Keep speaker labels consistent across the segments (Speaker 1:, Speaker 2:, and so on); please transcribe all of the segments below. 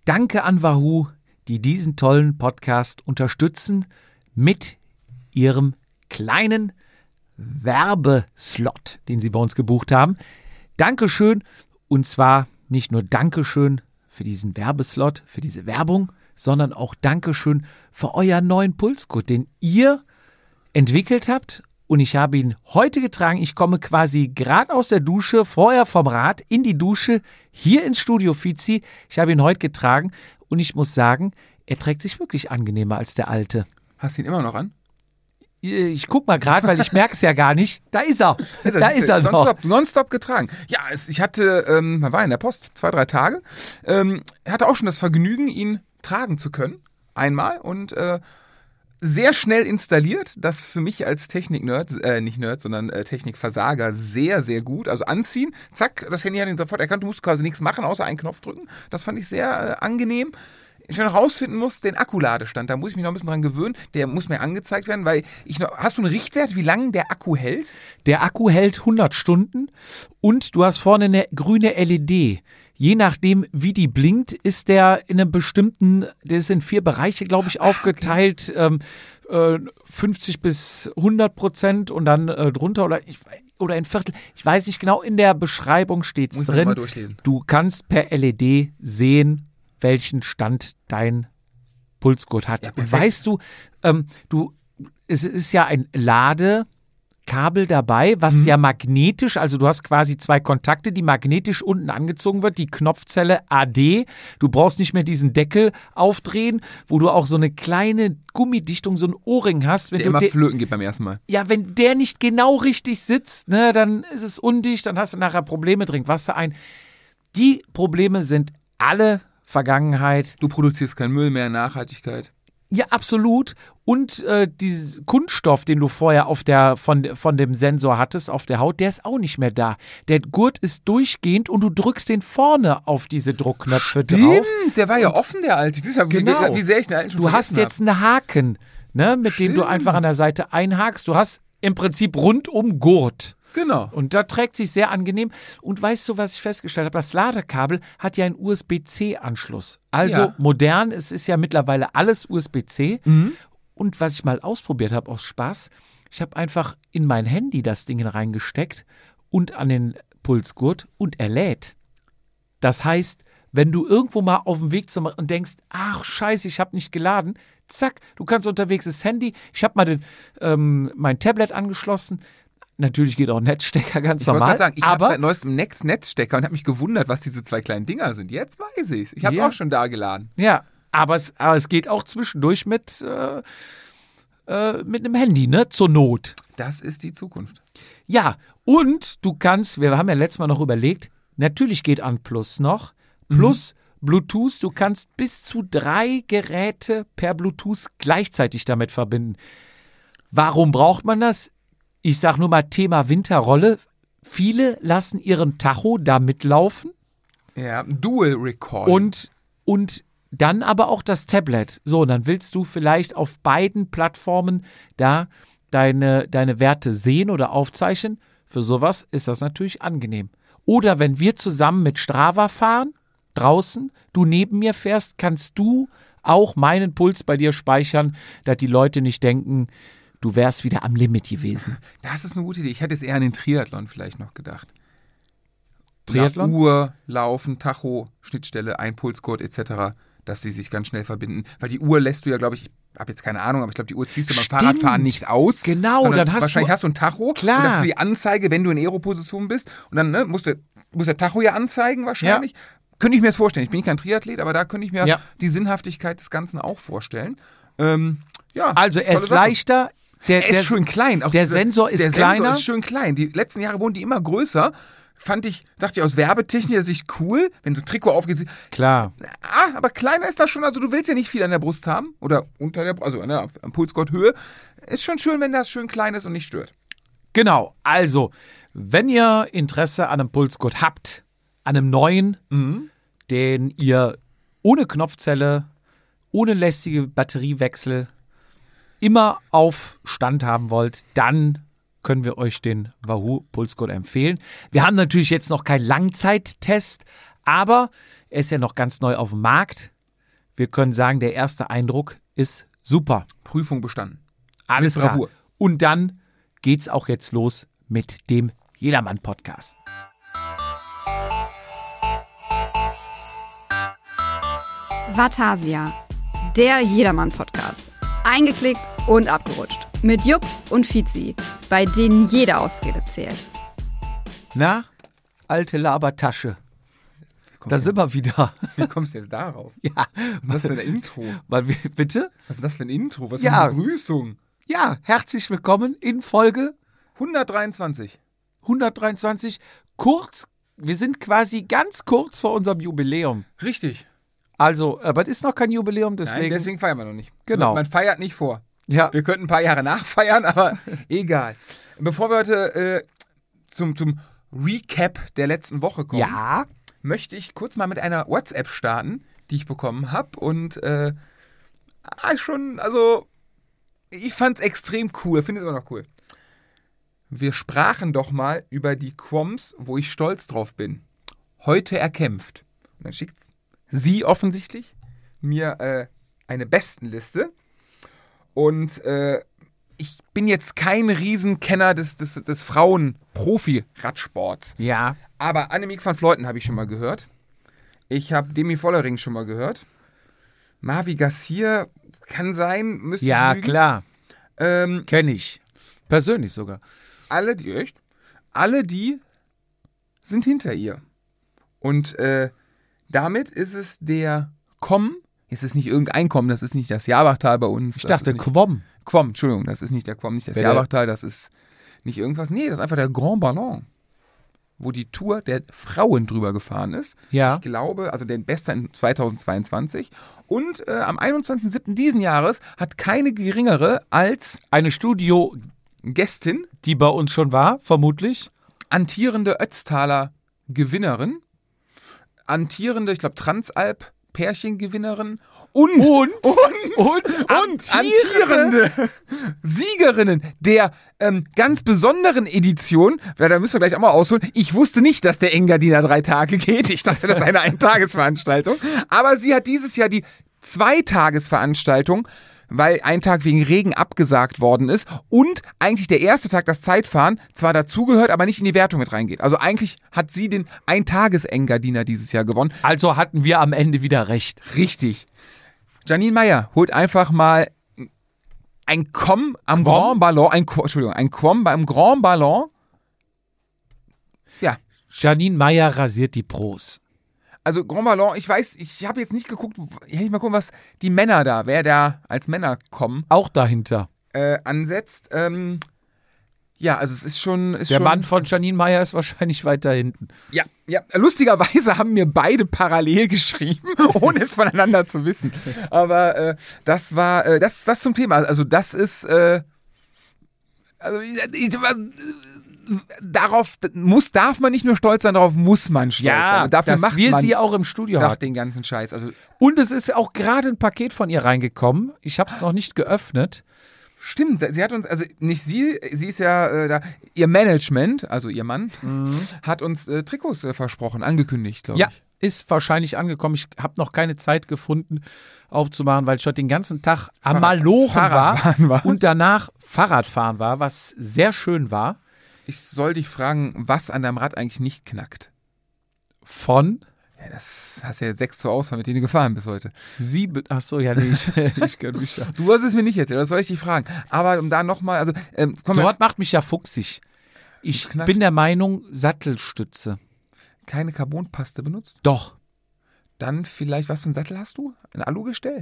Speaker 1: Danke an Wahoo, die diesen tollen Podcast unterstützen mit ihrem kleinen Werbeslot, den sie bei uns gebucht haben. Dankeschön, und zwar nicht nur Dankeschön für diesen Werbeslot, für diese Werbung, sondern auch Dankeschön für euren neuen Pulsgurt, den ihr entwickelt habt. Und ich habe ihn heute getragen. Ich komme quasi gerade aus der Dusche, vorher vom Rad in die Dusche, hier ins Studio Fizi. Ich habe ihn heute getragen und ich muss sagen, er trägt sich wirklich angenehmer als der alte.
Speaker 2: Hast du ihn immer noch an?
Speaker 1: Ich guck mal gerade, weil ich merke es ja gar nicht. Da ist er. Da ist er noch.
Speaker 2: Nonstop getragen. Ja, ich hatte, man war in der Post 2-3 Tage, hatte auch schon das Vergnügen, ihn tragen zu können. Einmal und sehr schnell installiert, das für mich als Technik-Nerd, nicht Nerd, sondern Technikversager sehr, sehr gut. Also anziehen, zack, das Handy hat ihn sofort erkannt, du musst quasi nichts machen, außer einen Knopf drücken. Das fand ich sehr angenehm. Ich noch rausfinden muss, den Akkuladestand, da muss ich mich noch ein bisschen dran gewöhnen, der muss mir angezeigt werden, weil hast du einen Richtwert, wie lange der Akku hält?
Speaker 1: Der Akku hält 100 Stunden und du hast vorne eine grüne LED. Je nachdem, wie die blinkt, ist der in einem bestimmten, der ist in 4 Bereiche, glaube ich, aufgeteilt, 50 bis 100% und dann drunter oder ein Viertel. Ich weiß nicht genau, in der Beschreibung steht es drin.
Speaker 2: Mal durchlesen.
Speaker 1: Du kannst per LED sehen, welchen Stand dein Pulsgurt hat.
Speaker 2: Ja,
Speaker 1: und weißt du, es ist ja ein Ladekabel dabei, was ja magnetisch, also du hast quasi 2 Kontakte, die magnetisch unten angezogen wird, die Knopfzelle AD. Du brauchst nicht mehr diesen Deckel aufdrehen, wo du auch so eine kleine Gummidichtung, so ein Ohrring hast. Wenn
Speaker 2: der immer flöten geht beim ersten Mal.
Speaker 1: Ja, wenn der nicht genau richtig sitzt, ne, dann ist es undicht, dann hast du nachher Probleme, trink Wasser ein. Die Probleme sind alle Vergangenheit.
Speaker 2: Du produzierst keinen Müll mehr, Nachhaltigkeit.
Speaker 1: Ja, absolut. Und dieser Kunststoff, den du vorher von dem Sensor hattest auf der Haut, der ist auch nicht mehr da. Der Gurt ist durchgehend und du drückst den vorne auf diese Druckknöpfe drauf.
Speaker 2: Der war ja offen, der alte. Das ist ja
Speaker 1: genau.
Speaker 2: Wie sehr ich den alten schon
Speaker 1: Du hast jetzt einen Haken, ne, mit dem du einfach an der Seite einhakst. Du hast im Prinzip rundum Gurt.
Speaker 2: Genau.
Speaker 1: Und da trägt sich sehr angenehm. Und weißt du, was ich festgestellt habe? Das Ladekabel hat ja einen USB-C-Anschluss. Also modern, es ist ja mittlerweile alles USB-C. Und was ich mal ausprobiert habe aus Spaß, ich habe einfach in mein Handy das Ding reingesteckt und an den Pulsgurt und er lädt. Das heißt, wenn du irgendwo mal auf dem Weg und denkst, ach scheiße, ich habe nicht geladen, zack, du kannst unterwegs das Handy, ich habe mal mein Tablet angeschlossen. Natürlich geht auch ein Netzstecker ganz normal.
Speaker 2: Ich wollte gerade sagen, ich habe seit neuestem Netzstecker und habe mich gewundert, was diese 2 kleinen Dinger sind. Jetzt weiß ich es. Ich habe es auch schon da geladen.
Speaker 1: Ja, aber es geht auch zwischendurch mit einem Handy, ne? Zur Not.
Speaker 2: Das ist die Zukunft.
Speaker 1: Ja, und du kannst, wir haben ja letztes Mal noch überlegt, natürlich geht OnePlus noch. Plus Bluetooth, du kannst bis zu 3 Geräte per Bluetooth gleichzeitig damit verbinden. Warum braucht man das? Ich sage nur mal Thema Winterrolle. Viele lassen ihren Tacho da mitlaufen.
Speaker 2: Ja, Dual Recording.
Speaker 1: Und dann aber auch das Tablet. So, dann willst du vielleicht auf beiden Plattformen da deine Werte sehen oder aufzeichnen. Für sowas ist das natürlich angenehm. Oder wenn wir zusammen mit Strava fahren, draußen, du neben mir fährst, kannst du auch meinen Puls bei dir speichern, dass die Leute nicht denken, du wärst wieder am Limit gewesen.
Speaker 2: Das ist eine gute Idee. Ich hätte es eher an den Triathlon vielleicht noch gedacht.
Speaker 1: Triathlon?
Speaker 2: Uhr, Laufen, Tacho, Schnittstelle, ein Pulsgurt etc., dass sie sich ganz schnell verbinden. Weil die Uhr lässt du ja, glaube ich habe jetzt keine Ahnung, aber ich glaube, die Uhr ziehst du beim Fahrradfahren nicht aus.
Speaker 1: Genau, dann
Speaker 2: wahrscheinlich hast du ein Tacho.
Speaker 1: Klar.
Speaker 2: Und das ist für die Anzeige, wenn du in Aero-Position bist. Und dann muss der Tacho ja anzeigen wahrscheinlich. Ja. Könnte ich mir das vorstellen. Ich bin kein Triathlet, aber da könnte ich mir die Sinnhaftigkeit des Ganzen auch vorstellen.
Speaker 1: Also er ist leichter.
Speaker 2: Er ist schön klein.
Speaker 1: Der Sensor ist kleiner.
Speaker 2: Der Sensor ist schön klein. Die letzten Jahre wurden die immer größer. Dachte ich aus werbetechnischer Sicht cool, wenn du Trikot aufgehst.
Speaker 1: Klar.
Speaker 2: Aber kleiner ist das schon. Also du willst ja nicht viel an der Brust haben. Oder unter der Brust, also am Pulsgurthöhe. Ist schon schön, wenn das schön klein ist und nicht stört.
Speaker 1: Genau. Also, wenn ihr Interesse an einem Pulsgurt habt, an einem neuen, den ihr ohne Knopfzelle, ohne lästige Batteriewechsel immer auf Stand haben wollt, dann können wir euch den Wahoo Pulsgurt empfehlen. Wir haben natürlich jetzt noch keinen Langzeittest, aber er ist ja noch ganz neu auf dem Markt. wir können sagen, der erste Eindruck ist super.
Speaker 2: Prüfung bestanden.
Speaker 1: Alles
Speaker 2: Mit
Speaker 1: klar.
Speaker 2: Bravour.
Speaker 1: Und dann geht's auch jetzt los mit dem Jedermann-Podcast.
Speaker 3: Vatasia, der Jedermann-Podcast. Eingeklickt und abgerutscht. Mit Jupp und Fizi, bei denen jede Ausrede zählt.
Speaker 1: Na, alte Labertasche. Da sind wir wieder.
Speaker 2: Wie kommst du jetzt darauf?
Speaker 1: Ja.
Speaker 2: Was ist das für ein Intro?
Speaker 1: Bitte?
Speaker 2: Was ist das für ein Intro? Was
Speaker 1: Ja.
Speaker 2: für eine Begrüßung?
Speaker 1: Ja, herzlich willkommen in Folge
Speaker 2: 123.
Speaker 1: 123. Wir sind quasi ganz kurz vor unserem Jubiläum.
Speaker 2: Richtig.
Speaker 1: Also, aber es ist noch kein Jubiläum, deswegen.
Speaker 2: Nein, deswegen feiern wir noch nicht.
Speaker 1: Genau.
Speaker 2: Man feiert nicht vor.
Speaker 1: Ja.
Speaker 2: Wir könnten ein paar Jahre nachfeiern, aber egal. Bevor wir heute zum Recap der letzten Woche kommen,
Speaker 1: Ja.
Speaker 2: möchte ich kurz mal mit einer WhatsApp starten, die ich bekommen habe. Und ich fand es extrem cool, finde es immer noch cool. Wir sprachen doch mal über die Quoms, wo ich stolz drauf bin. Heute erkämpft. Und dann schickt sie offensichtlich mir eine Bestenliste. Und ich bin jetzt kein Riesenkenner des Frauen-Profi-Radsports.
Speaker 1: Ja.
Speaker 2: Aber Annemiek van Vleuten habe ich schon mal gehört. Ich habe Demi Vollering schon mal gehört. Mavi Garcia kann sein, müsste ich
Speaker 1: Ja,
Speaker 2: lügen.
Speaker 1: klar.
Speaker 2: Ähm,
Speaker 1: Kenne ich. Persönlich sogar.
Speaker 2: alle die sind hinter ihr. Und damit ist es der Quom. Es ist nicht irgendein Quom, das ist nicht das Jabachtal bei uns.
Speaker 1: Ich
Speaker 2: das
Speaker 1: dachte,
Speaker 2: ist nicht,
Speaker 1: Quom.
Speaker 2: Quom, Entschuldigung, das ist nicht der Quom, nicht das
Speaker 1: Wer
Speaker 2: Jabachtal, das ist nicht irgendwas. Nee, das ist einfach der Grand Ballon, wo die Tour der Frauen drüber gefahren ist.
Speaker 1: Ja.
Speaker 2: Ich glaube, also der Beste in 2022. Und am 21.07. diesen Jahres hat keine geringere als
Speaker 1: Eine
Speaker 2: Gästin,
Speaker 1: die bei uns schon war, vermutlich.
Speaker 2: amtierende Ötztaler Gewinnerin, amtierende, ich glaube, Transalp Pärchengewinnerin und amtierende Siegerinnen der ganz besonderen Edition. Ja, da müssen wir gleich auch mal ausholen. Ich wusste nicht, dass der Engadiner 3 Tage geht. Ich dachte, das ist eine Eintagesveranstaltung. Aber sie hat dieses Jahr die 2-Tagesveranstaltung, weil ein Tag wegen Regen abgesagt worden ist und eigentlich der erste Tag, das Zeitfahren, zwar dazugehört, aber nicht in die Wertung mit reingeht. Also eigentlich hat sie den Eintages-Engadiner dieses Jahr gewonnen.
Speaker 1: Also hatten wir am Ende wieder recht.
Speaker 2: Richtig. Janine Meyer holt einfach mal ein Quom am Grand Ballon, ein Quom beim Grand Ballon. Ja.
Speaker 1: Janine Meyer rasiert die Pros.
Speaker 2: Also Grand Ballon, ich weiß, ich habe jetzt nicht geguckt, ich mal gucken, was die Männer da, wer da als Männer kommen,
Speaker 1: Auch dahinter.
Speaker 2: ansetzt. Ja, also es ist schon...
Speaker 1: Der Mann von Janine Meyer ist wahrscheinlich weiter hinten.
Speaker 2: Ja, lustigerweise haben mir beide parallel geschrieben, ohne es voneinander zu wissen. Aber das war, das zum Thema. Also das ist, darf man nicht nur stolz sein, darauf muss man stolz sein. Aber dafür
Speaker 1: dass
Speaker 2: macht
Speaker 1: wir
Speaker 2: man
Speaker 1: sie auch im Studio
Speaker 2: doch
Speaker 1: hatten.
Speaker 2: den ganzen Scheiß. Also
Speaker 1: Und es ist auch gerade ein Paket von ihr reingekommen. Ich habe es noch nicht geöffnet.
Speaker 2: stimmt, sie hat uns, also nicht sie ist ja da, ihr Management, also ihr Mann, hat uns Trikots versprochen, angekündigt, glaube
Speaker 1: Ja,
Speaker 2: ich.
Speaker 1: ist wahrscheinlich angekommen. Ich habe noch keine Zeit gefunden aufzumachen, weil ich heute den ganzen Tag am Malochen
Speaker 2: Fahrradfahren war.
Speaker 1: und danach Fahrradfahren war, was sehr schön war.
Speaker 2: Ich soll dich fragen, was an deinem Rad eigentlich nicht knackt.
Speaker 1: Von
Speaker 2: Ja, das hast ja jetzt 6 zur Auswahl, mit denen du gefahren bist heute.
Speaker 1: 7. Achso, ja, nee, ich kann mich ja.
Speaker 2: Du hast es mir nicht erzählt, das soll ich dich fragen. Aber um da nochmal, also,
Speaker 1: So was macht mich ja fuchsig. Ich
Speaker 2: knackt.
Speaker 1: bin der Meinung, Sattelstütze.
Speaker 2: keine Carbonpaste benutzt?
Speaker 1: Doch.
Speaker 2: Dann vielleicht, was für einen Sattel hast du? Ein Alugestell?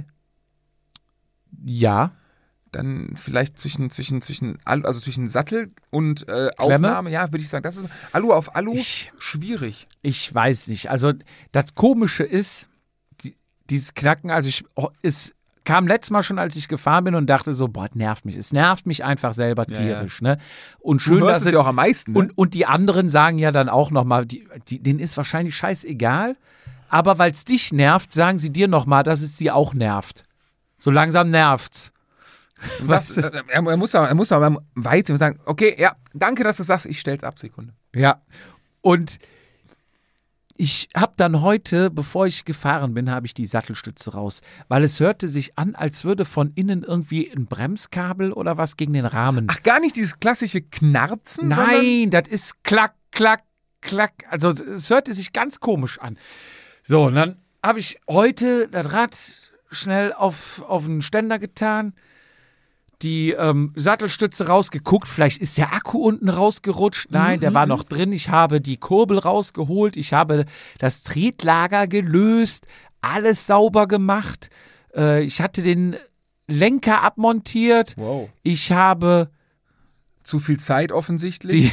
Speaker 1: Ja.
Speaker 2: Dann vielleicht zwischen Sattel und Aufnahme, ja, würde ich sagen, das ist Alu auf Alu schwierig.
Speaker 1: Ich weiß nicht. Also das Komische ist, dieses Knacken, also es kam letztes Mal schon, als ich gefahren bin und dachte so, boah, das nervt mich. Es nervt mich einfach selber tierisch. Ne? Und schön,
Speaker 2: Du hörst
Speaker 1: dass
Speaker 2: es ja auch am meisten. Ne?
Speaker 1: und die anderen sagen ja dann auch nochmal, denen ist wahrscheinlich scheißegal, aber weil es dich nervt, sagen sie dir nochmal, dass es sie auch nervt. So langsam nervt's.
Speaker 2: Was, er muss aber beim Weizen sagen, okay, ja, danke, dass du sagst, ich stell's ab, Sekunde.
Speaker 1: Ja. Und Ich habe dann heute, bevor ich gefahren bin, habe ich die Sattelstütze raus, weil es hörte sich an, als würde von innen irgendwie ein Bremskabel oder was gegen den Rahmen.
Speaker 2: Ach, gar nicht dieses klassische Knarzen?
Speaker 1: Nein, das ist klack, klack, klack. Also es hörte sich ganz komisch an. So, und dann habe ich heute das Rad schnell auf einen Ständer getan, die Sattelstütze rausgeguckt, vielleicht ist der Akku unten rausgerutscht. Nein, der war noch drin. Ich habe die Kurbel rausgeholt, ich habe das Tretlager gelöst, alles sauber gemacht. Ich hatte den Lenker abmontiert.
Speaker 2: Wow.
Speaker 1: Ich habe
Speaker 2: Zu viel Zeit offensichtlich.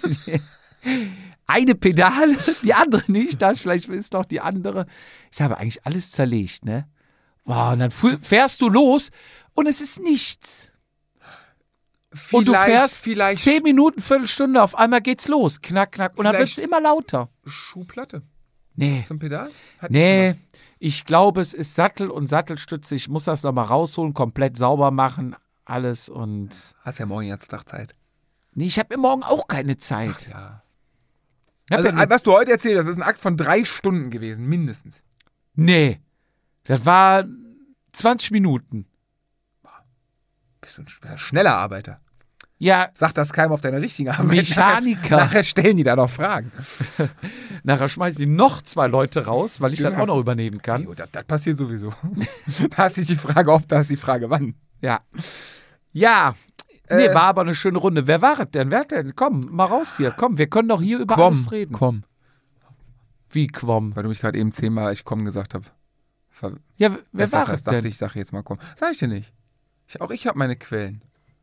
Speaker 1: eine Pedale, die andere nicht. Das vielleicht ist noch die andere. Ich habe eigentlich alles zerlegt, ne? Wow, und dann fährst du los und es ist nichts. Und du fährst 10 Minuten, Viertelstunde, auf einmal geht's los. Knack, knack. Und dann wird es immer lauter.
Speaker 2: Schuhplatte
Speaker 1: Nee.
Speaker 2: zum Pedal?
Speaker 1: Nee, ich glaube, es ist Sattel und Sattelstütze. Ich muss das nochmal rausholen, komplett sauber machen, alles und.
Speaker 2: Hast ja morgen jetzt Tag Zeit.
Speaker 1: Nee, ich habe mir morgen auch keine Zeit.
Speaker 2: Ja.
Speaker 1: Ich hab
Speaker 2: Also,
Speaker 1: ja
Speaker 2: was du heute erzählt hast, ist ein Akt von 3 Stunden gewesen, mindestens.
Speaker 1: nee, das war 20 Minuten.
Speaker 2: Bist du ein schneller Arbeiter?
Speaker 1: Ja,
Speaker 2: Sag das keinem auf deiner richtigen Arbeit.
Speaker 1: Mechaniker.
Speaker 2: Nachher stellen die da noch Fragen.
Speaker 1: nachher schmeißen die noch 2 Leute raus, weil ich das
Speaker 2: Genau.
Speaker 1: auch noch übernehmen kann.
Speaker 2: Jo, das passiert sowieso. Da ist nicht die Frage ob, da ist die Frage wann.
Speaker 1: Ja. Ja. Nee, war aber eine schöne Runde. Wer war es denn? Wer hat denn? Komm, mal raus hier. Komm, wir können doch hier über alles reden.
Speaker 2: Komm.
Speaker 1: Wie Quom?
Speaker 2: Weil du mich gerade eben 10-mal ich komm gesagt hast.
Speaker 1: Ja, wer war es denn?
Speaker 2: Ich sag jetzt mal komm. Sag ich dir nicht. Ich habe meine Quellen.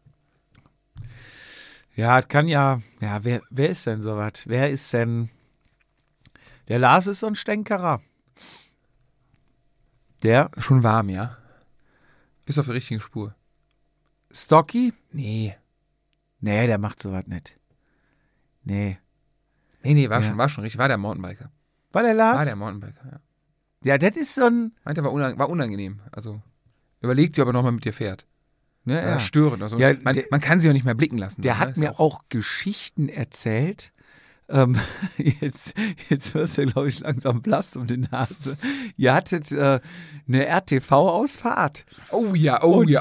Speaker 1: Ja, es kann ja. Ja, wer ist denn sowas? Wer ist denn. Der Lars ist so ein Stänkerer. Der
Speaker 2: Schon warm, ja? Bist auf der richtigen Spur.
Speaker 1: Stocky?
Speaker 2: Nee.
Speaker 1: Nee, der macht sowas nicht. Nee.
Speaker 2: Nee, war schon richtig. War der Mountainbiker.
Speaker 1: War der Lars?
Speaker 2: War der Mountainbiker, ja.
Speaker 1: Ja, das ist so ein.
Speaker 2: Meint er, war unangenehm. Also, überlegt sie, ob er nochmal mit dir fährt.
Speaker 1: Ne,
Speaker 2: Ja. Störend. Also,
Speaker 1: Ja,
Speaker 2: man kann sie auch nicht mehr blicken lassen.
Speaker 1: Der
Speaker 2: ne?
Speaker 1: hat
Speaker 2: Ist
Speaker 1: mir auch Geschichten erzählt. Jetzt wirst du, glaube ich, langsam blass um die Nase. Ihr hattet eine RTV-Ausfahrt.
Speaker 2: Oh ja.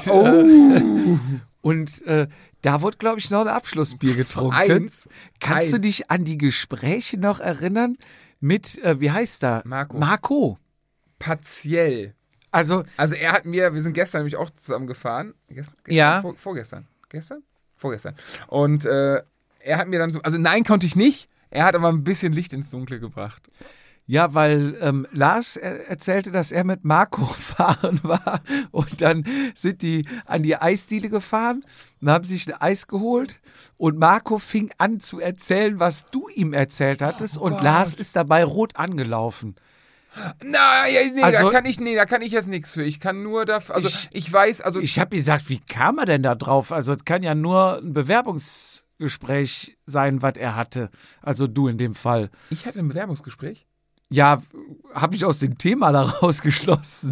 Speaker 1: Und da wurde, glaube ich, noch ein Abschlussbier getrunken. Kannst du dich an die Gespräche noch erinnern mit, wie heißt er? Marco.
Speaker 2: Partiell.
Speaker 1: Also
Speaker 2: er hat mir, wir sind gestern nämlich auch zusammen gefahren.
Speaker 1: Ja.
Speaker 2: Vorgestern. Vorgestern. Und er hat mir dann so, also nein, konnte ich nicht. Er hat aber ein bisschen Licht ins Dunkle gebracht.
Speaker 1: ja, weil Lars erzählte, dass er mit Marco fahren war und dann sind die an die Eisdiele gefahren und haben sich ein Eis geholt und Marco fing an zu erzählen, was du ihm erzählt hattest und
Speaker 2: Gott.
Speaker 1: Lars ist dabei rot angelaufen.
Speaker 2: Nee,
Speaker 1: Also-
Speaker 2: da kann ich jetzt nichts für. Ich kann nur dafür, ich weiß,
Speaker 1: Ich habe gesagt, wie kam er denn da drauf? Also es kann ja nur ein Bewerbungsgespräch sein, was er hatte. Also du in dem Fall.
Speaker 2: ich hatte ein Bewerbungsgespräch.
Speaker 1: Ja, habe ich aus dem Thema da rausgeschlossen.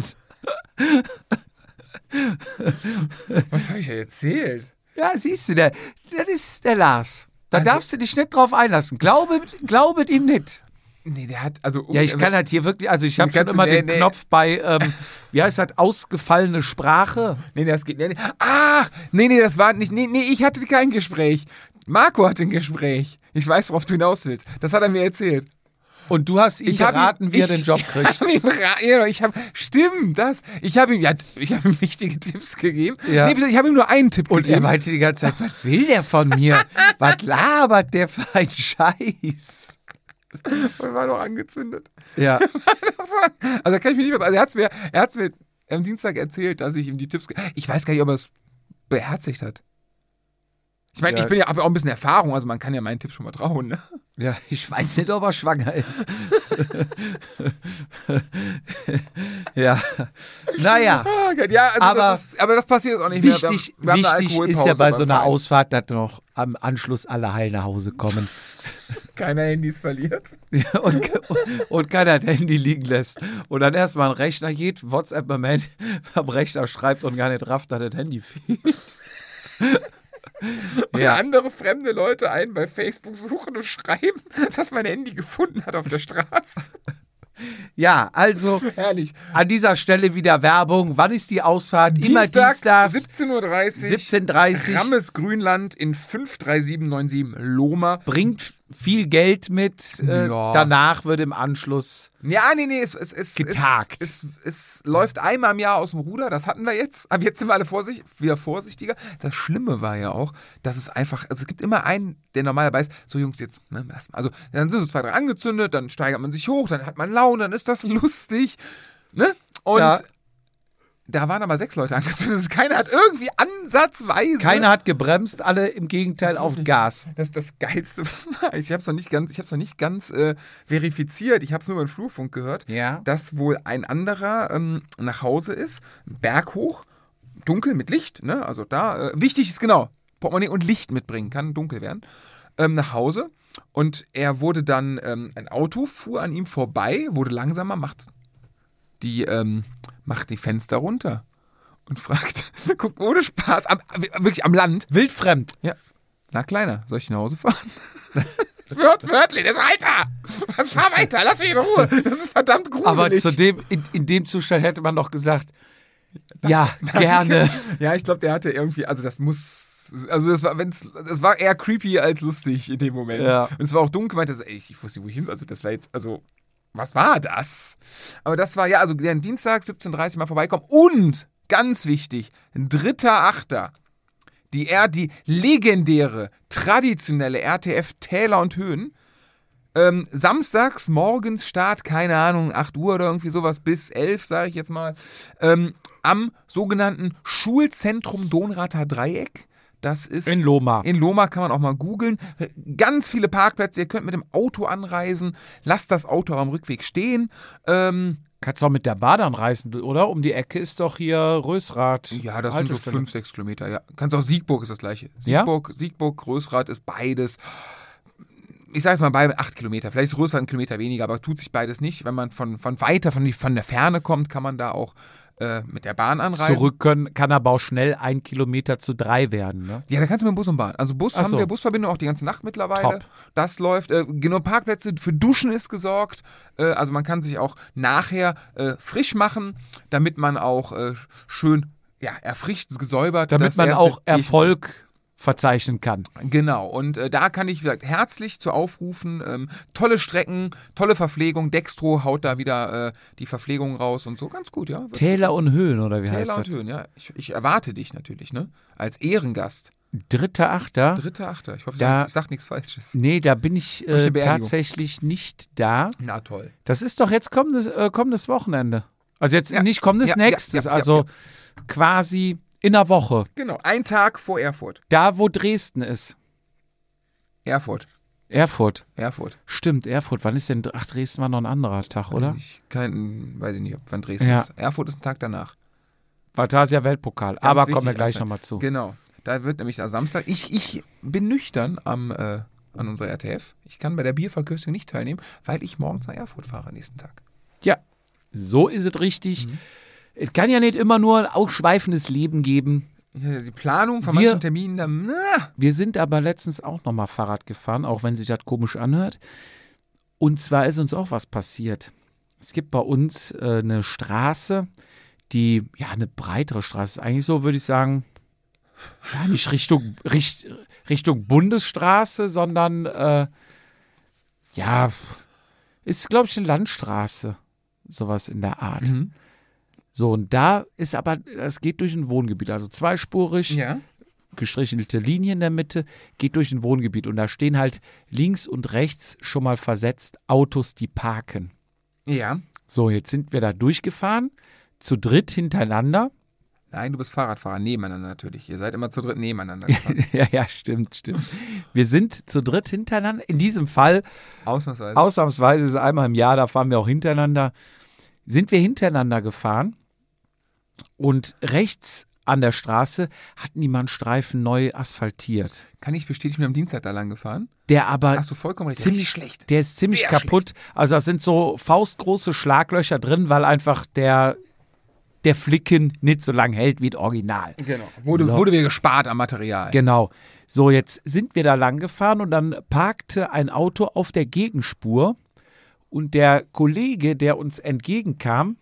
Speaker 2: Was habe ich ja erzählt?
Speaker 1: Ja, siehst du, das ist der Lars. Da darfst du dich nicht drauf einlassen. Glaubet ihm nicht.
Speaker 2: Nee, der hat,
Speaker 1: Ja, ich kann halt hier wirklich, also ich habe schon immer den Knopf bei, wie heißt das, ausgefallene Sprache.
Speaker 2: Nee, das geht nicht. Ach, nee, das war nicht, nee, ich hatte kein Gespräch. Marco hatte ein Gespräch. Ich weiß, worauf du hinaus willst. Das hat er mir erzählt.
Speaker 1: Und du hast ihm geraten, wie er den Job kriegt.
Speaker 2: Ich habe ihm wichtige Tipps gegeben.
Speaker 1: Ja.
Speaker 2: Nee, ich habe ihm nur einen Tipp
Speaker 1: Und er
Speaker 2: gegeben.
Speaker 1: meinte die ganze Zeit, was will der von mir? Was labert der für ein Scheiß?
Speaker 2: Er war doch angezündet.
Speaker 1: Ja.
Speaker 2: Also kann ich mich nicht mehr. Also er hat's mir am Dienstag erzählt, dass ich ihm die Tipps. Ich weiß gar nicht, ob er es beherzigt hat. Ich meine,
Speaker 1: Ja.
Speaker 2: ich habe auch ein bisschen Erfahrung, also man kann ja meinen Tipps schon mal trauen. Ne?
Speaker 1: Ja, ich weiß nicht, ob er schwanger ist. Ja. Naja.
Speaker 2: Ah, Gott, ja, also aber das passiert jetzt auch nicht
Speaker 1: Wichtig,
Speaker 2: mehr. Wir haben eine
Speaker 1: wichtig ist
Speaker 2: Alkoholpause
Speaker 1: ja bei so
Speaker 2: beim
Speaker 1: einer
Speaker 2: Verein.
Speaker 1: Ausfahrt, dass noch am Anschluss alle heil nach Hause kommen.
Speaker 2: Keiner Handys verliert.
Speaker 1: Ja, und keiner das Handy liegen lässt. Und dann erstmal ein Rechner geht, WhatsApp am Rechner schreibt und gar nicht rafft, dass das Handy fehlt.
Speaker 2: Und andere fremde Leute einen bei Facebook suchen und schreiben, dass mein Handy gefunden hat auf der Straße.
Speaker 1: Ja, also
Speaker 2: Herrlich.
Speaker 1: an dieser Stelle wieder Werbung. Wann ist die Ausfahrt? Immer
Speaker 2: Dienstag,
Speaker 1: dienstags.
Speaker 2: 17:30 Uhr.
Speaker 1: 17:30 Uhr.
Speaker 2: Rammes Grünland in 53797 Lohmer.
Speaker 1: Bringt viel Geld mit.
Speaker 2: Ja.
Speaker 1: Danach wird im Anschluss
Speaker 2: Ja, nee, es
Speaker 1: getagt.
Speaker 2: Es läuft einmal im Jahr aus dem Ruder, das hatten wir jetzt. Aber jetzt sind wir alle wieder vorsichtiger. Das Schlimme war ja auch, dass es einfach, also es gibt immer einen, der normal dabei ist, so Jungs, jetzt, ne, also dann sind so 2, 3 angezündet, dann steigert man sich hoch, dann hat man Laune, dann ist das lustig. Ne? Und
Speaker 1: Ja.
Speaker 2: da waren aber 6 Leute angezündet. Also keiner hat irgendwie ansatzweise.
Speaker 1: Keiner hat gebremst, alle im Gegenteil auf Gas.
Speaker 2: Das ist das Geilste. Ich habe es noch nicht ganz verifiziert. Ich habe es nur über den Flurfunk gehört,
Speaker 1: Ja.
Speaker 2: dass wohl ein anderer nach Hause ist, Berg hoch, dunkel mit Licht. Ne? Also da, wichtig ist genau, Portemonnaie und Licht mitbringen, kann dunkel werden. Nach Hause. Und er wurde dann, ein Auto fuhr an ihm vorbei, wurde langsamer, macht die Fenster runter und fragt, guckt ohne Spaß, wirklich am Land.
Speaker 1: Wildfremd.
Speaker 2: Ja. Na, Kleiner, soll ich nach Hause fahren? Wörtlich, das Alter! Fahr weiter, lass mich in Ruhe. Das ist verdammt gruselig.
Speaker 1: Aber in dem Zustand hätte man doch gesagt, ja, gerne.
Speaker 2: Ja, ich glaube, der hatte irgendwie, also das war eher creepy als lustig in dem Moment.
Speaker 1: Ja.
Speaker 2: Und es war auch dunkel, meinte so, ey, ich wusste nicht, wo ich hin, also das war jetzt, also, was war das? Aber das war, ja, also der Dienstag 17:30 Uhr mal vorbeikommen und, ganz wichtig, 3.8. Die legendäre, traditionelle RTF Täler und Höhen. Samstags morgens Start, keine Ahnung, 8 Uhr oder irgendwie sowas, bis 11, sage ich jetzt mal, am sogenannten Schulzentrum Donrather Dreieck. Das ist
Speaker 1: In Lohmar.
Speaker 2: In Lohmar kann man auch mal googeln. Ganz viele Parkplätze, ihr könnt mit dem Auto anreisen, lasst das Auto am Rückweg stehen.
Speaker 1: Kannst du auch mit der Bahn anreisen, oder? Um die Ecke ist doch hier Rösrath.
Speaker 2: Ja, das sind so
Speaker 1: Haltestelle.
Speaker 2: 5, 6 Kilometer. Ja. Kannst auch Siegburg ist das gleiche.
Speaker 1: Ja?
Speaker 2: Siegburg, Rösrath ist beides. Ich sage es mal bei 8 Kilometer. Vielleicht ist Rösrath 1 Kilometer weniger, aber tut sich beides nicht. Wenn man von der Ferne kommt, kann man da auch mit der Bahn anreisen.
Speaker 1: Zurück kann aber auch schnell 1 Kilometer zu 3 werden, ne?
Speaker 2: Ja, da kannst du mit dem Bus und Bahn. Also Bus
Speaker 1: Ach
Speaker 2: haben
Speaker 1: so.
Speaker 2: wir Busverbindung auch die ganze Nacht mittlerweile.
Speaker 1: Top.
Speaker 2: Das läuft. Genau, Parkplätze für Duschen ist gesorgt. Also man kann sich auch nachher frisch machen, damit man auch schön erfrischt, gesäubert.
Speaker 1: Damit
Speaker 2: das
Speaker 1: man
Speaker 2: erste
Speaker 1: auch
Speaker 2: Bierchen
Speaker 1: Erfolg verzeichnen kann.
Speaker 2: Genau, und da kann ich, wie gesagt, herzlich zu aufrufen. Tolle Strecken, tolle Verpflegung. Dextro haut da wieder die Verpflegung raus und so. Ganz gut, ja.
Speaker 1: Täler und Höhen, oder wie heißt
Speaker 2: Täler
Speaker 1: das?
Speaker 2: und Höhen, ja. Ich erwarte dich natürlich, ne? Als Ehrengast.
Speaker 1: 3.8.
Speaker 2: 3.8. Ich hoffe,
Speaker 1: Da-
Speaker 2: ich sag nichts Falsches.
Speaker 1: Nee, da bin ich
Speaker 2: eine Beerdigung.
Speaker 1: tatsächlich nicht da.
Speaker 2: Na toll.
Speaker 1: Das ist doch jetzt kommendes Wochenende. Also jetzt
Speaker 2: Ja.
Speaker 1: nicht kommendes,
Speaker 2: Ja,
Speaker 1: nächstes.
Speaker 2: ja,
Speaker 1: Also quasi in einer Woche.
Speaker 2: Genau, ein Tag vor Erfurt.
Speaker 1: Da, wo Dresden ist.
Speaker 2: Erfurt.
Speaker 1: Erfurt.
Speaker 2: Stimmt,
Speaker 1: Erfurt. Wann ist denn? Ach, Dresden war noch ein anderer Tag, oder?
Speaker 2: Weiß ich nicht, wann Dresden
Speaker 1: Ja.
Speaker 2: ist. Erfurt ist ein Tag danach.
Speaker 1: Vatasia Weltpokal. Aber kommen wir
Speaker 2: wichtig,
Speaker 1: gleich
Speaker 2: Alter.
Speaker 1: nochmal zu.
Speaker 2: Genau. Da wird nämlich am Samstag. Ich bin nüchtern an unserer RTF. Ich kann bei der Bierverköstigung nicht teilnehmen, weil ich morgens nach Erfurt fahre nächsten Tag.
Speaker 1: Ja, so ist es richtig. Es kann ja nicht immer nur ein ausschweifendes Leben geben.
Speaker 2: Ja, die Planung von
Speaker 1: Wir-
Speaker 2: manchen Terminen,
Speaker 1: Wir sind aber letztens auch nochmal Fahrrad gefahren, auch wenn sich das komisch anhört. Und zwar ist uns auch was passiert. Es gibt bei uns eine Straße, eine breitere Straße ist eigentlich so, würde ich sagen, ja, nicht Richtung Bundesstraße, sondern ist, glaube ich, eine Landstraße. Sowas in der Art. So, und da ist aber, es geht durch ein Wohngebiet, also zweispurig,
Speaker 2: ja.
Speaker 1: gestrichelte Linie in der Mitte, geht durch ein Wohngebiet. Und da stehen halt links und rechts schon mal versetzt Autos, die parken.
Speaker 2: Ja.
Speaker 1: So, jetzt sind wir da durchgefahren, zu dritt hintereinander.
Speaker 2: Nein, du bist Fahrradfahrer, nebeneinander natürlich. Ihr seid immer zu dritt nebeneinander gefahren.
Speaker 1: Ja, stimmt. Wir sind zu dritt hintereinander. In diesem Fall, ausnahmsweise ist es einmal im Jahr, da fahren wir auch hintereinander, sind wir hintereinander gefahren und rechts an der Straße hatten die mal einen Streifen neu asphaltiert.
Speaker 2: Kann ich bestätigen, ich bin am Dienstag da lang gefahren.
Speaker 1: Der aber
Speaker 2: Hast du vollkommen recht.
Speaker 1: ziemlich
Speaker 2: Richtig schlecht.
Speaker 1: Der ist ziemlich
Speaker 2: Sehr
Speaker 1: kaputt. Also da sind so faustgroße Schlaglöcher drin, weil einfach der der Flicken nicht so lange hält wie das Original.
Speaker 2: Genau. Wurde mir gespart am Material.
Speaker 1: Genau. So, jetzt sind wir da lang gefahren und dann parkte ein Auto auf der Gegenspur und der Kollege, der uns entgegenkam,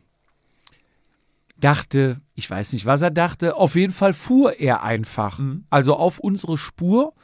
Speaker 1: dachte, ich weiß nicht, was er dachte, auf jeden Fall fuhr er einfach. Also auf unsere Spur,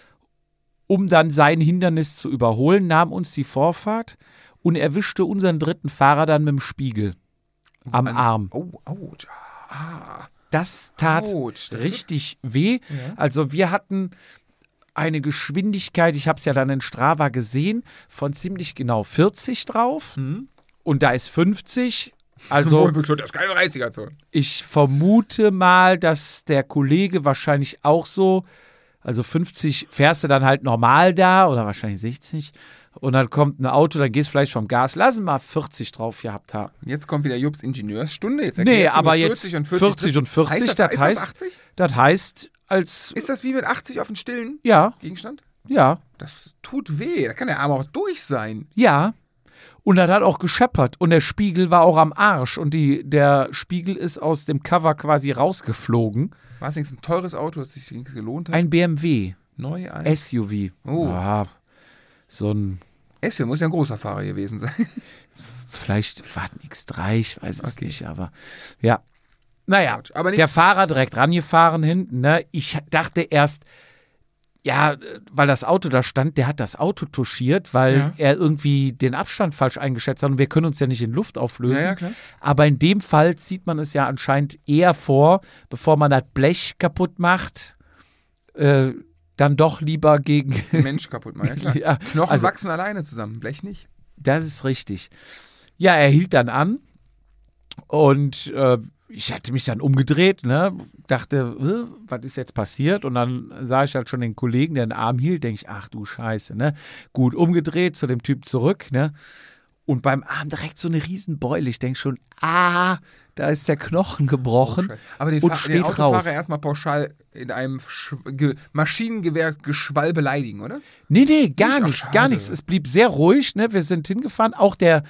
Speaker 1: um dann sein Hindernis zu überholen, nahm uns die Vorfahrt und erwischte unseren dritten Fahrer dann mit dem Spiegel am Arm.
Speaker 2: Oh, ouch. Ah.
Speaker 1: Das tat
Speaker 2: Ouch,
Speaker 1: richtig weh. Ja. Also wir hatten eine Geschwindigkeit, ich habe es ja dann in Strava gesehen, von ziemlich genau 40 drauf. Und da ist 50. Also
Speaker 2: das ist keine 30er-Zone.
Speaker 1: Ich vermute mal, dass der Kollege wahrscheinlich auch so, also 50 fährst du dann halt normal da oder wahrscheinlich 60 und dann kommt ein Auto, dann gehst du vielleicht vom Gas, lass ihn mal 40 drauf gehabt haben.
Speaker 2: Jetzt kommt wieder Jupps Ingenieursstunde. Jetzt
Speaker 1: aber
Speaker 2: 40
Speaker 1: jetzt
Speaker 2: und
Speaker 1: 40 und 40,
Speaker 2: heißt das heißt 80?
Speaker 1: Das heißt als...
Speaker 2: Ist das wie mit 80 auf den stillen Gegenstand?
Speaker 1: Ja.
Speaker 2: Das tut weh, da kann der Arm auch durch sein.
Speaker 1: Ja. Und das hat auch gescheppert und der Spiegel war auch am Arsch und der Spiegel ist aus dem Cover quasi rausgeflogen.
Speaker 2: War es ein teures Auto, das sich gelohnt hat?
Speaker 1: Ein BMW.
Speaker 2: Neu, ein
Speaker 1: SUV.
Speaker 2: Oh.
Speaker 1: Ja, so ein...
Speaker 2: SUV muss ja ein großer Fahrer gewesen sein.
Speaker 1: Vielleicht war ein X3, ich weiß es nicht, aber ja. Naja,
Speaker 2: aber
Speaker 1: der Fahrer direkt rangefahren hinten, ne? Ich dachte erst... Ja, weil das Auto da stand, der hat das Auto touchiert, weil er irgendwie den Abstand falsch eingeschätzt hat und wir können uns ja nicht in Luft auflösen.
Speaker 2: Ja, klar.
Speaker 1: Aber in dem Fall zieht man es ja anscheinend eher vor, bevor man das Blech kaputt macht, dann doch lieber gegen...
Speaker 2: Mensch kaputt machen, ja klar.
Speaker 1: Ja,
Speaker 2: Knochen wachsen alleine zusammen, Blech nicht.
Speaker 1: Das ist richtig. Ja, er hielt dann an und ich hatte mich dann umgedreht, ne, dachte, was ist jetzt passiert? Und dann sah ich halt schon den Kollegen, der den Arm hielt, denke ich, ach du Scheiße, ne. Gut, umgedreht, zu dem Typ zurück, ne. Und beim Arm direkt so eine Riesen-Beule. Ich denke schon, da ist der Knochen gebrochen
Speaker 2: aber den Autofahrer raus. Erstmal pauschal in einem Maschinengewehrgeschwall beleidigen, oder?
Speaker 1: Nee, gar nichts. Es blieb sehr ruhig, ne. Wir sind hingefahren, auch der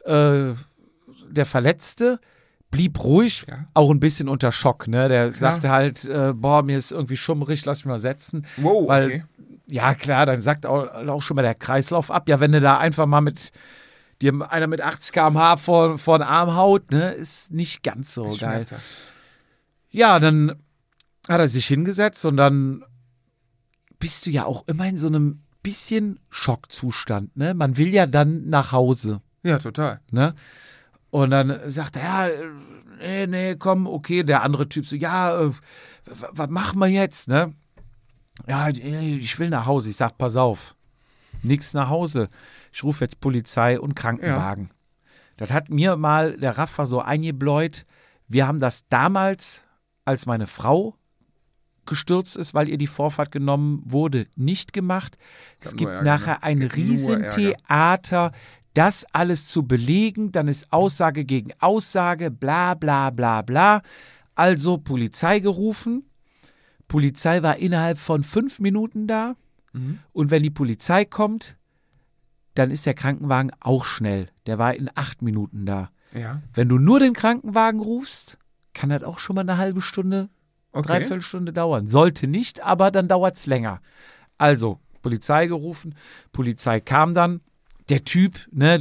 Speaker 1: Verletzte blieb ruhig, auch ein bisschen unter Schock, ne? Der sagte halt, mir ist irgendwie schummrig, lass mich mal setzen.
Speaker 2: Wow,
Speaker 1: weil,
Speaker 2: okay.
Speaker 1: Ja, klar, dann sagt auch schon mal der Kreislauf ab. Ja, wenn du da einfach mal dir einer mit 80 km/h vor den Arm haut, ne, ist nicht ganz so geil. Ja, dann hat er sich hingesetzt und dann bist du ja auch immer in so einem bisschen Schockzustand, ne? Man will ja dann nach Hause.
Speaker 2: Ja, total.
Speaker 1: Ne? Und dann sagt er, nee, komm, okay. Der andere Typ so, was machen wir jetzt, ne? Ja, ich will nach Hause. Ich sag, pass auf, nix nach Hause. Ich rufe jetzt Polizei und Krankenwagen. Ja. Das hat mir mal der Raffa so eingebläut. Wir haben das damals, als meine Frau gestürzt ist, weil ihr die Vorfahrt genommen wurde, nicht gemacht. Es gibt nachher ein Riesentheater, das alles zu belegen, dann ist Aussage gegen Aussage, bla bla bla bla. Also Polizei gerufen. Polizei war innerhalb von 5 Minuten da. Und wenn die Polizei kommt, dann ist der Krankenwagen auch schnell. Der war in 8 Minuten da.
Speaker 2: Ja.
Speaker 1: Wenn du nur den Krankenwagen rufst, kann das auch schon mal eine halbe Stunde, Dreiviertelstunde dauern. Sollte nicht, aber dann dauert es länger. Also Polizei gerufen, Polizei kam dann. Der Typ, ne,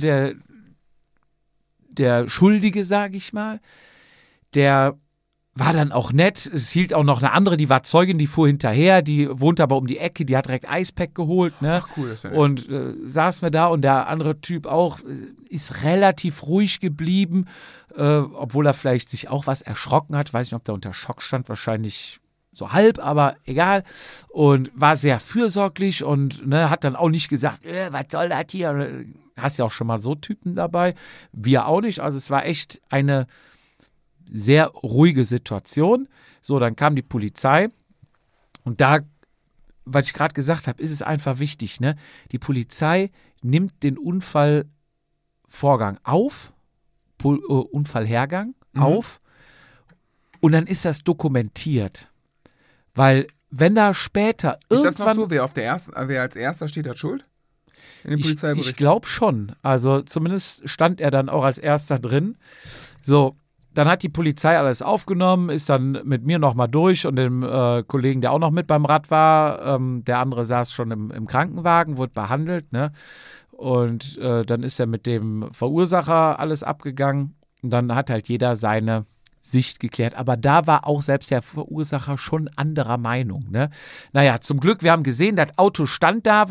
Speaker 1: der Schuldige, sage ich mal, der war dann auch nett. Es hielt auch noch eine andere, die war Zeugin, die fuhr hinterher, die wohnt aber um die Ecke, die hat direkt Eispack geholt. Ne?
Speaker 2: Ach cool, das wäre
Speaker 1: und saß mir da und der andere Typ auch ist relativ ruhig geblieben, obwohl er vielleicht sich auch was erschrocken hat. Weiß nicht, ob der unter Schock stand, wahrscheinlich so halb, aber egal. Und war sehr fürsorglich und hat dann auch nicht gesagt, was soll das hier? Hast ja auch schon mal so Typen dabei. Wir auch nicht. Also es war echt eine sehr ruhige Situation. So, dann kam die Polizei und da, was ich gerade gesagt habe, ist es einfach wichtig, ne? Die Polizei nimmt den Unfallvorgang auf, Unfallhergang auf und dann ist das dokumentiert. Weil, wenn da später irgendwann...
Speaker 2: Ist das noch so? Wer als Erster steht, hat Schuld? In dem Polizeibericht?
Speaker 1: Ich glaube schon. Also zumindest stand er dann auch als Erster drin. So, dann hat die Polizei alles aufgenommen, ist dann mit mir nochmal durch und dem Kollegen, der auch noch mit beim Rad war. Der andere saß schon im Krankenwagen, wurde behandelt, ne? Und dann ist er mit dem Verursacher alles abgegangen. Und dann hat halt jeder seine Sicht geklärt. Aber da war auch selbst der Verursacher schon anderer Meinung, ne? Naja, zum Glück, wir haben gesehen, das Auto stand da,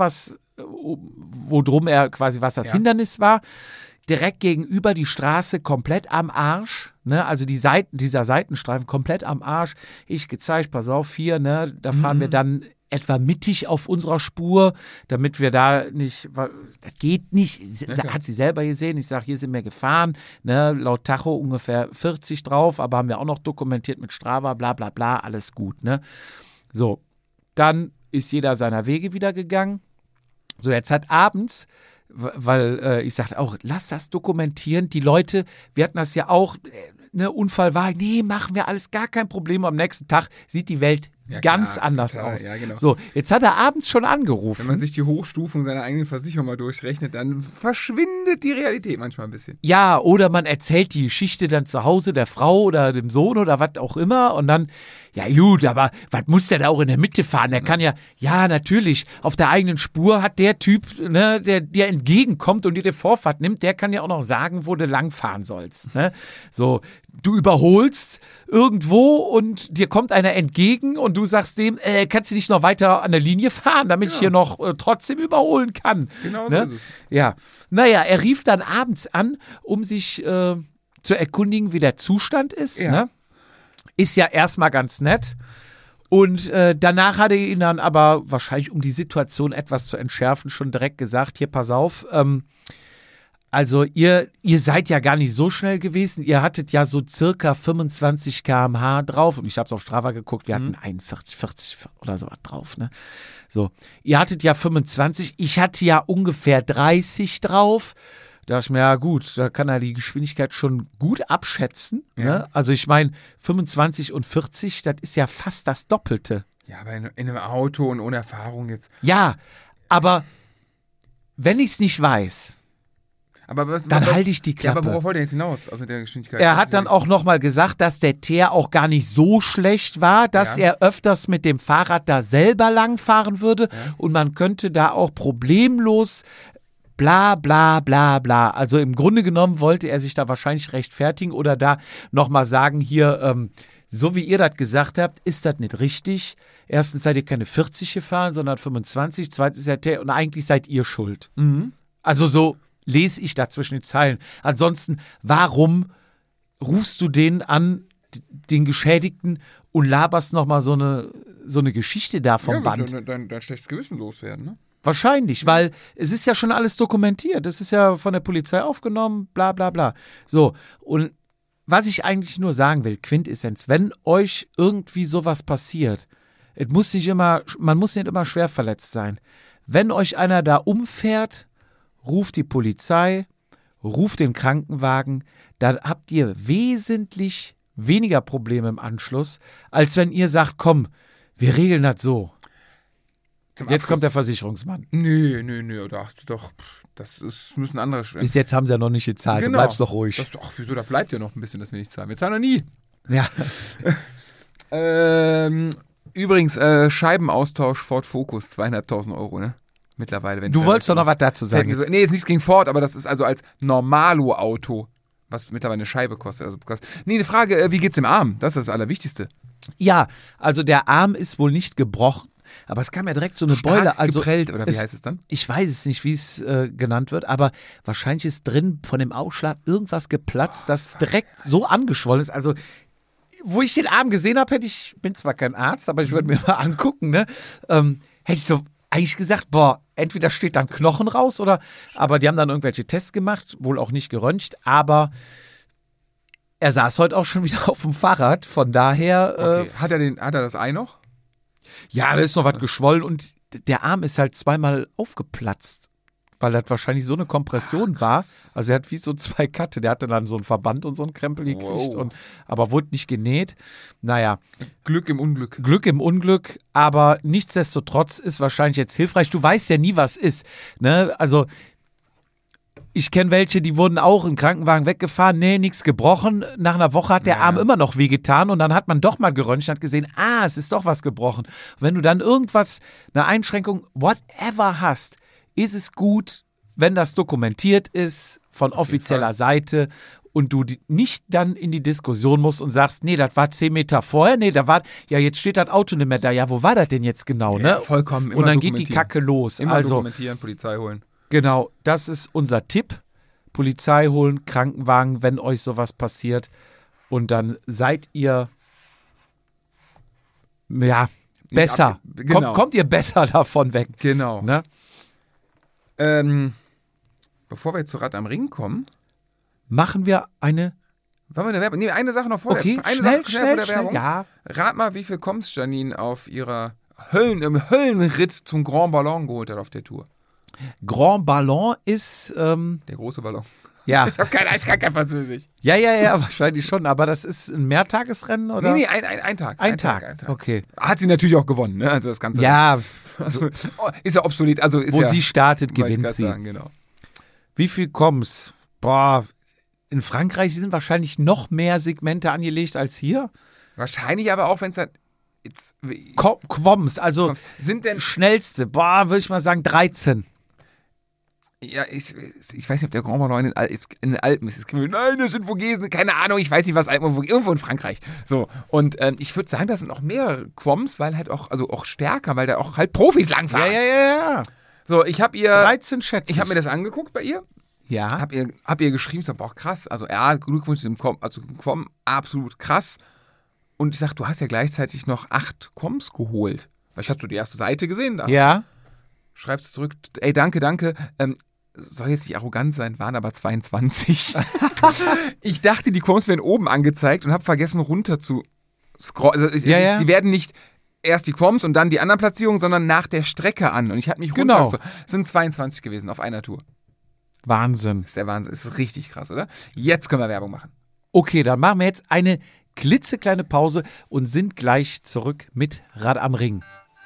Speaker 1: wodrum er quasi, was das Hindernis war. Direkt gegenüber die Straße komplett am Arsch, ne? Also dieser Seitenstreifen komplett am Arsch. Ich gezeigt, pass auf, hier, ne? Da fahren wir dann etwa mittig auf unserer Spur, damit wir da nicht, das geht nicht, hat sie selber gesehen. Ich sage, hier sind wir gefahren, ne? Laut Tacho ungefähr 40 drauf, aber haben wir auch noch dokumentiert mit Strava, bla bla bla, alles gut, ne? So, dann ist jeder seiner Wege wieder gegangen. So, jetzt hat abends, weil ich sagte auch, lass das dokumentieren. Die Leute, wir hatten das ja auch, ne, Unfall war, nee, machen wir alles, gar kein Problem. Am nächsten Tag sieht die Welt ganz anders aus.
Speaker 2: Ja, genau.
Speaker 1: So, jetzt hat er abends schon angerufen.
Speaker 2: Wenn man sich die Hochstufung seiner eigenen Versicherung mal durchrechnet, dann verschwindet die Realität manchmal ein bisschen.
Speaker 1: Ja, oder man erzählt die Geschichte dann zu Hause der Frau oder dem Sohn oder was auch immer und dann, ja gut, aber was muss der da auch in der Mitte fahren? Der kann ja natürlich, auf der eigenen Spur hat der Typ, ne, der dir entgegenkommt und dir die Vorfahrt nimmt, der kann ja auch noch sagen, wo du langfahren sollst. Ne? So, du überholst irgendwo und dir kommt einer entgegen und du sagst dem, kannst du nicht noch weiter an der Linie fahren, damit ich hier noch trotzdem überholen kann.
Speaker 2: Genau
Speaker 1: ne?
Speaker 2: So ist es.
Speaker 1: Ja, naja, er rief dann abends an, um sich zu erkundigen, wie der Zustand ist.
Speaker 2: Ja.
Speaker 1: Ne? Ist ja erstmal ganz nett. Und danach hat er ihn dann aber wahrscheinlich, um die Situation etwas zu entschärfen, schon direkt gesagt, hier, pass auf, also ihr seid ja gar nicht so schnell gewesen. Ihr hattet ja so circa 25 km/h drauf. Und ich habe es auf Strava geguckt, wir hatten 41, 40 oder so was drauf. Ne? So, ihr hattet ja 25, ich hatte ja ungefähr 30 drauf. Da dachte ich mir, ja gut, da kann er die Geschwindigkeit schon gut abschätzen.
Speaker 2: Ja.
Speaker 1: Ne? Also ich meine, 25 und 40, das ist ja fast das Doppelte.
Speaker 2: Ja, aber in einem Auto und ohne Erfahrung jetzt.
Speaker 1: Ja, aber wenn ich es nicht weiß, dann halte ich die Klappe.
Speaker 2: Ja, aber worauf wollte er jetzt hinaus mit der Geschwindigkeit?
Speaker 1: Er hat dann auch nochmal gesagt, dass der Teer auch gar nicht so schlecht war, dass er öfters mit dem Fahrrad da selber langfahren würde und man könnte da auch problemlos bla bla bla bla. Also im Grunde genommen wollte er sich da wahrscheinlich rechtfertigen oder da nochmal sagen, hier, so wie ihr das gesagt habt, ist das nicht richtig. Erstens seid ihr keine 40 gefahren, sondern 25. Zweitens ist der Teer und eigentlich seid ihr schuld. Also so lese ich da zwischen den Zeilen. Ansonsten, warum rufst du den an, den Geschädigten, und laberst nochmal so eine Geschichte da vom Band?
Speaker 2: Dein schlechtes Gewissen loswerden, ne?
Speaker 1: Wahrscheinlich, weil es ist ja schon alles dokumentiert. Das ist ja von der Polizei aufgenommen, bla bla bla. So, und was ich eigentlich nur sagen will, Quintessenz, wenn euch irgendwie sowas passiert, man muss nicht immer schwer verletzt sein. Wenn euch einer da umfährt, ruft die Polizei, ruft den Krankenwagen, dann habt ihr wesentlich weniger Probleme im Anschluss, als wenn ihr sagt, komm, wir regeln das so. Jetzt kommt der Versicherungsmann.
Speaker 2: Nö, doch, müssen andere schwer.
Speaker 1: Bis jetzt haben sie ja noch nicht gezahlt, du bleibst doch ruhig.
Speaker 2: Wieso, da bleibt ja noch ein bisschen, dass wir nicht zahlen. Wir zahlen noch nie.
Speaker 1: Ja.
Speaker 2: Übrigens, Scheibenaustausch Ford Focus, 2.500 Euro, ne? Mittlerweile. Wenn
Speaker 1: du wolltest doch noch was dazu sagen.
Speaker 2: Nee, ist nichts gegen Ford, aber das ist also als Normalo-Auto, was mittlerweile eine Scheibe kostet. Also, nee, eine Frage, wie geht's dem Arm? Das ist das Allerwichtigste.
Speaker 1: Ja, also der Arm ist wohl nicht gebrochen, aber es kam ja direkt so eine Beule. Also
Speaker 2: geprellt, oder wie heißt es dann?
Speaker 1: Ich weiß es nicht, wie es genannt wird, aber wahrscheinlich ist drin von dem Ausschlag irgendwas geplatzt, das direkt so angeschwollen ist. Also, wo ich den Arm gesehen habe, bin zwar kein Arzt, aber ich würde mir mal angucken, ne? Hätte ich so eigentlich gesagt, entweder steht dann Knochen raus aber die haben dann irgendwelche Tests gemacht, wohl auch nicht geröntgt, aber er saß heute auch schon wieder auf dem Fahrrad, von daher.
Speaker 2: Okay. Hat er das Ei noch?
Speaker 1: Ja, da ist noch was geschwollen und der Arm ist halt zweimal aufgeplatzt, weil das wahrscheinlich so eine Kompression war. Also er hat wie so 2 Cutte, der hatte dann so einen Verband und so einen Krempel gekriegt, aber wurde nicht genäht. Naja.
Speaker 2: Glück im Unglück.
Speaker 1: Glück im Unglück, aber nichtsdestotrotz ist wahrscheinlich jetzt hilfreich. Du weißt ja nie, was ist. Ne? Also Ich kenne welche, die wurden auch im Krankenwagen weggefahren. Nee, nichts gebrochen. Nach einer Woche hat der Arm immer noch wehgetan und dann hat man doch mal geröntgt und hat gesehen, es ist doch was gebrochen. Und wenn du dann irgendwas, eine Einschränkung, whatever hast, ist es gut, wenn das dokumentiert ist von offizieller Seite und du nicht dann in die Diskussion musst und sagst, nee, das war 10 Meter vorher, nee, jetzt steht das Auto nicht mehr da. Ja, wo war das denn jetzt genau?
Speaker 2: Ja,
Speaker 1: ne?
Speaker 2: vollkommen.
Speaker 1: Und dann geht die Kacke los.
Speaker 2: Immer dokumentieren, Polizei holen.
Speaker 1: Genau, das ist unser Tipp. Polizei holen, Krankenwagen, wenn euch sowas passiert. Und dann seid ihr, besser.
Speaker 2: Genau.
Speaker 1: Kommt ihr besser davon weg.
Speaker 2: Genau.
Speaker 1: Ne?
Speaker 2: Bevor wir jetzt zu Rad am Ring kommen,
Speaker 1: machen wir eine...
Speaker 2: Wollen wir eine Werbung? Nee, eine Sache noch vor
Speaker 1: der Werbung. Ja.
Speaker 2: Rat mal, wie viel Koms Janine auf ihrer im Höllenritt zum Grand Ballon geholt hat auf der Tour.
Speaker 1: Grand Ballon ist...
Speaker 2: der große Ballon.
Speaker 1: Ja.
Speaker 2: Ich kann kein Französisch.
Speaker 1: Ja, wahrscheinlich schon. Aber das ist ein Mehrtagesrennen, oder?
Speaker 2: Nee, ein Tag.
Speaker 1: Ein Tag. Okay.
Speaker 2: Hat sie natürlich auch gewonnen, ne? Also das Ganze.
Speaker 1: Ja.
Speaker 2: Also, ist ja obsolet. Also ist
Speaker 1: wo sie startet, gewinnt sie.
Speaker 2: Sagen, genau.
Speaker 1: Wie viel kommt's? Boah, in Frankreich sind wahrscheinlich noch mehr Segmente angelegt als hier.
Speaker 2: Wahrscheinlich aber auch, wenn es halt...
Speaker 1: Quoms, also
Speaker 2: sind denn
Speaker 1: schnellste, würde ich mal sagen 13.
Speaker 2: Ja, ich weiß nicht, ob der Grand Ballon in den Alpen ist. Nein, das sind Vogesen, keine Ahnung, ich weiß nicht, was Alpen, irgendwo in Frankreich. So, und ich würde sagen, das sind noch mehr Quoms, weil halt auch stärker, weil da auch halt Profis langfahren.
Speaker 1: Ja.
Speaker 2: So, ich habe ihr...
Speaker 1: 13 schätze ich.
Speaker 2: Ich habe mir das angeguckt bei ihr.
Speaker 1: Ja.
Speaker 2: Hab ihr geschrieben, so, boah, krass. Also, Glückwunsch zum Quom, absolut krass. Und ich sag, du hast ja gleichzeitig noch 8 Quoms geholt. Ich hatte so die erste Seite gesehen da.
Speaker 1: Ja.
Speaker 2: Schreibst du zurück, ey, danke. Soll jetzt nicht arrogant sein, waren aber 22. Ich dachte, die Quoms werden oben angezeigt und habe vergessen, runter zu scrollen. Also, die werden nicht erst die Quoms und dann die anderen Platzierungen, sondern nach der Strecke an. Und ich habe mich runter. Es sind 22 gewesen auf einer Tour.
Speaker 1: Wahnsinn.
Speaker 2: Das ist der Wahnsinn. Das ist richtig krass, oder? Jetzt können wir Werbung machen.
Speaker 1: Okay, dann machen wir jetzt eine klitzekleine Pause und sind gleich zurück mit Rad am Ring.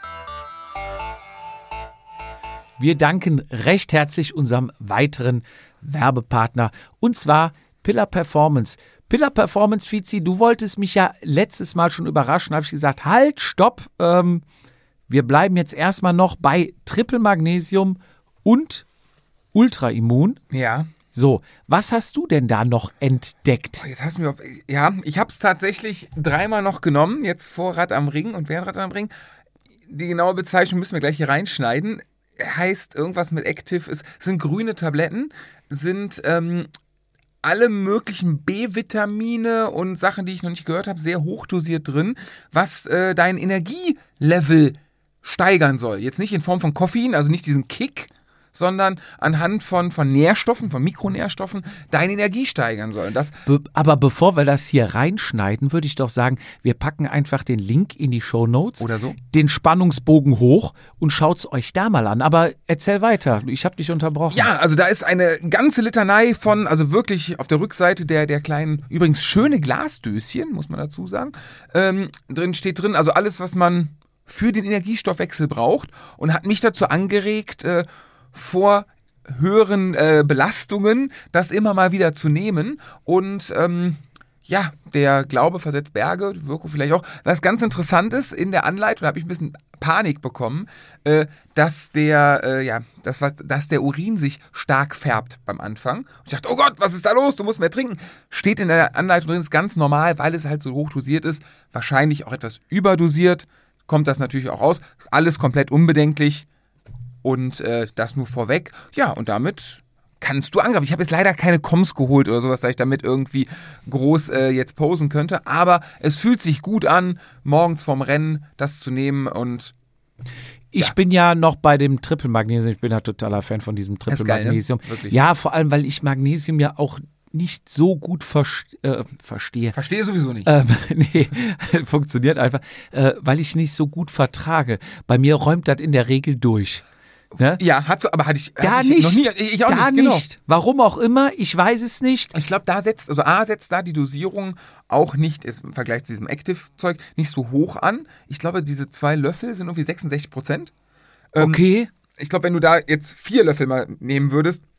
Speaker 1: Wir danken recht herzlich unserem weiteren Werbepartner, und zwar Pillar Performance. Pillar Performance, Fizi, du wolltest mich ja letztes Mal schon überraschen, habe ich gesagt, halt, stopp, wir bleiben jetzt erstmal noch bei Triple Magnesium und Ultra Immun.
Speaker 2: Ja.
Speaker 1: So, was hast du denn da noch entdeckt?
Speaker 2: Jetzt hast du mir ich habe es tatsächlich 3-mal noch genommen, jetzt vor Rad am Ring und während Rad am Ring. Die genaue Bezeichnung müssen wir gleich hier reinschneiden. Heißt irgendwas mit Active, es sind grüne Tabletten, sind alle möglichen B-Vitamine und Sachen, die ich noch nicht gehört habe, sehr hochdosiert drin, was dein Energielevel steigern soll. Jetzt nicht in Form von Koffein, also nicht diesen Kick, sondern anhand von Nährstoffen, von Mikronährstoffen, deine Energie steigern soll.
Speaker 1: Aber bevor wir das hier reinschneiden, würde ich doch sagen, wir packen einfach den Link in die Shownotes,
Speaker 2: oder so,
Speaker 1: den Spannungsbogen hoch und schaut's euch da mal an. Aber erzähl weiter, ich habe dich unterbrochen.
Speaker 2: Ja, also da ist eine ganze Litanei von, also wirklich auf der Rückseite der kleinen, übrigens schöne Glasdöschen, muss man dazu sagen, steht drin, also alles, was man für den Energiestoffwechsel braucht, und hat mich dazu angeregt, vor höheren Belastungen das immer mal wieder zu nehmen. Und der Glaube versetzt Berge, die Wirkung vielleicht auch. Was ganz interessant ist, in der Anleitung, da habe ich ein bisschen Panik bekommen, dass der Urin sich stark färbt beim Anfang. Und ich dachte, oh Gott, was ist da los? Du musst mehr trinken. Steht in der Anleitung drin, ist ganz normal, weil es halt so hoch dosiert ist. Wahrscheinlich auch etwas überdosiert. Kommt das natürlich auch raus. Alles komplett unbedenklich. Und das nur vorweg. Ja, und damit kannst du angreifen. Ich habe jetzt leider keine Koms geholt oder sowas, dass ich damit irgendwie groß jetzt posen könnte. Aber es fühlt sich gut an, morgens vorm Rennen das zu nehmen. Und
Speaker 1: ich bin ja noch bei dem Triple Magnesium. Ich bin ja totaler Fan von diesem Triple Magnesium.
Speaker 2: Ne? Wirklich.
Speaker 1: Ja, vor allem, weil ich Magnesium ja auch nicht so gut verstehe.
Speaker 2: Verstehe sowieso nicht.
Speaker 1: Nee, funktioniert einfach, weil ich nicht so gut vertrage. Bei mir räumt das in der Regel durch. Ne?
Speaker 2: Ja, hatte ich
Speaker 1: nicht.
Speaker 2: Noch nie. Ich auch
Speaker 1: da
Speaker 2: nicht. Genau.
Speaker 1: Nicht. Warum auch immer, ich weiß es nicht.
Speaker 2: Ich glaube, setzt da die Dosierung auch nicht, im Vergleich zu diesem Active-Zeug, nicht so hoch an. Ich glaube, diese 2 Löffel sind irgendwie 66%.
Speaker 1: Okay.
Speaker 2: Ich glaube, wenn du da jetzt 4 Löffel mal nehmen würdest,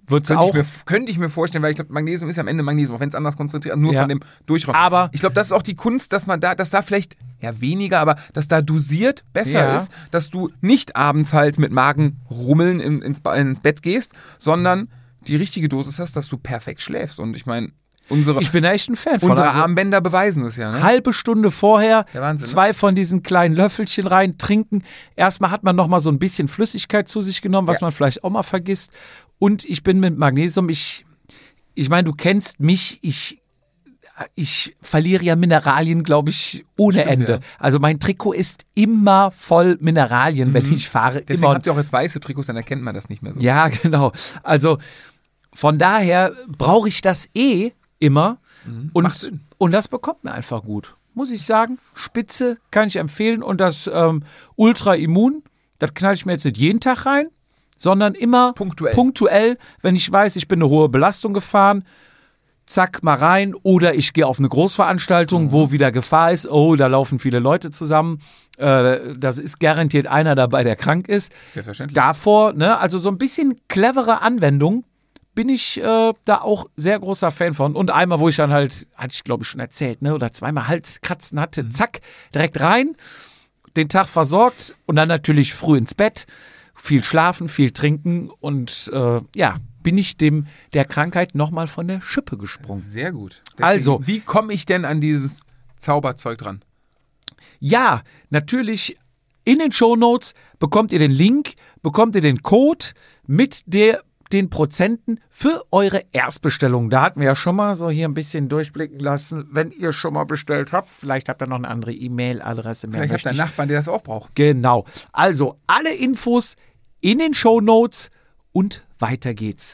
Speaker 2: Könnte ich mir vorstellen, weil ich glaube, Magnesium ist ja am Ende Magnesium, auch wenn es anders konzentriert, nur
Speaker 1: Ja.
Speaker 2: von dem Durchraum.
Speaker 1: Aber
Speaker 2: ich glaube, das ist auch die Kunst, dass da vielleicht, ja weniger, aber dass da dosiert besser
Speaker 1: Ja.
Speaker 2: ist, dass du nicht abends halt mit Magenrummeln ins Bett gehst, sondern die richtige Dosis hast, dass du perfekt schläfst. Und ich meine,
Speaker 1: ich bin da echt ein Fan von.
Speaker 2: unsere
Speaker 1: Also,
Speaker 2: Armbänder beweisen es ja, ne?
Speaker 1: halbe Stunde vorher,
Speaker 2: Der Wahnsinn, ne?
Speaker 1: 2 von diesen kleinen Löffelchen rein, trinken. Erstmal hat man noch mal so ein bisschen Flüssigkeit zu sich genommen, was
Speaker 2: Ja.
Speaker 1: man vielleicht auch mal vergisst. Und ich bin mit Magnesium, ich meine, du kennst mich, ich verliere ja Mineralien, glaube ich, ohne
Speaker 2: Stimmt,
Speaker 1: Ende.
Speaker 2: ja.
Speaker 1: Also mein Trikot ist immer voll Mineralien, wenn ich fahre.
Speaker 2: Deswegen
Speaker 1: immer.
Speaker 2: habt ihr auch jetzt weiße Trikots, dann erkennt man das nicht mehr so.
Speaker 1: Ja, genau. Also von daher brauche ich das immer
Speaker 2: Macht Sinn.
Speaker 1: und das bekommt mir einfach gut. Muss ich sagen, Spitze kann ich empfehlen und das Ultra Immun, das knall ich mir jetzt nicht jeden Tag rein, sondern immer
Speaker 2: Punktuell.
Speaker 1: wenn ich weiß, ich bin eine hohe Belastung gefahren, zack, mal rein. Oder ich gehe auf eine Großveranstaltung, wo wieder Gefahr ist, oh, da laufen viele Leute zusammen. Das ist garantiert einer dabei, der krank ist.
Speaker 2: Selbstverständlich.
Speaker 1: Davor, ne, also so ein bisschen clevere Anwendung, bin ich da auch sehr großer Fan von. Und einmal, wo ich dann halt, hatte ich glaube ich schon erzählt, ne, oder zweimal Halskratzen hatte, zack, direkt rein, den Tag versorgt und dann natürlich früh ins Bett, viel schlafen, viel trinken und bin ich der Krankheit nochmal von der Schippe gesprungen.
Speaker 2: Sehr gut.
Speaker 1: Also.
Speaker 2: Wie komme ich denn an dieses Zauberzeug dran?
Speaker 1: Ja, natürlich in den Shownotes bekommt ihr den Link, bekommt ihr den Code mit den Prozenten für eure Erstbestellung. Da hatten wir ja schon mal so hier ein bisschen durchblicken lassen, wenn ihr schon mal bestellt habt. Vielleicht habt ihr noch eine andere E-Mail-Adresse mehr.
Speaker 2: Vielleicht habt ihr einen Nachbarn, der das auch braucht.
Speaker 1: Genau. Also alle Infos in den Shownotes und weiter geht's.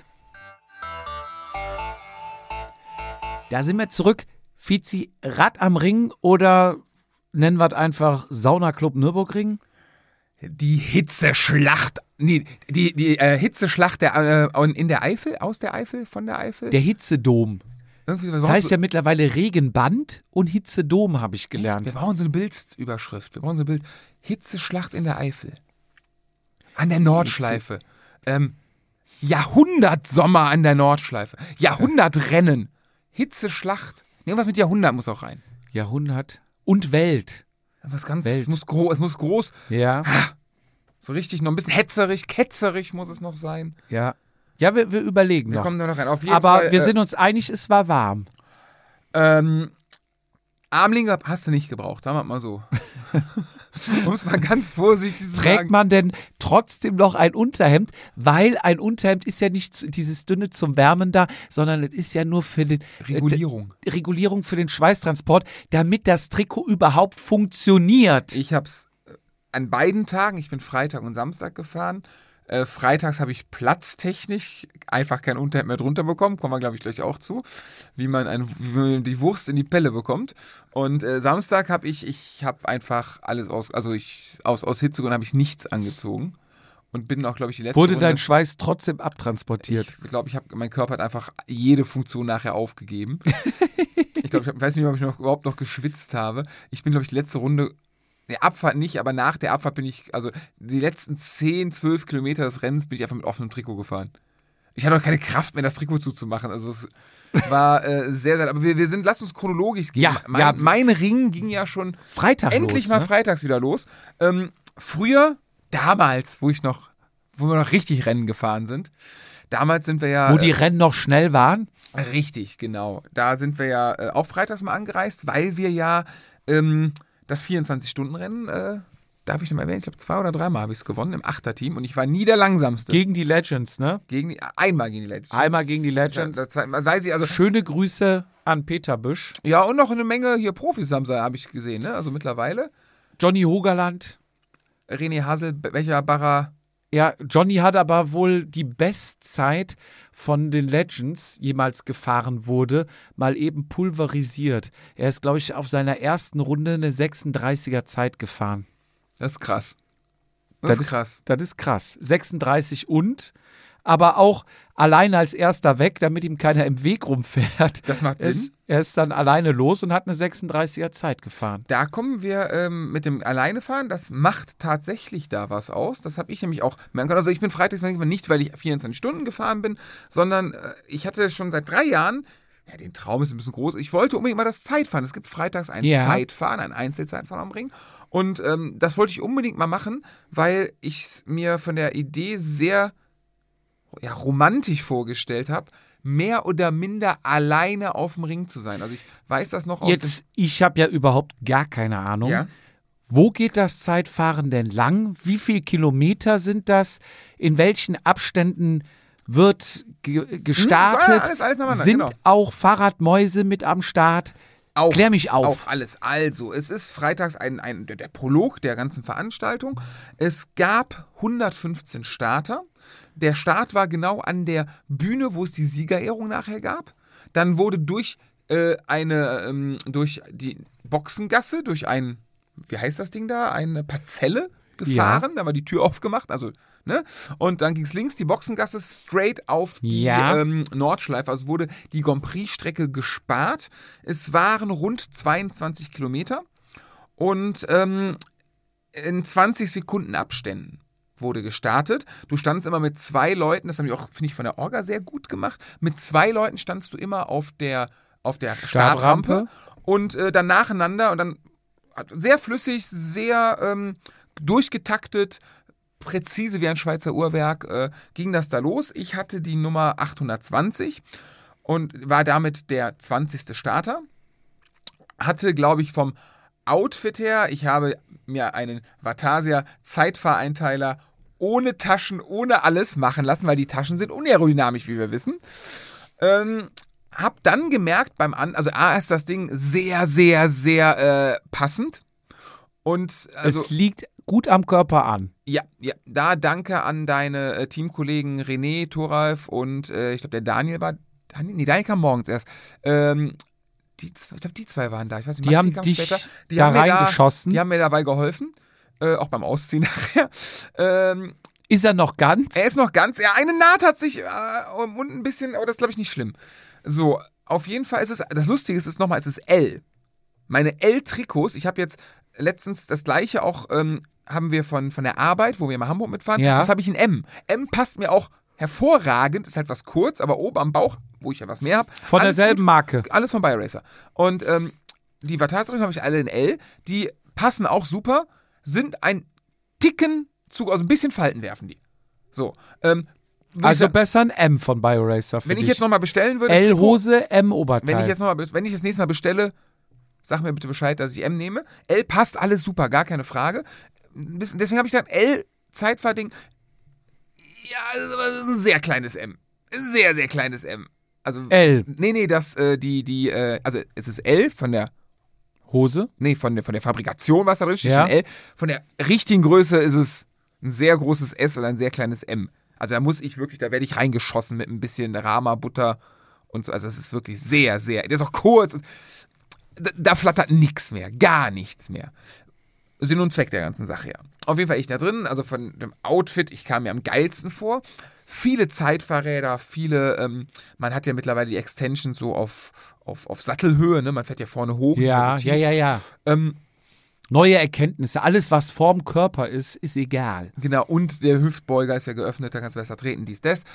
Speaker 1: Da sind wir zurück. Fizi, Rad am Ring oder nennen wir es einfach Saunaclub Nürburgring?
Speaker 2: Die Hitzeschlacht. Nee, die Hitzeschlacht in der Eifel, aus der Eifel, von der Eifel.
Speaker 1: Der Hitzedom.
Speaker 2: Irgendwie
Speaker 1: Das heißt ja mittlerweile Regenband und Hitzedom, habe ich gelernt.
Speaker 2: Wir brauchen so eine Bildüberschrift. Wir brauchen so ein Bild. Hitzeschlacht in der Eifel. An der Nordschleife. Jahrhundertsommer an der Nordschleife. Jahrhundertrennen. Hitzeschlacht. Irgendwas mit Jahrhundert muss auch rein.
Speaker 1: Jahrhundert und Welt.
Speaker 2: Was ganz,
Speaker 1: Welt.
Speaker 2: es muss groß.
Speaker 1: Ja,
Speaker 2: So richtig noch ein bisschen ketzerig muss es noch sein.
Speaker 1: ja. Ja, wir überlegen
Speaker 2: Wir
Speaker 1: noch.
Speaker 2: kommen da noch rein. Auf jeden
Speaker 1: Aber
Speaker 2: Fall,
Speaker 1: wir sind uns einig, es war warm.
Speaker 2: Armlinge hast du nicht gebraucht, sagen wir mal so. Muss man ganz vorsichtig sagen.
Speaker 1: Trägt man denn trotzdem noch ein Unterhemd? Weil ein Unterhemd ist ja nicht dieses dünne zum Wärmen da, sondern es ist ja nur für den Regulierung für den Schweißtransport, damit das Trikot überhaupt funktioniert.
Speaker 2: Ich habe es an beiden Tagen, ich bin Freitag und Samstag gefahren. Freitags habe ich platztechnisch einfach kein Unterhemd mehr drunter bekommen. Kommen wir, glaube ich, gleich auch zu, wie man die Wurst in die Pelle bekommt. Und Samstag habe ich habe einfach alles aus Hitzegründen habe ich nichts angezogen. Und bin auch, glaube ich, die letzte
Speaker 1: Wurde
Speaker 2: Runde,
Speaker 1: dein Schweiß trotzdem abtransportiert?
Speaker 2: Ich glaube, mein Körper hat einfach jede Funktion nachher aufgegeben. Ich weiß nicht, ob ich überhaupt noch geschwitzt habe. Ich bin, glaube ich, die letzte Runde, der Abfahrt nicht, aber nach der Abfahrt also die letzten 10, 12 Kilometer des Rennens bin ich einfach mit offenem Trikot gefahren. Ich hatte auch keine Kraft mehr, das Trikot zuzumachen. Also es war sehr, sehr, aber lasst uns chronologisch gehen.
Speaker 1: Ja,
Speaker 2: Mein Ring ging ja schon
Speaker 1: Freitag
Speaker 2: endlich
Speaker 1: los,
Speaker 2: mal
Speaker 1: ne?
Speaker 2: freitags wieder los. Früher, damals, wo wir noch richtig Rennen gefahren sind, damals sind wir ja...
Speaker 1: Wo die Rennen noch schnell waren?
Speaker 2: Richtig, genau. Da sind wir ja auch freitags mal angereist, weil wir ja das 24-Stunden-Rennen, darf ich noch mal erwähnen, ich glaube 2 oder 3 Mal habe ich es gewonnen im Achterteam und ich war nie der Langsamste.
Speaker 1: Gegen die Legends, ne?
Speaker 2: Einmal gegen die Legends.
Speaker 1: Einmal gegen die Legends.
Speaker 2: Weiß ich, also,
Speaker 1: Schöne Grüße an Peter Büsch.
Speaker 2: ja, und noch eine Menge hier Profis habe ich gesehen, ne? Also mittlerweile.
Speaker 1: Johnny Hogerland.
Speaker 2: René Haselbecher-Barrer.
Speaker 1: Ja, Johnny hat aber wohl die Bestzeit von den Legends jemals gefahren wurde, mal eben pulverisiert. Er ist, glaube ich, auf seiner ersten Runde eine 36er Zeit gefahren.
Speaker 2: Das ist krass. Das ist krass.
Speaker 1: Das ist krass. 36 und aber auch alleine als erster weg, damit ihm keiner im Weg rumfährt.
Speaker 2: Das macht Sinn.
Speaker 1: Er ist dann alleine los und hat eine 36er Zeit gefahren.
Speaker 2: Da kommen wir mit dem Alleinefahren. Das macht tatsächlich da was aus. Das habe ich nämlich auch merken können. Also ich bin freitags nicht, weil ich 24 Stunden gefahren bin, sondern ich hatte schon seit 3 Jahren, ja, den Traum ist ein bisschen groß, ich wollte unbedingt mal das Zeitfahren. Es gibt freitags ein Zeitfahren, ein Einzelzeitfahren am Ring. Und das wollte ich unbedingt mal machen, weil ich es mir von der Idee sehr romantisch vorgestellt habe, mehr oder minder alleine auf dem Ring zu sein. Also ich weiß das noch aus
Speaker 1: ich habe ja überhaupt gar keine Ahnung.
Speaker 2: Ja?
Speaker 1: Wo geht das Zeitfahren denn lang? Wie viele Kilometer sind das? In welchen Abständen wird gestartet?
Speaker 2: Alles
Speaker 1: sind auch Fahrradmäuse mit am Start? Klär mich auf.
Speaker 2: Auch alles. Also, es ist freitags der Prolog der ganzen Veranstaltung. Es gab 115 Starter. Der Start war genau an der Bühne, wo es die Siegerehrung nachher gab. Dann wurde durch die Boxengasse, durch wie heißt das Ding da? Eine Parzelle gefahren. Da war die Tür aufgemacht, also, ne? Und dann ging es links die Boxengasse straight auf die Nordschleife. Also wurde die Grand Prix-Strecke gespart. Es waren rund 22 Kilometer und in 20 Sekunden Abständen wurde gestartet. Du standst immer mit 2 Leuten, das haben die auch, finde ich, von der Orga sehr gut gemacht. Mit 2 Leuten standst du immer auf der Startrampe und dann nacheinander und dann sehr flüssig, sehr durchgetaktet, präzise wie ein Schweizer Uhrwerk ging das da los. Ich hatte die Nummer 820 und war damit der 20. Starter. Hatte, glaube ich, vom Outfit her, ich habe mir einen Vatasia Zeitfahreinteiler ohne Taschen, ohne alles machen lassen, weil die Taschen sind unaerodynamisch, wie wir wissen. Hab dann gemerkt also A ist das Ding sehr, sehr, sehr passend. Und also,
Speaker 1: es liegt gut am Körper an.
Speaker 2: Ja, da danke an deine Teamkollegen René, Thoralf und ich glaube der Daniel Daniel kam morgens erst. Ich glaube, die 2 waren da. Ich weiß nicht,
Speaker 1: die haben dich später. Da reingeschossen.
Speaker 2: Die haben mir dabei geholfen, auch beim Ausziehen nachher.
Speaker 1: Ist er noch ganz?
Speaker 2: Er ist noch ganz. Ja, eine Naht hat sich und ein bisschen, aber das ist, glaube ich, nicht schlimm. So, auf jeden Fall ist es, das Lustige ist nochmal, es ist L. Meine L-Trikots, ich habe jetzt letztens das gleiche auch, haben wir von der Arbeit, wo wir mal Hamburg mitfahren, das habe ich in M. M passt mir auch hervorragend, ist halt was kurz, aber oben am Bauch, wo ich ja was mehr habe.
Speaker 1: Von derselben Marke.
Speaker 2: Alles von BioRacer. Und die Vatasia habe ich alle in L, die passen auch super, sind ein Ticken zu, also ein bisschen Falten werfen die. So,
Speaker 1: also besser ein M von BioRacer für
Speaker 2: Wenn ich jetzt nochmal bestellen würde.
Speaker 1: L-Hose, M-Oberteil.
Speaker 2: Wenn ich das nächste Mal bestelle, sag mir bitte Bescheid, dass ich M nehme. L passt alles super, gar keine Frage. Deswegen habe ich gesagt, L-Zeitfahrding, ja, das ist ein sehr kleines M. Sehr, sehr kleines M. Also,
Speaker 1: L.
Speaker 2: Nee, das, also es ist L von der
Speaker 1: Hose?
Speaker 2: Nee, von der Fabrikation, was da drin steht, schon L. Von der richtigen Größe ist es ein sehr großes S oder ein sehr kleines M. Also da werde ich reingeschossen mit ein bisschen Rama-Butter und so. Also es ist wirklich sehr, sehr, der ist auch kurz. Da flattert nichts mehr, gar nichts mehr. Sinn und Zweck der ganzen Sache, ja. Auf jeden Fall ich da drin, also von dem Outfit, ich kam mir am geilsten vor. Viele Zeitfahrräder, man hat ja mittlerweile die Extensions so auf Sattelhöhe, ne? Man fährt ja vorne hoch.
Speaker 1: Ja,
Speaker 2: so
Speaker 1: ja. Neue Erkenntnisse, alles was vorm Körper ist egal.
Speaker 2: Genau, und der Hüftbeuger ist ja geöffnet, da kannst du besser treten, dies, das.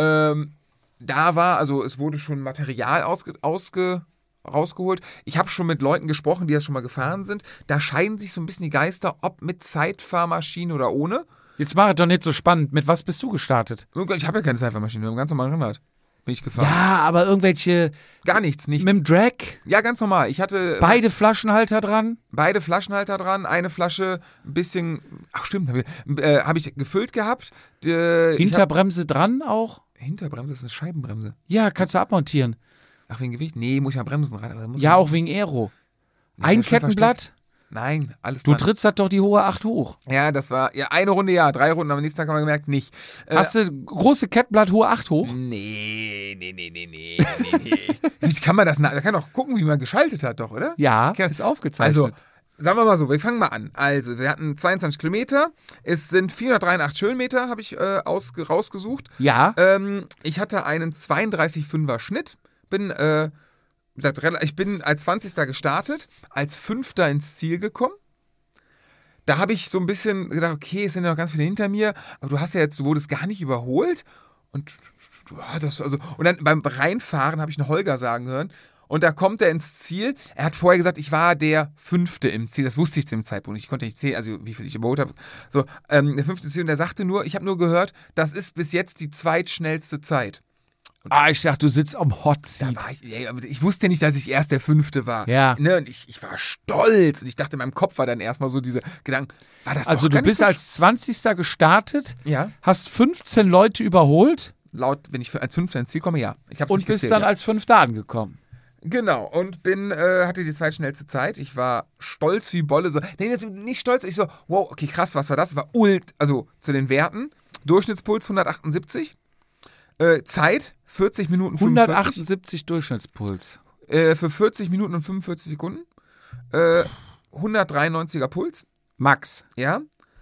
Speaker 2: Es wurde schon Material rausgeholt. Ich habe schon mit Leuten gesprochen, die das schon mal gefahren sind. Da scheiden sich so ein bisschen die Geister, ob mit Zeitfahrmaschine oder ohne.
Speaker 1: Jetzt mach es doch nicht so spannend. Mit was bist du gestartet?
Speaker 2: Ich habe ja keine Zeitfahrmaschine, mit einem ganz normalen Rennrad bin ich gefahren.
Speaker 1: Ja, aber irgendwelche...
Speaker 2: Gar nichts.
Speaker 1: Mit dem Drag?
Speaker 2: Ja, ganz normal. Ich hatte...
Speaker 1: Beide Flaschenhalter dran?
Speaker 2: Beide Flaschenhalter dran. Eine Flasche ein bisschen... Ach stimmt, habe ich gefüllt gehabt.
Speaker 1: Hinterbremse dran auch?
Speaker 2: Hinterbremse ist eine Scheibenbremse.
Speaker 1: Ja, kannst du abmontieren.
Speaker 2: Ach, wegen Gewicht? Nee, muss ich ja bremsen.
Speaker 1: Ja, auch wegen Aero. Ein Kettenblatt?
Speaker 2: Nein, alles
Speaker 1: dran. Du
Speaker 2: dran.
Speaker 1: trittst halt doch die hohe 8 hoch.
Speaker 2: Ja, das war, ja, eine Runde ja, 3 Runden, aber nächsten Tag haben wir gemerkt, nicht.
Speaker 1: Hast du große Kettenblatt, hohe 8 hoch?
Speaker 2: Nee. Wie kann man das, da kann doch gucken, wie man geschaltet hat, doch, oder?
Speaker 1: Ja, ist aufgezeichnet.
Speaker 2: Also, Sagen wir mal so, wir fangen mal an. Also, wir hatten 22 Kilometer. Es sind 483 Höhenmeter, habe ich rausgesucht.
Speaker 1: Ja.
Speaker 2: Ich hatte einen 32,5er Schnitt. Ich bin als 20. gestartet, als 5. ins Ziel gekommen. Da habe ich so ein bisschen gedacht, okay, es sind ja noch ganz viele hinter mir, aber du wurdest gar nicht überholt. Und dann beim Reinfahren habe ich einen Holger sagen hören. Und da kommt er ins Ziel. Er hat vorher gesagt, ich war der 5. im Ziel. Das wusste ich zu dem Zeitpunkt nicht. Ich konnte nicht zählen, also wie viel ich überholt habe. So, der 5. Ziel. Und er sagte nur, ich habe nur gehört, das ist bis jetzt die zweitschnellste Zeit.
Speaker 1: Ich dachte, du sitzt am Hot Seat.
Speaker 2: Ich wusste ja nicht, dass ich erst der 5. war.
Speaker 1: Ja.
Speaker 2: Ne, und ich war stolz. Und ich dachte, in meinem Kopf war dann erstmal so diese Gedanken, war das
Speaker 1: Also
Speaker 2: doch
Speaker 1: du bist
Speaker 2: so
Speaker 1: als 20. gestartet,
Speaker 2: ja.
Speaker 1: hast 15 Leute überholt.
Speaker 2: Laut, wenn ich als 5. ins Ziel komme, ja. Ich hab's
Speaker 1: und
Speaker 2: nicht
Speaker 1: bist
Speaker 2: gezählt,
Speaker 1: dann
Speaker 2: ja.
Speaker 1: als 5. angekommen.
Speaker 2: Genau, und hatte die zweitschnellste Zeit. Ich war stolz wie Bolle. So. Nee, nicht stolz. Ich so, wow, okay, krass, was war das? War also zu den Werten. Durchschnittspuls 178. Zeit 40 Minuten 45.
Speaker 3: 178 Durchschnittspuls.
Speaker 2: Für 40 Minuten und 45 Sekunden. 193er Puls.
Speaker 1: Max.
Speaker 2: Ja.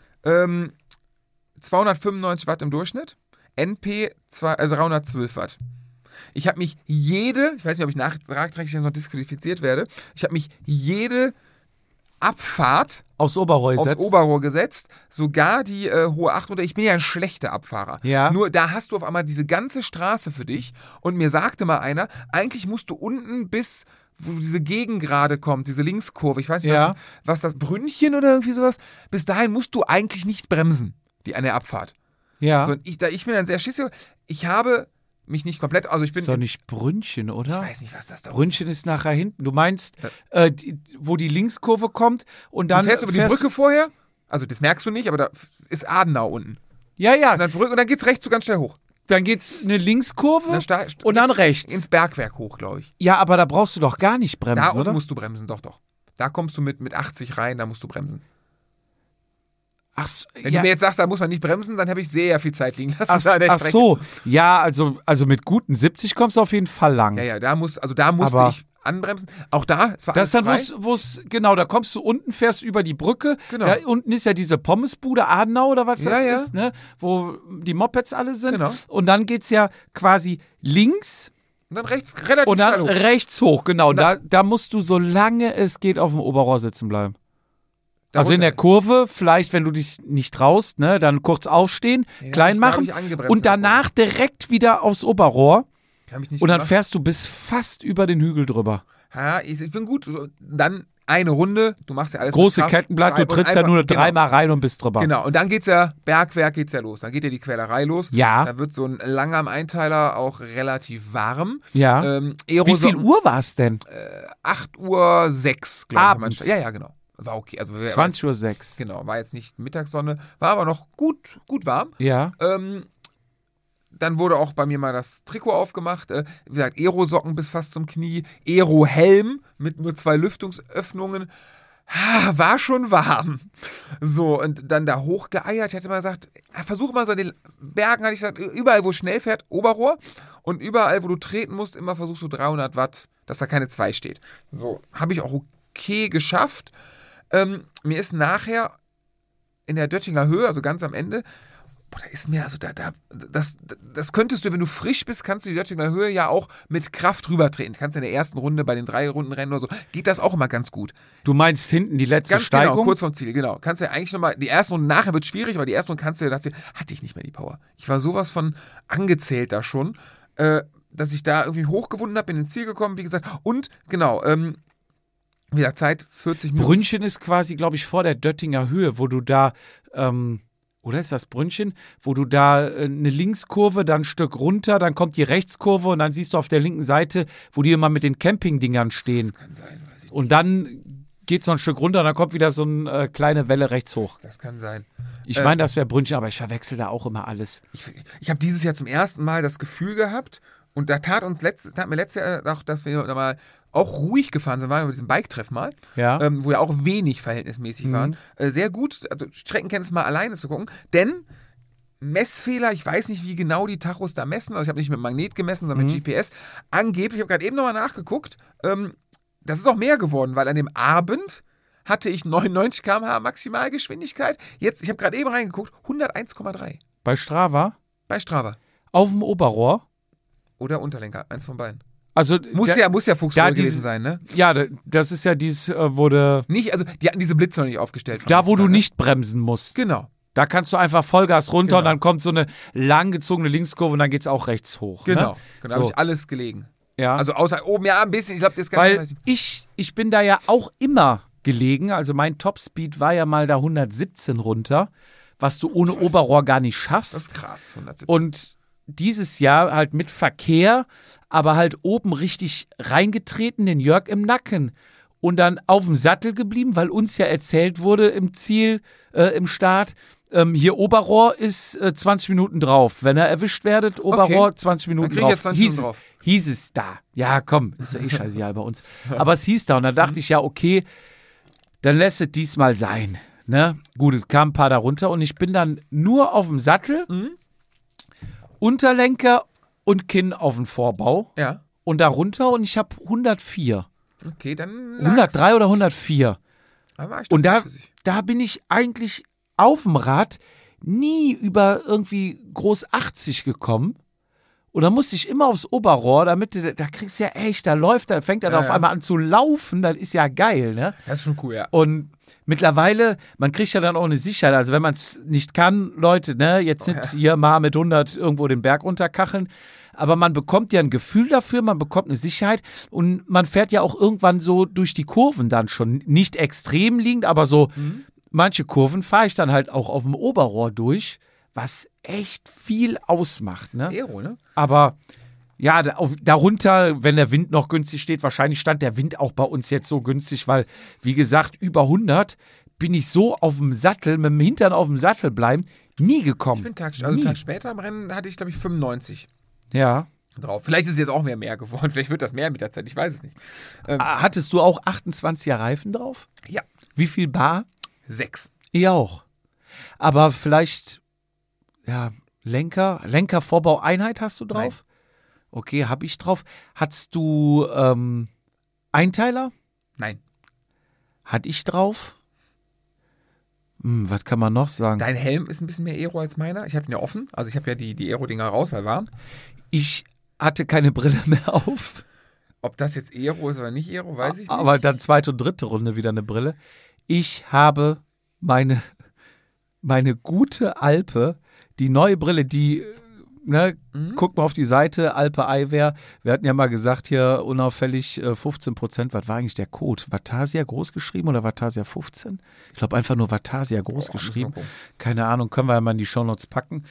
Speaker 2: 295 Watt im Durchschnitt. NP 312 Watt. Ich habe mich ich weiß nicht, ob ich nachträglich noch disqualifiziert werde, ich habe mich jede Abfahrt
Speaker 1: aufs Oberrohr
Speaker 2: gesetzt, sogar die hohe 8 ich bin ja ein schlechter Abfahrer.
Speaker 1: Ja.
Speaker 2: Nur da hast du auf einmal diese ganze Straße für dich und mir sagte mal einer, eigentlich musst du unten bis, wo diese Gegengrade kommt, diese Linkskurve, ich weiß nicht, was das Brünnchen oder irgendwie sowas, bis dahin musst du eigentlich nicht bremsen, an der Abfahrt.
Speaker 1: Ja.
Speaker 2: So, und ich bin dann sehr schließlich, ich habe mich nicht komplett, also ich bin...
Speaker 1: Ist doch nicht Brünnchen, oder?
Speaker 2: Ich weiß nicht, was das da
Speaker 1: Brünnchen ist nachher hinten. Du meinst, wo die Linkskurve kommt und dann...
Speaker 2: Du fährst über die Brücke vorher, also das merkst du nicht, aber da ist Adenau unten.
Speaker 1: Ja.
Speaker 2: Und dann geht's rechts so ganz schnell hoch.
Speaker 1: Dann geht's eine Linkskurve und dann rechts.
Speaker 2: Ins Bergwerk hoch, glaube ich.
Speaker 1: Ja, aber da brauchst du doch gar nicht bremsen,
Speaker 2: da unten
Speaker 1: oder?
Speaker 2: Musst du bremsen, doch. Da kommst du mit 80 rein, da musst du bremsen. Wenn du mir jetzt sagst, da muss man nicht bremsen, dann habe ich sehr viel Zeit liegen lassen.
Speaker 1: Ach so, ja, also mit guten 70 kommst du auf jeden Fall lang.
Speaker 2: Ja, da musste ich anbremsen. Auch da, es war
Speaker 1: das
Speaker 2: alles
Speaker 1: ist dann, wo es, genau, da kommst du unten, fährst über die Brücke.
Speaker 2: Genau.
Speaker 1: Da unten ist ja diese Pommesbude, Adenau oder was das
Speaker 2: Ja.
Speaker 1: ist, ne? Wo die Mopeds alle sind.
Speaker 2: Genau.
Speaker 1: Und dann geht's ja quasi links.
Speaker 2: Und dann rechts, relativ
Speaker 1: und dann
Speaker 2: schnell hoch.
Speaker 1: rechts hoch, genau. Da musst du, solange es geht, auf dem Oberrohr sitzen bleiben. Also in der Kurve, vielleicht, wenn du dich nicht traust, ne, dann kurz aufstehen, klein machen und danach direkt wieder aufs Oberrohr. Und dann fährst du bis fast über den Hügel drüber.
Speaker 2: Ja, ich bin gut. Dann eine Runde, du machst ja alles.
Speaker 1: Große Kettenblatt, du trittst ja nur dreimal rein und bist drüber.
Speaker 2: Genau, und dann Bergwerk geht's ja los. Dann geht ja die Quälerei los.
Speaker 1: Ja.
Speaker 2: Da wird so ein langer Einteiler auch relativ warm.
Speaker 1: Ja. Wie viel Uhr war es denn?
Speaker 2: 8:06 Uhr, glaube ich. Ja, genau. War okay. Also
Speaker 1: 20:06 Uhr.
Speaker 2: Genau, war jetzt nicht Mittagssonne, war aber noch gut warm.
Speaker 1: Ja.
Speaker 2: Dann wurde auch bei mir mal das Trikot aufgemacht. Wie gesagt, Aero-Socken bis fast zum Knie. Aero-Helm mit nur 2 Lüftungsöffnungen. War schon warm. So, und dann da hochgeeiert. Ich hatte mal gesagt, versuch mal so in den Bergen, hatte ich gesagt, überall, wo es schnell fährt, Oberrohr. Und überall, wo du treten musst, immer versuchst du 300 Watt, dass da keine 2 steht. So, habe ich auch okay geschafft. Mir ist nachher in der Döttinger Höhe, also ganz am Ende, da ist mir, also das könntest du, wenn du frisch bist, kannst du die Döttinger Höhe ja auch mit Kraft rübertreten. Kannst in der ersten Runde bei den 3 Runden Rennen oder so, geht das auch immer ganz gut.
Speaker 1: Du meinst hinten die letzte
Speaker 2: ganz
Speaker 1: Steigung?
Speaker 2: Genau, kurz vorm Ziel, genau. Kannst du ja eigentlich nochmal, die ersten Runden nachher wird schwierig, aber die ersten Runden hatte ich nicht mehr die Power. Ich war sowas von angezählt da schon, dass ich da irgendwie hochgewunden habe, bin ins Ziel gekommen, wie gesagt. Und, genau, wieder Zeit, 40 Minuten.
Speaker 1: Brünnchen ist quasi, glaube ich, vor der Döttinger Höhe, wo du da, oder ist das Brünnchen, wo du da eine Linkskurve, dann ein Stück runter, dann kommt die Rechtskurve und dann siehst du auf der linken Seite, wo die immer mit den Campingdingern stehen.
Speaker 2: Das kann sein, weiß ich nicht.
Speaker 1: Und dann geht es noch ein Stück runter und dann kommt wieder so eine kleine Welle rechts hoch.
Speaker 2: Das kann sein.
Speaker 1: Ich meine, das wäre Brünnchen, aber ich verwechsel da auch immer alles.
Speaker 2: Ich habe dieses Jahr zum ersten Mal das Gefühl gehabt, und da tat mir letztes Jahr auch, dass wir da mal auch ruhig gefahren sind, waren wir bei diesem Bike-Treff mal, wo ja auch wenig verhältnismäßig waren. Sehr gut, also Streckenkenntnis mal alleine zu gucken, denn Messfehler, ich weiß nicht, wie genau die Tachos da messen, also ich habe nicht mit Magnet gemessen, sondern mit GPS. Angeblich, ich habe gerade eben nochmal nachgeguckt, das ist auch mehr geworden, weil an dem Abend hatte ich 99 km/h Maximalgeschwindigkeit. Jetzt, ich habe gerade eben reingeguckt, 101,3
Speaker 1: Bei Strava?
Speaker 2: bei Strava.
Speaker 1: Auf dem Oberrohr?
Speaker 2: Oder Unterlenker, eins von beiden.
Speaker 1: Also
Speaker 2: Muss ja Fuchsrohr gewesen sein, ne?
Speaker 1: Ja, das ist ja dieses, wurde
Speaker 2: Nicht, also die hatten diese Blitze noch nicht aufgestellt.
Speaker 1: da, wo du nicht bremsen musst.
Speaker 2: Genau.
Speaker 1: Da kannst du einfach Vollgas runter und
Speaker 2: Genau.
Speaker 1: dann kommt so eine langgezogene Linkskurve und dann geht's auch rechts hoch.
Speaker 2: Genau.
Speaker 1: Ne?
Speaker 2: Da habe ich alles gelegen.
Speaker 1: Ja.
Speaker 2: Also außer oben, ja, ein bisschen. Ich glaube, das ist ganz
Speaker 1: Weil
Speaker 2: schön.
Speaker 1: ich bin da ja auch immer gelegen. Also mein Topspeed war ja mal da 117 runter, was du ohne Oberrohr gar nicht
Speaker 2: Das
Speaker 1: schaffst.
Speaker 2: ist krass, 170.
Speaker 1: Und dieses Jahr halt mit Verkehr, aber halt oben richtig reingetreten, den Jörg im Nacken. Und dann auf dem Sattel geblieben, weil uns ja erzählt wurde im im Start, hier Oberrohr ist 20 Minuten drauf. Wenn ihr erwischt werdet, Oberrohr
Speaker 2: Okay.
Speaker 1: 20 Minuten
Speaker 2: Dann krieg ich
Speaker 1: drauf.
Speaker 2: jetzt 20 Minuten drauf.
Speaker 1: Hieß es da. Ja, komm, ist ja eh scheißegal bei uns. Aber es hieß da und dann dachte ich, ja, okay, dann lässt es diesmal sein. Ne? Gut, es kam ein paar da runter und ich bin dann nur auf dem Sattel, Unterlenker und Kinn auf dem Vorbau
Speaker 2: Ja,
Speaker 1: und da runter und ich habe 104.
Speaker 2: okay, dann
Speaker 1: 103 oder 104. Und da bin ich eigentlich auf dem Rad nie über irgendwie groß 80 gekommen. Und dann musste ich immer aufs Oberrohr, damit da kriegst du ja echt, da fängt er auf einmal an zu laufen, das ist ja geil, ne?
Speaker 2: Das ist schon cool, ja.
Speaker 1: Und mittlerweile, man kriegt ja dann auch eine Sicherheit, also wenn man es nicht kann, Leute, ne, jetzt nicht hier mal mit 100 irgendwo den Berg runterkacheln, aber man bekommt ja ein Gefühl dafür, man bekommt eine Sicherheit und man fährt ja auch irgendwann so durch die Kurven dann schon, nicht extrem liegend, aber so manche Kurven fahre ich dann halt auch auf dem Oberrohr durch, was echt viel ausmacht, ne?
Speaker 2: Aero, ne?
Speaker 1: Aber ja, darunter, wenn der Wind noch günstig steht, wahrscheinlich stand der Wind auch bei uns jetzt so günstig, weil, wie gesagt, über 100 bin ich so auf dem Sattel, mit dem Hintern auf dem Sattel bleiben, nie gekommen.
Speaker 2: Ich bin einen Tag später im Rennen hatte ich, glaube ich, 95
Speaker 1: Ja.
Speaker 2: drauf. Vielleicht ist es jetzt auch mehr geworden. Vielleicht wird das mehr mit der Zeit. Ich weiß es nicht.
Speaker 1: Hattest du auch 28er Reifen drauf?
Speaker 2: Ja.
Speaker 1: Wie viel Bar?
Speaker 2: 6.
Speaker 1: Ich auch. Aber vielleicht, ja, Lenker-Vorbau-Einheit hast du drauf? Nein. Okay, hab ich drauf. Hattest du Einteiler?
Speaker 2: Nein.
Speaker 1: Hatte ich drauf? Was kann man noch sagen?
Speaker 2: Dein Helm ist ein bisschen mehr Aero als meiner. Ich habe ihn ja offen. Also ich habe ja die Aero-Dinger raus, weil warm.
Speaker 1: Ich hatte keine Brille mehr auf.
Speaker 2: Ob das jetzt Aero ist oder nicht Aero, weiß ich nicht.
Speaker 1: Aber dann zweite und dritte Runde wieder eine Brille. Ich habe meine gute Alpe, die neue Brille, die, ne, guck mal auf die Seite, Alpe Eyewear. Wir hatten ja mal gesagt, hier unauffällig 15%. Was war eigentlich der Code? Vatasia groß geschrieben oder Vatasia 15? Ich glaube einfach nur Vatasia groß geschrieben. Keine Ahnung, können wir ja mal in die Shownotes packen.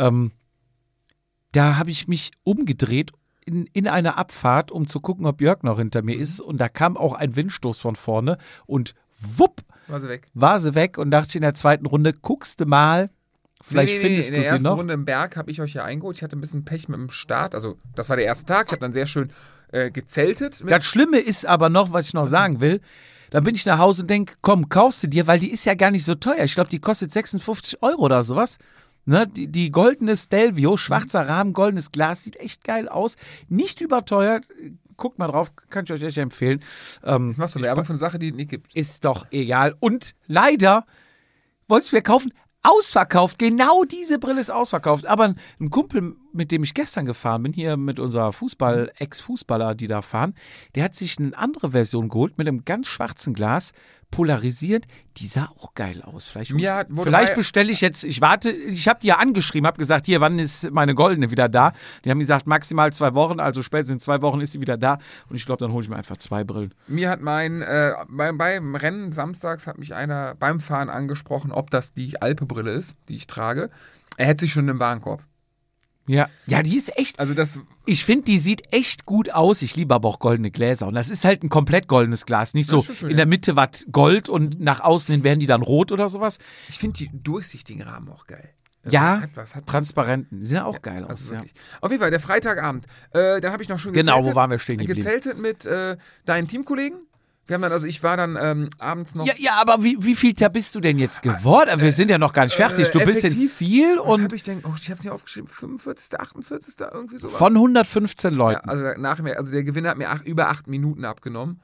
Speaker 1: Da habe ich mich umgedreht in einer Abfahrt, um zu gucken, ob Jörg noch hinter mir ist. Und da kam auch ein Windstoß von vorne und wupp, war sie weg und dachte ich in der zweiten Runde, guckst du mal, vielleicht findest du sie noch.
Speaker 2: In der ersten Runde im Berg habe ich euch ja eingeholt. Ich hatte ein bisschen Pech mit dem Start. Also das war der erste Tag. Ich habe dann sehr schön gezeltet.
Speaker 1: Das Schlimme ist aber noch, was ich noch sagen will, da bin ich nach Hause und denke, komm, kaufst du dir, weil die ist ja gar nicht so teuer. Ich glaube, die kostet 56 € oder sowas. Ne, die goldene Stelvio, schwarzer Rahmen, goldenes Glas, sieht echt geil aus. Nicht überteuert. Guckt mal drauf, kann ich euch echt empfehlen.
Speaker 2: Jetzt machst du Werbung für eine Sache, die es nicht gibt.
Speaker 1: Ist doch egal. Und leider wolltest du mir kaufen, ausverkauft. Genau diese Brille ist ausverkauft. Aber ein Kumpel, mit dem ich gestern gefahren bin, hier mit unserer Ex-Fußballer, die da fahren, der hat sich eine andere Version geholt mit einem ganz schwarzen Glas, polarisiert. Die sah auch geil aus. Vielleicht bestelle ich jetzt, ich warte, ich habe die ja angeschrieben, habe gesagt, hier, wann ist meine goldene wieder da? Die haben gesagt, maximal 2 Wochen, also spätestens in 2 Wochen ist sie wieder da. Und ich glaube, dann hole ich mir einfach 2 Brillen.
Speaker 2: Mir hat beim Rennen samstags hat mich einer beim Fahren angesprochen, ob das die Alpe-Brille ist, die ich trage. Er hätte sich schon im Warenkorb.
Speaker 1: Ja, die ist echt.
Speaker 2: Also
Speaker 1: ich finde, die sieht echt gut aus. Ich liebe aber auch goldene Gläser. Und das ist halt ein komplett goldenes Glas. Nicht so schön, in der Mitte was Gold und nach außen hin werden die dann rot oder sowas.
Speaker 2: Ich finde die durchsichtigen Rahmen auch geil.
Speaker 1: Ja, transparenten. Die sehen auch geil aus.
Speaker 2: Also wirklich. Auf jeden Fall, der Freitagabend. Dann habe ich noch schon gezeltet.
Speaker 1: Genau, wo waren wir stehen geblieben?
Speaker 2: Gezeltet mit deinen Teamkollegen. Wir haben dann, also ich war dann abends noch.
Speaker 1: Ja, aber wie viel da bist du denn jetzt geworden? Wir sind ja noch gar nicht fertig. Du bist ins Ziel und.
Speaker 2: Was ich denke, ich habe es nicht aufgeschrieben, 45., 48., irgendwie sowas.
Speaker 1: Von 115 Leuten.
Speaker 2: Ja, also der Gewinner hat mir über 8 Minuten abgenommen.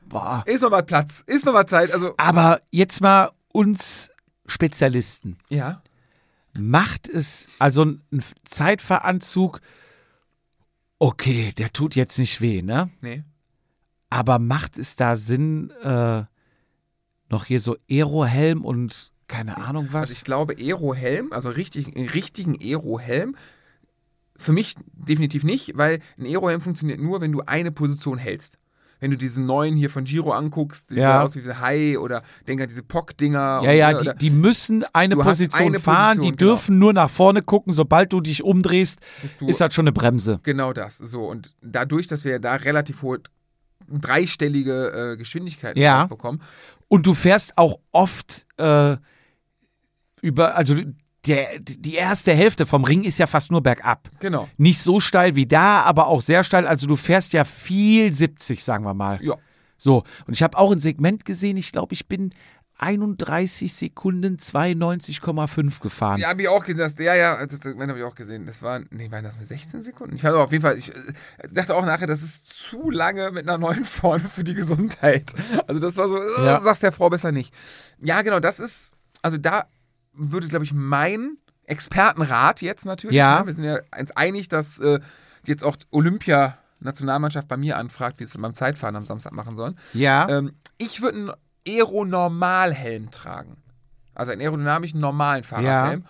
Speaker 1: Boah.
Speaker 2: Ist noch mal Platz, ist noch mal Zeit. Also,
Speaker 1: Aber jetzt mal uns Spezialisten.
Speaker 2: ja.
Speaker 1: Macht es, also ein Zeitfahranzug, okay, der tut jetzt nicht weh, ne?
Speaker 2: Nee.
Speaker 1: Aber macht es da Sinn, noch hier so Aerohelm und keine Ahnung was?
Speaker 2: Also ich glaube, Aerohelm, also einen richtigen Aerohelm, für mich definitiv nicht, weil ein Aerohelm funktioniert nur, wenn du eine Position hältst. Wenn du diesen neuen hier von Giro anguckst, die
Speaker 1: Ja.
Speaker 2: sehen aus wie diese Hai oder denk an diese POC-Dinger.
Speaker 1: Die müssen eine
Speaker 2: Du hast
Speaker 1: Position
Speaker 2: eine
Speaker 1: fahren,
Speaker 2: Position,
Speaker 1: die dürfen nur nach vorne gucken. Sobald du dich umdrehst,
Speaker 2: bist du
Speaker 1: ist das schon eine Bremse.
Speaker 2: genau das. So, und dadurch, dass wir da relativ hohe, dreistellige Geschwindigkeiten
Speaker 1: Ja.
Speaker 2: bekommen.
Speaker 1: Und du fährst auch oft also die erste Hälfte vom Ring ist ja fast nur bergab.
Speaker 2: Genau.
Speaker 1: Nicht so steil wie da, aber auch sehr steil. Also du fährst ja viel 70, sagen wir mal.
Speaker 2: Ja.
Speaker 1: So, und ich habe auch ein Segment gesehen, ich glaube, ich bin 31 Sekunden 92,5 gefahren.
Speaker 2: Ja, habe ich auch gesehen. Das Segment habe ich auch gesehen. Waren das nur 16 Sekunden? Ich weiß auf jeden Fall, ich dachte auch nachher, das ist zu lange mit einer neuen vorne für die Gesundheit. Also das war so, sag's der Frau besser nicht. Ja, genau, das ist, also da würde, glaube ich, mein Expertenrat jetzt natürlich,
Speaker 1: Ja.
Speaker 2: ne? Wir sind ja uns einig, dass jetzt auch Olympia-Nationalmannschaft bei mir anfragt, wie sie beim Zeitfahren am Samstag machen sollen.
Speaker 1: Ja.
Speaker 2: Ich würde einen Aeronormalhelm tragen. Also einen aerodynamischen, normalen Fahrradhelm.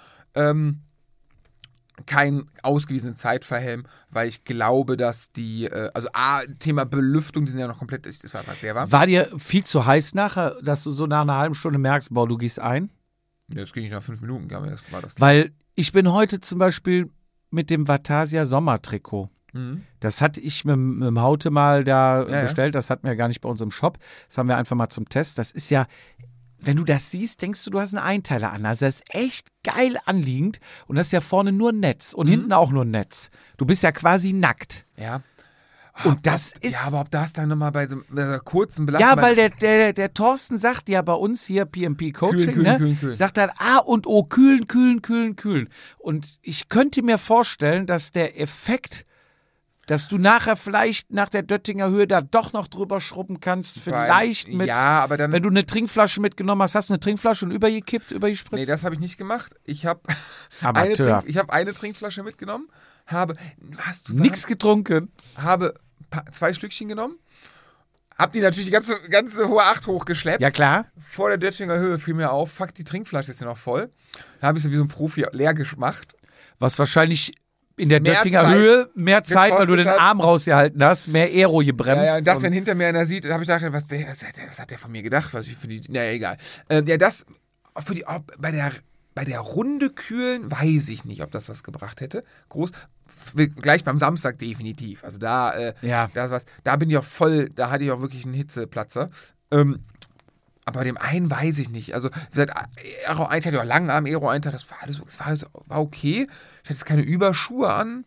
Speaker 2: Keinen ausgewiesenen Zeitfahrhelm, weil ich glaube, dass Thema Belüftung, die sind ja noch komplett, das war einfach sehr warm.
Speaker 1: War dir viel zu heiß nachher, dass du so nach einer halben Stunde merkst, boah, du gehst ein?
Speaker 2: Ja, das ging nicht nach 5 Minuten, glaube ich, das war das.
Speaker 1: Weil ich bin heute zum Beispiel mit dem Vatasia Sommertrikot. Das hatte ich mit dem Haute mal da bestellt, das hatten wir gar nicht bei uns im Shop. Das haben wir einfach mal zum Test. Das ist ja, wenn du das siehst, denkst du hast einen Einteiler an. Also das ist echt geil anliegend und das ist ja vorne nur ein Netz und hinten auch nur ein Netz. Du bist ja quasi nackt.
Speaker 2: Ja.
Speaker 1: Und das ist...
Speaker 2: Ja, aber ob das dann nochmal bei so einer kurzen Belastung...
Speaker 1: Ja, weil der Thorsten sagt ja bei uns hier, PMP Coaching,
Speaker 2: Kühlen.
Speaker 1: sagt dann A und O, kühlen. Und ich könnte mir vorstellen, dass der Effekt, dass du nachher vielleicht nach der Döttinger Höhe da doch noch drüber schrubben kannst, vielleicht mit,
Speaker 2: ja, aber dann,
Speaker 1: wenn du eine Trinkflasche mitgenommen hast, hast du eine Trinkflasche und übergespritzt?
Speaker 2: Nee, das habe ich nicht gemacht. Ich habe
Speaker 1: Amateur.
Speaker 2: eine Trinkflasche mitgenommen, habe
Speaker 1: Nichts getrunken.
Speaker 2: habe 2 Schlückchen genommen, hab die natürlich die ganze hohe 8 hochgeschleppt.
Speaker 1: Ja, klar.
Speaker 2: Vor der Döttinger Höhe fiel mir auf, fuck, die Trinkflasche ist ja noch voll. Dann habe ich sie wie so ein Profi leer gemacht.
Speaker 1: Was wahrscheinlich in der
Speaker 2: Mehr
Speaker 1: Döttinger
Speaker 2: Zeit
Speaker 1: Höhe mehr Zeit, weil du den
Speaker 2: gekostet hat.
Speaker 1: Arm rausgehalten hast, mehr Aero gebremst.
Speaker 2: Ja, und dachte, wenn hinter mir einer sieht, habe ich gedacht, was hat der von mir gedacht? Was ich für die, naja, egal. Das bei der Runde kühlen, weiß ich nicht, ob das was gebracht hätte. Gleich beim Samstag definitiv. Also da bin ich auch voll, da hatte ich auch wirklich einen Hitzeplatzer. Aber bei dem einen weiß ich nicht. Also, wie gesagt, Aero-Einteil, oder Langarm, Aero-Einteil, das war okay. Ich hatte jetzt keine Überschuhe an.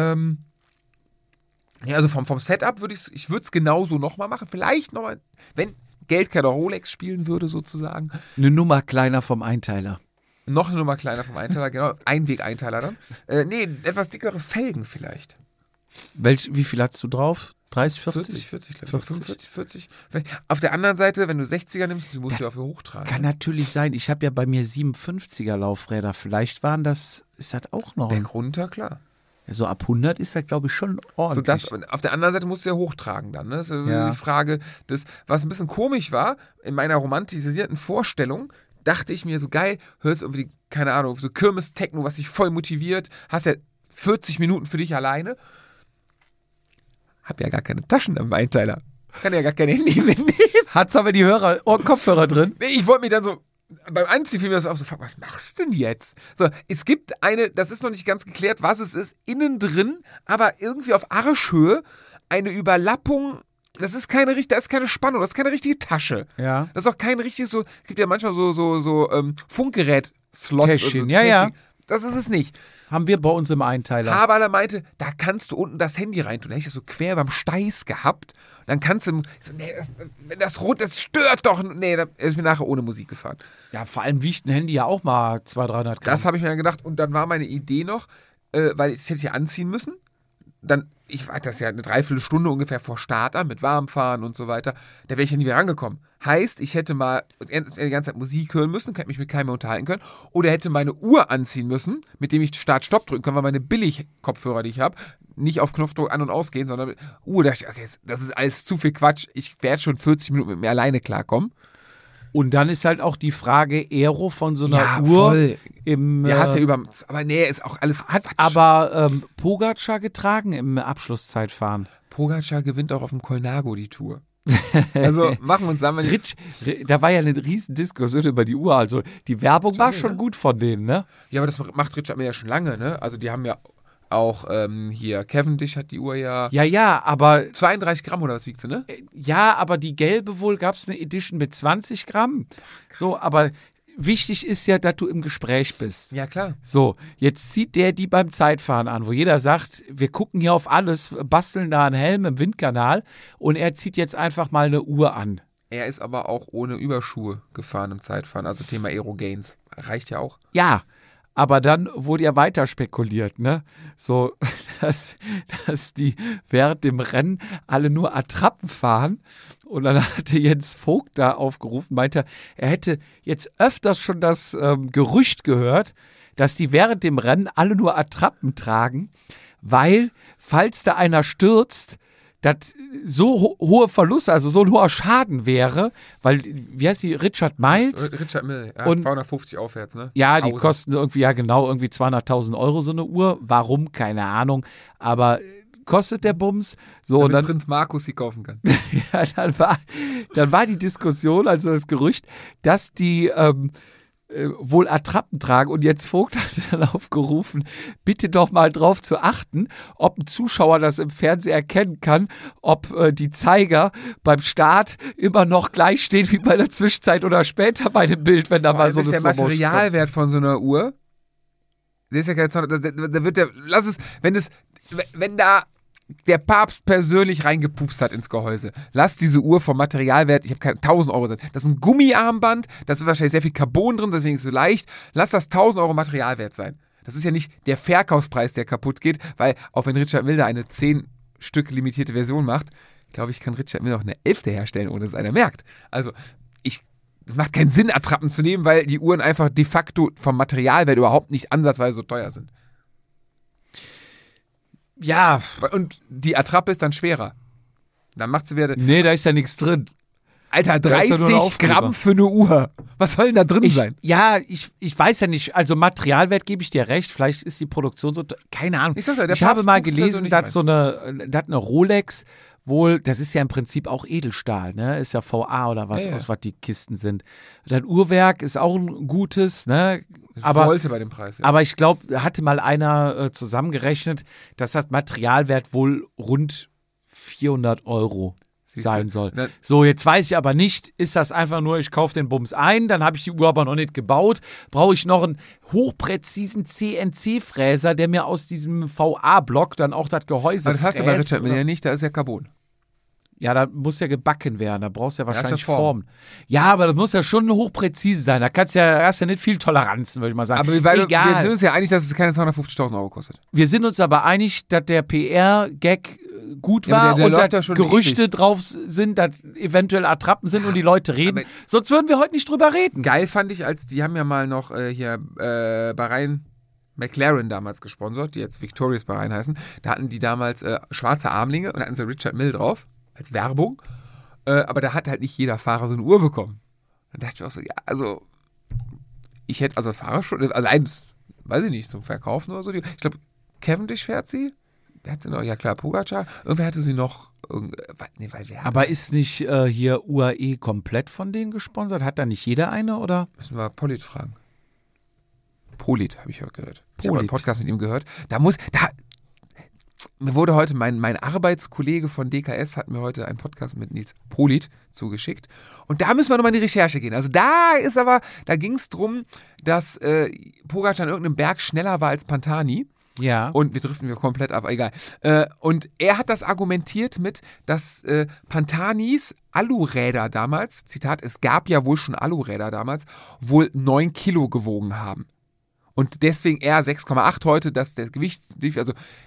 Speaker 2: Also vom Setup würde ich würde es genauso nochmal machen. Vielleicht nochmal, wenn Geldkette Rolex spielen würde, sozusagen.
Speaker 1: Eine Nummer kleiner vom Einteiler.
Speaker 2: Noch eine Nummer kleiner vom Einteiler, genau. Einweg-Einteiler dann. Etwas dickere Felgen vielleicht.
Speaker 1: Wie viel hast du drauf? 30, 40?
Speaker 2: 40, glaube ich. 45, 40. Auf der anderen Seite, wenn du 60er nimmst, du musst ja dafür hochtragen.
Speaker 1: Kann natürlich sein. Ich habe ja bei mir 57er Laufräder. Vielleicht ist das auch noch.
Speaker 2: Berg runter, klar.
Speaker 1: So ab 100 ist das, glaube ich, schon ordentlich.
Speaker 2: Auf der anderen Seite musst du ja hochtragen dann. Ne? Das ist die Frage, was ein bisschen komisch war, in meiner romantisierten Vorstellung, dachte ich mir so, geil, hörst irgendwie, keine Ahnung, so Kirmes-Techno, was dich voll motiviert, hast ja 40 Minuten für dich alleine. Hab ja gar keine Taschen am Einteiler. Kann ja gar kein Handy mitnehmen.
Speaker 1: Hat's aber die Kopfhörer drin?
Speaker 2: Nee, ich wollte mich dann so, beim Anziehen fiel mir das auf, so, fuck, was machst du denn jetzt? So, es gibt das ist noch nicht ganz geklärt, was es ist, innen drin, aber irgendwie auf Arschhöhe eine Überlappung. Da ist keine Spannung, das ist keine richtige Tasche.
Speaker 1: Ja.
Speaker 2: Das ist auch kein richtiges es gibt ja manchmal so Funkgerät-Slots.
Speaker 1: Täschchen, ja.
Speaker 2: Das ist es nicht.
Speaker 1: Haben wir bei uns im Einteiler.
Speaker 2: Haberler meinte, da kannst du unten das Handy reintun. Da hätte ich das so quer beim Steiß gehabt. Dann kannst du, das stört doch. Nee, da ist mir nachher ohne Musik gefahren.
Speaker 1: Ja, vor allem wiegt ein Handy ja auch mal 200-300 Gramm.
Speaker 2: Das habe ich mir gedacht. Und dann war meine Idee noch, weil ich hätte ja anziehen müssen. dann, ich war das ja eine Dreiviertelstunde ungefähr vor Start an, mit Warmfahren und so weiter, da wäre ich ja nie mehr rangekommen. Heißt, ich hätte mal die ganze Zeit Musik hören müssen, hätte mich mit keinem mehr unterhalten können, oder hätte meine Uhr anziehen müssen, mit dem ich Start-Stopp drücken kann, weil meine Billig-Kopfhörer, die ich habe, nicht auf Knopfdruck an- und ausgehen, sondern mit Uhr. Da dachte ich, okay, das ist alles zu viel Quatsch, ich werde schon 40 Minuten mit mir alleine klarkommen.
Speaker 1: Und dann ist halt auch die Frage Aero von so einer
Speaker 2: Ja,
Speaker 1: Uhr
Speaker 2: voll.
Speaker 1: im
Speaker 2: Ja, hast ja aber nee, ist auch alles
Speaker 1: hat
Speaker 2: Quatsch.
Speaker 1: aber Pogacar getragen im Abschlusszeitfahren.
Speaker 2: Pogacar gewinnt auch auf dem Colnago die Tour. Also machen wir uns da mal jetzt.
Speaker 1: Da war ja eine riesen Diskussion über die Uhr. Also die Werbung war schon gut von denen, ne?
Speaker 2: Ja, aber das macht Richard Mille ja schon lange, ne? Also die haben ja auch hier Cavendish hat die Uhr ja.
Speaker 1: Ja, aber
Speaker 2: 32 Gramm oder was wiegt sie, ne?
Speaker 1: ja, aber die gelbe wohl gab es eine Edition mit 20 Gramm. So, aber wichtig ist ja, dass du im Gespräch bist.
Speaker 2: Ja, klar.
Speaker 1: So, jetzt zieht der die beim Zeitfahren an, wo jeder sagt, wir gucken hier auf alles, basteln da einen Helm im Windkanal und er zieht jetzt einfach mal eine Uhr an.
Speaker 2: Er ist aber auch ohne Überschuhe gefahren im Zeitfahren, also Thema Aerogains. Reicht ja auch.
Speaker 1: Ja, aber dann wurde ja weiter spekuliert, ne? So, dass die während dem Rennen alle nur Attrappen fahren. Und dann hatte Jens Vogt da aufgerufen, meinte, er hätte jetzt öfters schon das Gerücht gehört, dass die während dem Rennen alle nur Attrappen tragen, weil, falls da einer stürzt, das so hohe Verluste, also so ein hoher Schaden wäre, weil, wie heißt die, Richard Miles?
Speaker 2: Richard Mille, ja,
Speaker 1: Und
Speaker 2: 250 aufwärts, ne?
Speaker 1: Ja, die
Speaker 2: 1000.
Speaker 1: kosten irgendwie, ja genau, irgendwie 200.000 Euro so eine Uhr. Warum? Keine Ahnung. Aber kostet der Bums. So, und
Speaker 2: Damit
Speaker 1: dann,
Speaker 2: Prinz Markus sie kaufen kann.
Speaker 1: ja, dann war die Diskussion, also das Gerücht, dass die wohl Attrappen tragen. Und jetzt Vogt hatte dann aufgerufen, bitte doch mal drauf zu achten, ob ein Zuschauer das im Fernsehen erkennen kann, ob die Zeiger beim Start immer noch gleich stehen wie bei der Zwischenzeit oder später bei dem Bild, wenn da mal so
Speaker 2: ist
Speaker 1: eine
Speaker 2: der
Speaker 1: Slow-Motion kommt.
Speaker 2: Materialwert von so einer Uhr, der ist ja keine da wird der, wenn da der Papst persönlich reingepupst hat ins Gehäuse. Lass diese Uhr vom Materialwert, ich habe keine 1.000 Euro sein. Das ist ein Gummiarmband, da ist wahrscheinlich sehr viel Carbon drin, deswegen ist es so leicht. Lass das 1.000 Euro Materialwert sein. Das ist ja nicht der Verkaufspreis, der kaputt geht, weil auch wenn Richard Mille eine 10 Stück limitierte Version macht, glaube ich, kann Richard Mille auch eine 11. herstellen, ohne dass es einer merkt. Also, es macht keinen Sinn, Attrappen zu nehmen, weil die Uhren einfach de facto vom Materialwert überhaupt nicht ansatzweise so teuer sind.
Speaker 1: Ja,
Speaker 2: Und die Attrappe ist dann schwerer. Dann macht sie wieder.
Speaker 1: nee, da ist ja nichts drin.
Speaker 2: Alter,
Speaker 1: Da ist ja nur ein
Speaker 2: 30
Speaker 1: Aufkleber.
Speaker 2: Gramm für eine Uhr. Was soll denn da drin sein?
Speaker 1: Ich weiß ja nicht, also Materialwert gebe ich dir recht, vielleicht ist die Produktion so, keine Ahnung.
Speaker 2: Ich sag ja, der
Speaker 1: Ich habe
Speaker 2: Papst
Speaker 1: mal
Speaker 2: guckt
Speaker 1: gelesen,
Speaker 2: persönlich
Speaker 1: dass eine Rolex wohl, das ist ja im Prinzip auch Edelstahl, ne? Ist ja VA oder was,
Speaker 2: Ja, ja.
Speaker 1: aus was die Kisten sind. Das Uhrwerk ist auch ein gutes, ne?
Speaker 2: Das
Speaker 1: Aber
Speaker 2: sollte bei dem Preis. Ja.
Speaker 1: Aber ich glaube, hatte mal einer zusammengerechnet, dass das Materialwert wohl rund 400 Euro
Speaker 2: Siehste.
Speaker 1: sein soll.
Speaker 2: Na-
Speaker 1: So, jetzt weiß ich aber nicht, ist das einfach nur, ich kaufe den Bums ein, dann habe ich die Uhr aber noch nicht gebaut, brauche ich noch einen hochpräzisen CNC-Fräser, der mir aus diesem VA-Block dann auch das Gehäuse
Speaker 2: Aber das hast du bei
Speaker 1: fräst,
Speaker 2: Richard Mille
Speaker 1: oder?
Speaker 2: ja nicht, da ist ja Carbon.
Speaker 1: Ja, da muss ja gebacken werden, da brauchst du ja
Speaker 2: ist ja
Speaker 1: wahrscheinlich
Speaker 2: Form.
Speaker 1: Formen. Ja, aber das muss ja schon hochpräzise sein, da hast ja nicht viel Toleranzen, würde ich mal sagen.
Speaker 2: Aber wir sind uns ja einig, dass es keine 250.000 Euro kostet.
Speaker 1: Wir sind uns aber einig, dass der PR-Gag gut
Speaker 2: Ja,
Speaker 1: war
Speaker 2: aber der
Speaker 1: und
Speaker 2: läuft ja
Speaker 1: dass
Speaker 2: schon
Speaker 1: Gerüchte drauf sind, dass eventuell Attrappen sind und die Leute reden.
Speaker 2: aber-
Speaker 1: Sonst würden wir heute nicht drüber reden.
Speaker 2: Geil fand ich, als die haben ja mal noch hier Bahrain McLaren damals gesponsert, die jetzt Victorious Bahrain heißen. Da hatten die damals schwarze Armlinge und hatten sie Richard Mille drauf, als Werbung. Aber da hat halt nicht jeder Fahrer so eine Uhr bekommen. Dann dachte ich auch so, ja, also ich hätte, also Fahrer schon, allein, weiß ich nicht, zum Verkaufen oder so. Ich glaube, Cavendish fährt sie. Wer hat sie noch? Ja klar, Pogacar. Irgendwer hatte sie noch. Nee, weil wer
Speaker 1: Aber ist nicht hier UAE komplett von denen gesponsert? Hat da nicht jeder eine, oder?
Speaker 2: Müssen wir Polit fragen. Polit, habe ich heute gehört. Ich habe
Speaker 1: Polit.
Speaker 2: einen Podcast mit ihm gehört. Mir wurde heute mein Arbeitskollege von DKS hat mir heute einen Podcast mit Nils Polit zugeschickt. Und da müssen wir nochmal in die Recherche gehen. Also da ging es darum, dass Pogacar an irgendeinem Berg schneller war als Pantani.
Speaker 1: Ja.
Speaker 2: Und wir driften komplett ab, egal. Und er hat das argumentiert mit, dass Pantanis Aluräder damals, Zitat, es gab ja wohl schon Aluräder damals, wohl 9 Kilo gewogen haben. Und deswegen er 6,8 heute, dass der Gewicht, also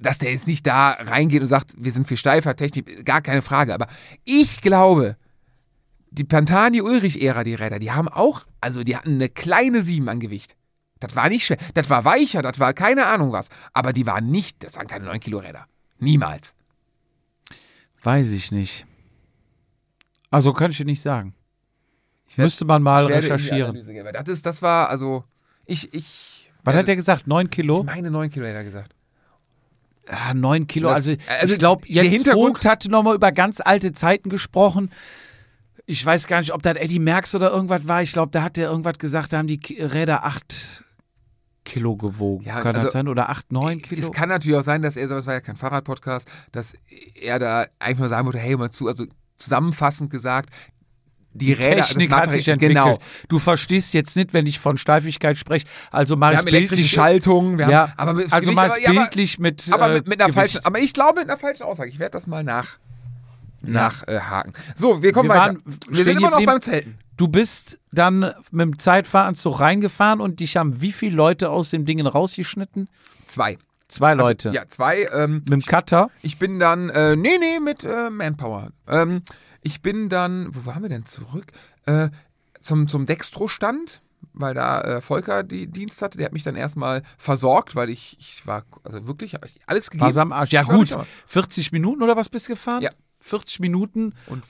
Speaker 2: dass der jetzt nicht da reingeht und sagt, wir sind viel steifer, Technik, gar keine Frage. Aber ich glaube, die Pantani-Ulrich-Ära, die Räder, die haben auch, also die hatten eine kleine 7 an Gewicht. Das war nicht schwer, das war weicher, das war keine Ahnung was. Aber die waren nicht, das waren keine 9 Kilo Räder. Niemals.
Speaker 1: Weiß ich nicht. Also kann ich dir nicht sagen. Müsste man mal recherchieren.
Speaker 2: Das war, also,
Speaker 1: was hat der gesagt? 9 Kilo?
Speaker 2: Ich meine 9 Kilo, hat er gesagt.
Speaker 1: Ja, 9 Kilo.
Speaker 2: Also
Speaker 1: ich glaube, Jens Vogt hatte nochmal über ganz alte Zeiten gesprochen. Ich weiß gar nicht, ob das Eddie Merckx oder irgendwas war. Ich glaube, da hat der irgendwas gesagt, da haben die Räder 8 Kilo gewogen. Ja, kann das sein? Oder 8, 9 Kilo?
Speaker 2: Es kann natürlich auch sein, dass er, das war ja kein Fahrradpodcast, dass er da einfach nur sagen wollte, hey, mal zu, also zusammenfassend gesagt, die Räder,
Speaker 1: Technik hat sich entwickelt. Genau. Du verstehst jetzt nicht, wenn ich von Steifigkeit spreche. Also mal
Speaker 2: wir haben elektrische Schaltung. Wir haben,
Speaker 1: aber also mal bildlich mit
Speaker 2: einer falschen, aber ich glaube mit einer falschen Aussage. Ich werde das mal nachhaken. So, wir kommen weiter. Wir sind immer noch beim Zelten.
Speaker 1: Du bist dann mit dem Zeitfahranzug reingefahren und dich haben wie viele Leute aus dem Ding rausgeschnitten?
Speaker 2: 2.
Speaker 1: 2 Leute?
Speaker 2: Also, ja, 2.
Speaker 1: Mit dem Cutter?
Speaker 2: Ich bin dann, mit Manpower. Ich bin dann, wo waren wir denn zurück? Zum Dextro-Stand, weil da Volker die Dienst hatte. Der hat mich dann erstmal versorgt, weil ich war, also wirklich, habe ich alles gegeben.
Speaker 1: War's am Arsch. Ja gut, 40 Minuten oder was bist du gefahren?
Speaker 2: Ja.
Speaker 1: 40 Minuten
Speaker 2: und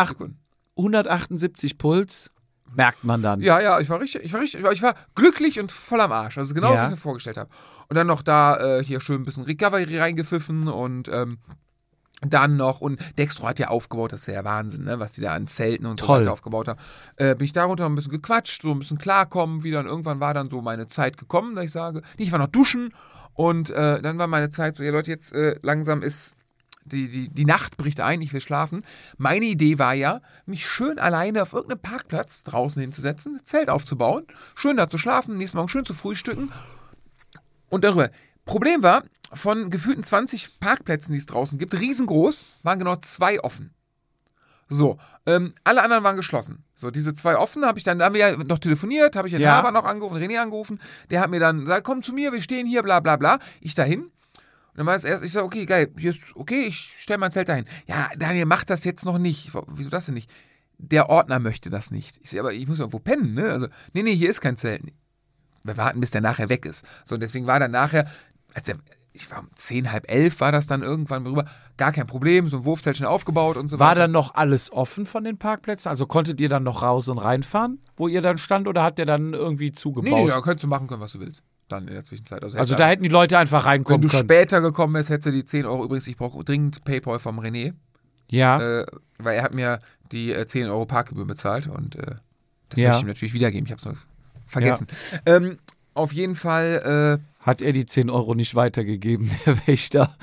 Speaker 1: 178 Puls, merkt man dann.
Speaker 2: Ja, ich war glücklich und voll am Arsch. Also genau, was ich mir vorgestellt habe. Und dann noch da hier schön ein bisschen Recovery reingepfiffen und dann noch, und Dextro hat ja aufgebaut, das ist ja der Wahnsinn, ne, was die da an Zelten und so weiter aufgebaut haben. Bin ich darunter ein bisschen gequatscht, so ein bisschen klarkommen wieder, und irgendwann war dann so meine Zeit gekommen, dass ich sage, ich war noch duschen, und dann war meine Zeit so, ja Leute, jetzt langsam ist die Nacht bricht ein, ich will schlafen. Meine Idee war ja, mich schön alleine auf irgendeinem Parkplatz draußen hinzusetzen, ein Zelt aufzubauen, schön da zu schlafen, nächsten Morgen schön zu frühstücken und darüber. Problem war, von gefühlten 20 Parkplätzen, die es draußen gibt, riesengroß, waren genau 2 offen. So, alle anderen waren geschlossen. So, diese 2 offen, da haben wir ja noch telefoniert, habe ich den Haber noch angerufen, René angerufen, der hat mir dann gesagt, komm zu mir, wir stehen hier, bla bla bla. Ich dahin. Und dann war es erst, ich sage, okay, geil, hier ist okay, ich stelle mein Zelt dahin. Ja, Daniel, mach das jetzt noch nicht. Wieso das denn nicht? Der Ordner möchte das nicht. Ich sage, aber ich muss irgendwo pennen, ne? Also, nee, hier ist kein Zelt. Wir warten, bis der nachher weg ist. So, und deswegen war dann nachher, ich war um 10, halb 11 war das dann irgendwann rüber, gar kein Problem, so ein Wurfzelt schon aufgebaut und so weiter.
Speaker 1: War dann noch alles offen von den Parkplätzen? Also konntet ihr dann noch raus und reinfahren, wo ihr dann stand, oder hat der dann irgendwie zugebaut?
Speaker 2: Nee, da könntest du machen können, was du willst. Dann in der Zwischenzeit.
Speaker 1: Also da hätten die Leute einfach reinkommen können.
Speaker 2: Wenn du später gekommen wärst, hättest du die 10 Euro, übrigens, ich brauche dringend PayPal vom René.
Speaker 1: Ja.
Speaker 2: Weil er hat mir die 10 Euro Parkgebühr bezahlt, und das möchte ich ihm natürlich wiedergeben. Ich habe es noch vergessen. Ja. Auf jeden Fall
Speaker 1: hat er die 10 Euro nicht weitergegeben, der Wächter?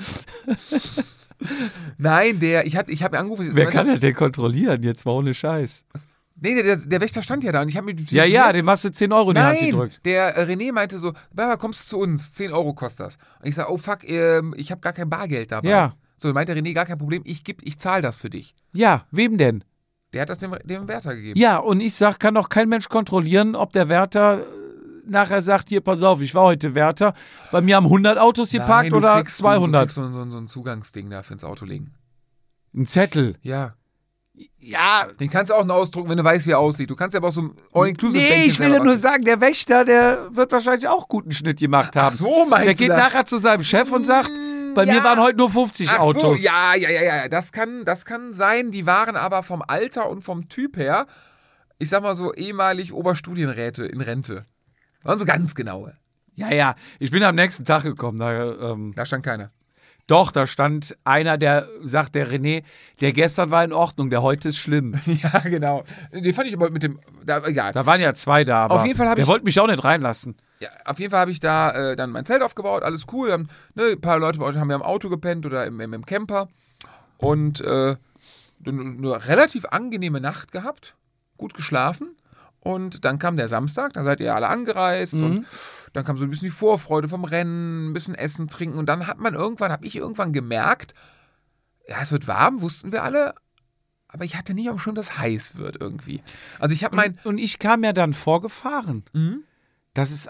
Speaker 2: Nein, ich habe mir angerufen.
Speaker 1: Wer kann das denn kontrollieren jetzt? War ohne Scheiß.
Speaker 2: Was? Nee, der Wächter stand ja da, und ich habe mir
Speaker 1: Ja, dem hast du 10 Euro in die Hand gedrückt.
Speaker 2: Der René meinte so, Baba, kommst du zu uns, 10 Euro kostet das. Und ich sage, oh fuck, ich habe gar kein Bargeld dabei.
Speaker 1: Ja.
Speaker 2: So, meinte René, gar kein Problem, ich zahle das für dich.
Speaker 1: Ja, wem denn?
Speaker 2: Der hat das dem Wärter gegeben.
Speaker 1: Ja, und ich sag, kann doch kein Mensch kontrollieren, ob der Wärter nachher sagt, hier, pass auf, ich war heute Wärter, bei mir haben 100 Autos geparkt oder 200.
Speaker 2: Du kriegst so ein Zugangsding dafür ins Auto legen.
Speaker 1: Ein Zettel?
Speaker 2: Ja. Ja, den kannst du auch noch ausdrucken, wenn du weißt, wie er aussieht. Du kannst ja aber auch so ein All-Inclusive-Bändchen.
Speaker 1: Nee, ich will ja nur sagen, der Wächter, der wird wahrscheinlich auch guten Schnitt gemacht haben.
Speaker 2: Ach so, meinst du
Speaker 1: der geht nachher zu seinem Chef und sagt, bei mir waren heute nur 50 Autos.
Speaker 2: So, ja. Das kann sein. Die waren aber vom Alter und vom Typ her, ich sag mal so, ehemalig Oberstudienräte in Rente. Waren so ganz genaue.
Speaker 1: Ja. Ich bin am nächsten Tag gekommen.
Speaker 2: Da stand keiner.
Speaker 1: Doch, da stand einer, der sagt, der René, der gestern war in Ordnung, der heute ist schlimm.
Speaker 2: Ja, genau. Den fand ich aber mit dem, egal.
Speaker 1: Da waren ja 2 da, aber
Speaker 2: auf jeden Fall der
Speaker 1: wollte mich auch nicht reinlassen.
Speaker 2: Ja, auf jeden Fall habe ich da dann mein Zelt aufgebaut, alles cool. Dann, ein paar Leute bei euch haben ja im Auto gepennt oder im Camper. Und eine relativ angenehme Nacht gehabt, gut geschlafen. Und dann kam der Samstag, da seid ihr alle angereist und dann kam so ein bisschen die Vorfreude vom Rennen, ein bisschen Essen, Trinken, und dann habe ich irgendwann gemerkt, ja, es wird warm, wussten wir alle, aber ich hatte nicht am Schirm, dass es heiß wird irgendwie. Also ich habe
Speaker 1: und ich kam ja dann vorgefahren. Das ist auch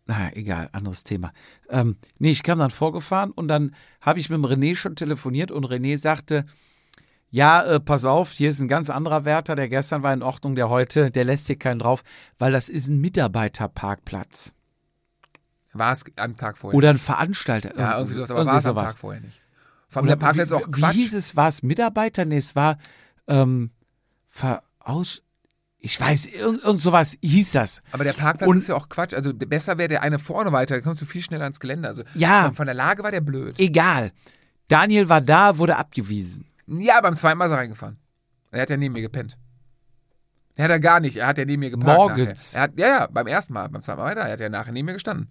Speaker 1: Na, egal, anderes Thema. Nee, ich kam dann vorgefahren und dann habe ich mit dem René schon telefoniert und René sagte, ja, pass auf, hier ist ein ganz anderer Wärter, der gestern war in Ordnung, der heute, der lässt hier keinen drauf, weil das ist ein Mitarbeiterparkplatz.
Speaker 2: War es am Tag vorher?
Speaker 1: Oder ein Veranstalter.
Speaker 2: Ja, irgendwie sowas, aber war es am Tag vorher nicht. Vor allem
Speaker 1: Oder
Speaker 2: der Parkplatz ist auch Quatsch.
Speaker 1: Wie hieß es, war es Mitarbeiter? Nee, es war ich weiß, irgend sowas hieß das.
Speaker 2: Aber der Parkplatz ist ja auch Quatsch. Also besser wäre der eine vorne weiter, da kommst du viel schneller ans Gelände. Also
Speaker 1: ja,
Speaker 2: von der Lage war der blöd.
Speaker 1: Egal. Daniel war da, wurde abgewiesen.
Speaker 2: Ja, beim zweiten Mal ist er reingefahren. Er hat ja neben mir gepennt. Er hat er gar nicht, er hat ja neben mir geparkt.
Speaker 1: Morgens.
Speaker 2: Ja, beim ersten Mal, beim zweiten Mal weiter. Er hat ja nachher neben mir gestanden.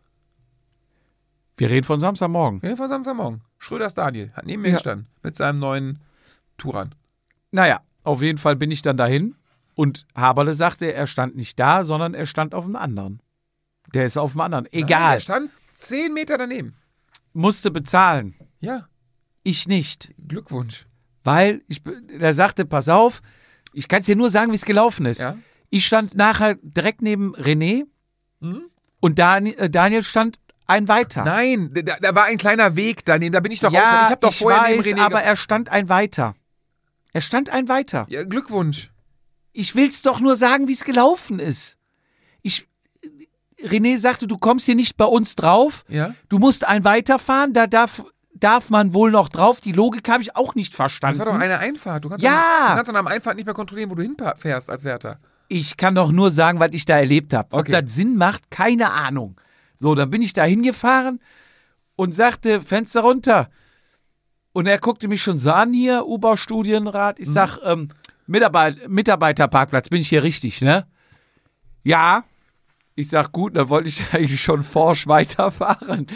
Speaker 1: Wir reden von Samstagmorgen.
Speaker 2: Wir reden von Samstagmorgen. Schröders Daniel hat neben mir gestanden mit seinem neuen Touran.
Speaker 1: Naja, auf jeden Fall bin ich dann dahin und Haberle sagte, er stand nicht da, sondern er stand auf einem anderen. Der ist auf einem anderen. Egal.
Speaker 2: Nein, er stand 10 Meter daneben.
Speaker 1: Musste bezahlen.
Speaker 2: Ja.
Speaker 1: Ich nicht.
Speaker 2: Glückwunsch.
Speaker 1: Weil er sagte, pass auf, ich kann es dir nur sagen, wie es gelaufen ist.
Speaker 2: Ja.
Speaker 1: Ich stand nachher direkt neben René und Daniel stand ein weiter.
Speaker 2: Nein, da war ein kleiner Weg daneben, da bin ich doch
Speaker 1: ja,
Speaker 2: raus. Ich hab doch vorher
Speaker 1: weiß,
Speaker 2: neben René
Speaker 1: aber er stand ein weiter. Er stand ein weiter.
Speaker 2: Ja, Glückwunsch.
Speaker 1: Ich will's doch nur sagen, wie es gelaufen ist. René sagte, du kommst hier nicht bei uns drauf.
Speaker 2: Ja.
Speaker 1: Du musst ein weiterfahren, da darf man wohl noch drauf. Die Logik habe ich auch nicht verstanden.
Speaker 2: Das war doch eine Einfahrt. Du kannst
Speaker 1: ja.
Speaker 2: Doch nach einer Einfahrt nicht mehr kontrollieren, wo du hinfährst als Wärter.
Speaker 1: Ich kann doch nur sagen, was ich da erlebt habe.
Speaker 2: Okay.
Speaker 1: Ob das Sinn macht, keine Ahnung. So, dann bin ich da hingefahren und sagte, Fenster runter. Und er guckte mich schon so an hier, U-Bau-Studienrat. Ich sag, Mitarbeiterparkplatz, bin ich hier richtig, ne? Ja. Ich sag, gut, dann wollte ich eigentlich schon forsch weiterfahren.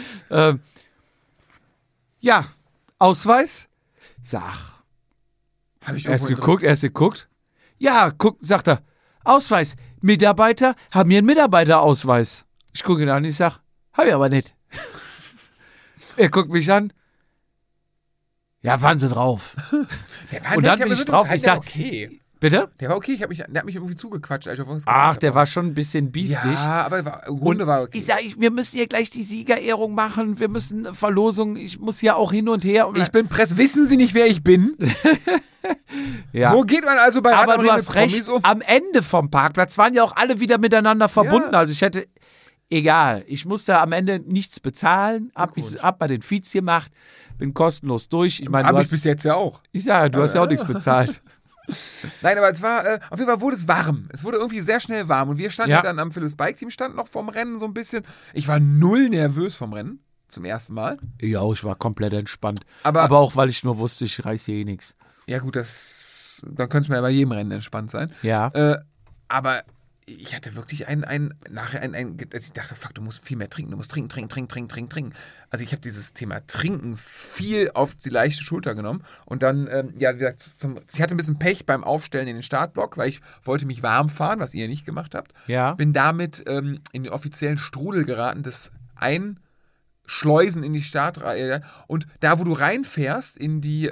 Speaker 1: Ja, Ausweis? Ich sag,
Speaker 2: Hab ich
Speaker 1: erst geguckt. Ja, sagt er, Ausweis. Mitarbeiter haben hier einen Mitarbeiterausweis. Ich gucke ihn an, ich sag, hab ich aber nicht. Er guckt mich an. Ja, fahren Sie drauf.
Speaker 2: Und
Speaker 1: dann bin ich drauf. Ich sag,
Speaker 2: okay.
Speaker 1: Bitte?
Speaker 2: Der war okay, der hat mich irgendwie zugequatscht. Als ich auf
Speaker 1: Ach, der war schon ein bisschen biestig.
Speaker 2: Ja, aber im Grunde war okay.
Speaker 1: Ich sag, wir müssen hier gleich die Siegerehrung machen. Wir müssen Verlosung. Ich muss ja auch hin und her.
Speaker 2: Ich bin Press. Wissen Sie nicht, wer ich bin?
Speaker 1: Ja.
Speaker 2: So geht man also bei
Speaker 1: Aber du hast recht, am Ende vom Parkplatz waren ja auch alle wieder miteinander verbunden. Ja. Also ich hätte, egal, ich musste am Ende nichts bezahlen. Hab bei den Feeds gemacht, bin kostenlos durch. Ich meine,
Speaker 2: hab ich bis jetzt ja auch.
Speaker 1: Ich sage, du hast ja auch nichts bezahlt.
Speaker 2: Nein, aber es war, auf jeden Fall wurde es warm. Es wurde irgendwie sehr schnell warm. Und wir standen dann am Philips Bike Team, stand noch vorm Rennen so ein bisschen. Ich war null nervös vom Rennen. Zum ersten Mal.
Speaker 1: Ja, ich war komplett entspannt. Aber auch, weil ich nur wusste, ich reiße hier eh nichts.
Speaker 2: Ja gut, dann könnte es mir ja bei jedem Rennen entspannt sein.
Speaker 1: Ja.
Speaker 2: Aber ich hatte wirklich nachher ich dachte, fuck, du musst viel mehr trinken. Du musst trinken. Also ich habe dieses Thema Trinken viel auf die leichte Schulter genommen. Und dann, wie gesagt, ich hatte ein bisschen Pech beim Aufstellen in den Startblock, weil ich wollte mich warm fahren, was ihr nicht gemacht habt.
Speaker 1: Ja.
Speaker 2: Bin damit in den offiziellen Strudel geraten, des Einschleusen in die Startreihe. Und da, wo du reinfährst in die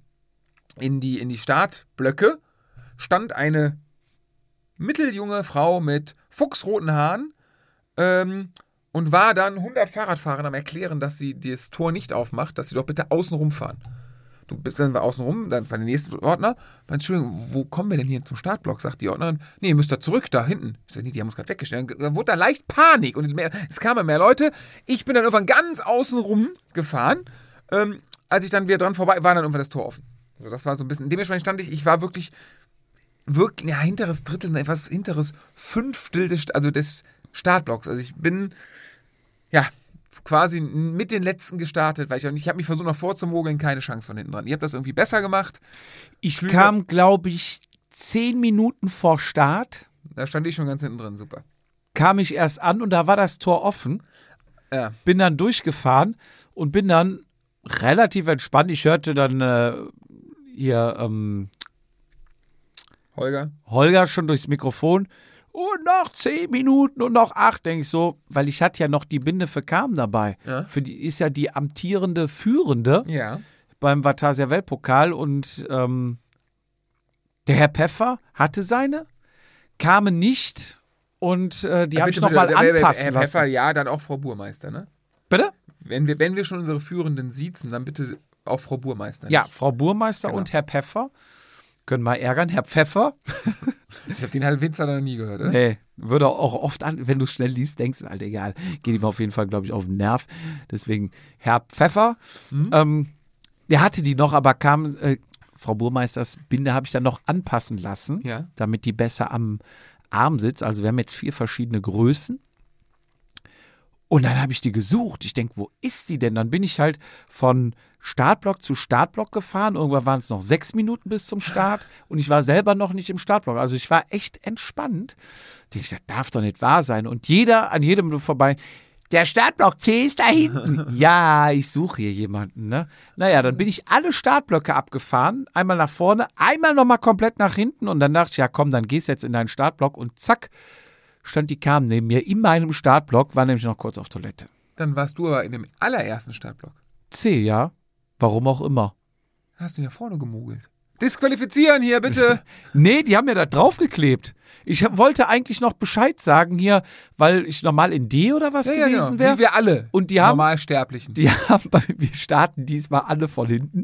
Speaker 2: Startblöcke, stand eine mitteljunge Frau mit fuchsroten Haaren und war dann 100 Fahrradfahrern am Erklären, dass sie das Tor nicht aufmacht, dass sie doch bitte außen rumfahren. Du bist dann außen rum, dann war der nächste Ordner. Entschuldigung, wo kommen wir denn hier zum Startblock? Sagt die Ordnerin. Nee, ihr müsst da zurück, da hinten. Ich sag, nee, die haben uns gerade weggestellt. Dann wurde da leicht Panik und es kamen mehr Leute. Ich bin dann irgendwann ganz außen rum gefahren. Als ich dann wieder dran vorbei war, dann irgendwann das Tor offen. Also das war so ein bisschen, dementsprechend stand ich war wirklich, hinteres Drittel, etwas hinteres Fünftel des Startblocks. Also ich bin, quasi mit den Letzten gestartet, weil ich habe mich versucht noch vorzumogeln, keine Chance von hinten dran. Ihr habt das irgendwie besser gemacht.
Speaker 1: Ich kam, glaube ich, 10 Minuten vor Start.
Speaker 2: Da stand ich schon ganz hinten drin, super.
Speaker 1: Kam ich erst an und da war das Tor offen.
Speaker 2: Ja.
Speaker 1: Bin dann durchgefahren und bin dann relativ entspannt. Ich hörte dann Holger schon durchs Mikrofon. Und noch 10 Minuten und noch 8, denke ich so, weil ich hatte ja noch die Binde für Kam dabei.
Speaker 2: Ja.
Speaker 1: Für die ist ja die amtierende Führende beim Vatasia Weltpokal und der Herr Pfeffer hatte seine, Carmen nicht und die habe ich nochmal anpassen
Speaker 2: Herr
Speaker 1: lassen.
Speaker 2: Pfeffer, ja, dann auch Frau Burmeister, ne?
Speaker 1: Bitte?
Speaker 2: Wenn wir schon unsere Führenden siezen, dann bitte auch Frau Burmeister.
Speaker 1: Ja,
Speaker 2: nicht?
Speaker 1: Frau Burmeister
Speaker 2: Genau.
Speaker 1: und Herr Pfeffer. Können mal ärgern. Herr Pfeffer.
Speaker 2: Ich habe den halt Winzer noch nie gehört, oder?
Speaker 1: Nee, würde auch oft an, wenn du es schnell liest, denkst du, Alter, egal. Geht ihm auf jeden Fall, glaube ich, auf den Nerv. Deswegen Herr Pfeffer. Der hatte die noch, aber kam, Frau Burmeisters Binde habe ich dann noch anpassen lassen,
Speaker 2: Ja.
Speaker 1: damit die besser am Arm sitzt. Also wir haben jetzt 4 verschiedene Größen. Und dann habe ich die gesucht. Ich denke, wo ist die denn? Dann bin ich halt von Startblock zu Startblock gefahren. Irgendwann waren es noch 6 Minuten bis zum Start. Und ich war selber noch nicht im Startblock. Also ich war echt entspannt. Ich dachte, das darf doch nicht wahr sein. Und an jedem vorbei, der Startblock C ist da hinten. Ja, ich suche hier jemanden. Ne? Naja, dann bin ich alle Startblöcke abgefahren. Einmal nach vorne, einmal nochmal komplett nach hinten. Und dann dachte ich, ja komm, dann gehst jetzt in deinen Startblock. Und zack, stand die Kam neben mir in meinem Startblock, war nämlich noch kurz auf Toilette.
Speaker 2: Dann warst du aber in dem allerersten Startblock.
Speaker 1: C, ja. Warum auch immer.
Speaker 2: Hast du ihn ja vorne gemogelt. Disqualifizieren hier, bitte.
Speaker 1: Nee, die haben mir da draufgeklebt. Ich wollte eigentlich noch Bescheid sagen hier, weil ich normal in D oder was gewesen wäre.
Speaker 2: Wie wir alle.
Speaker 1: Und die haben,
Speaker 2: Normalsterblichen.
Speaker 1: wir starten diesmal alle von hinten.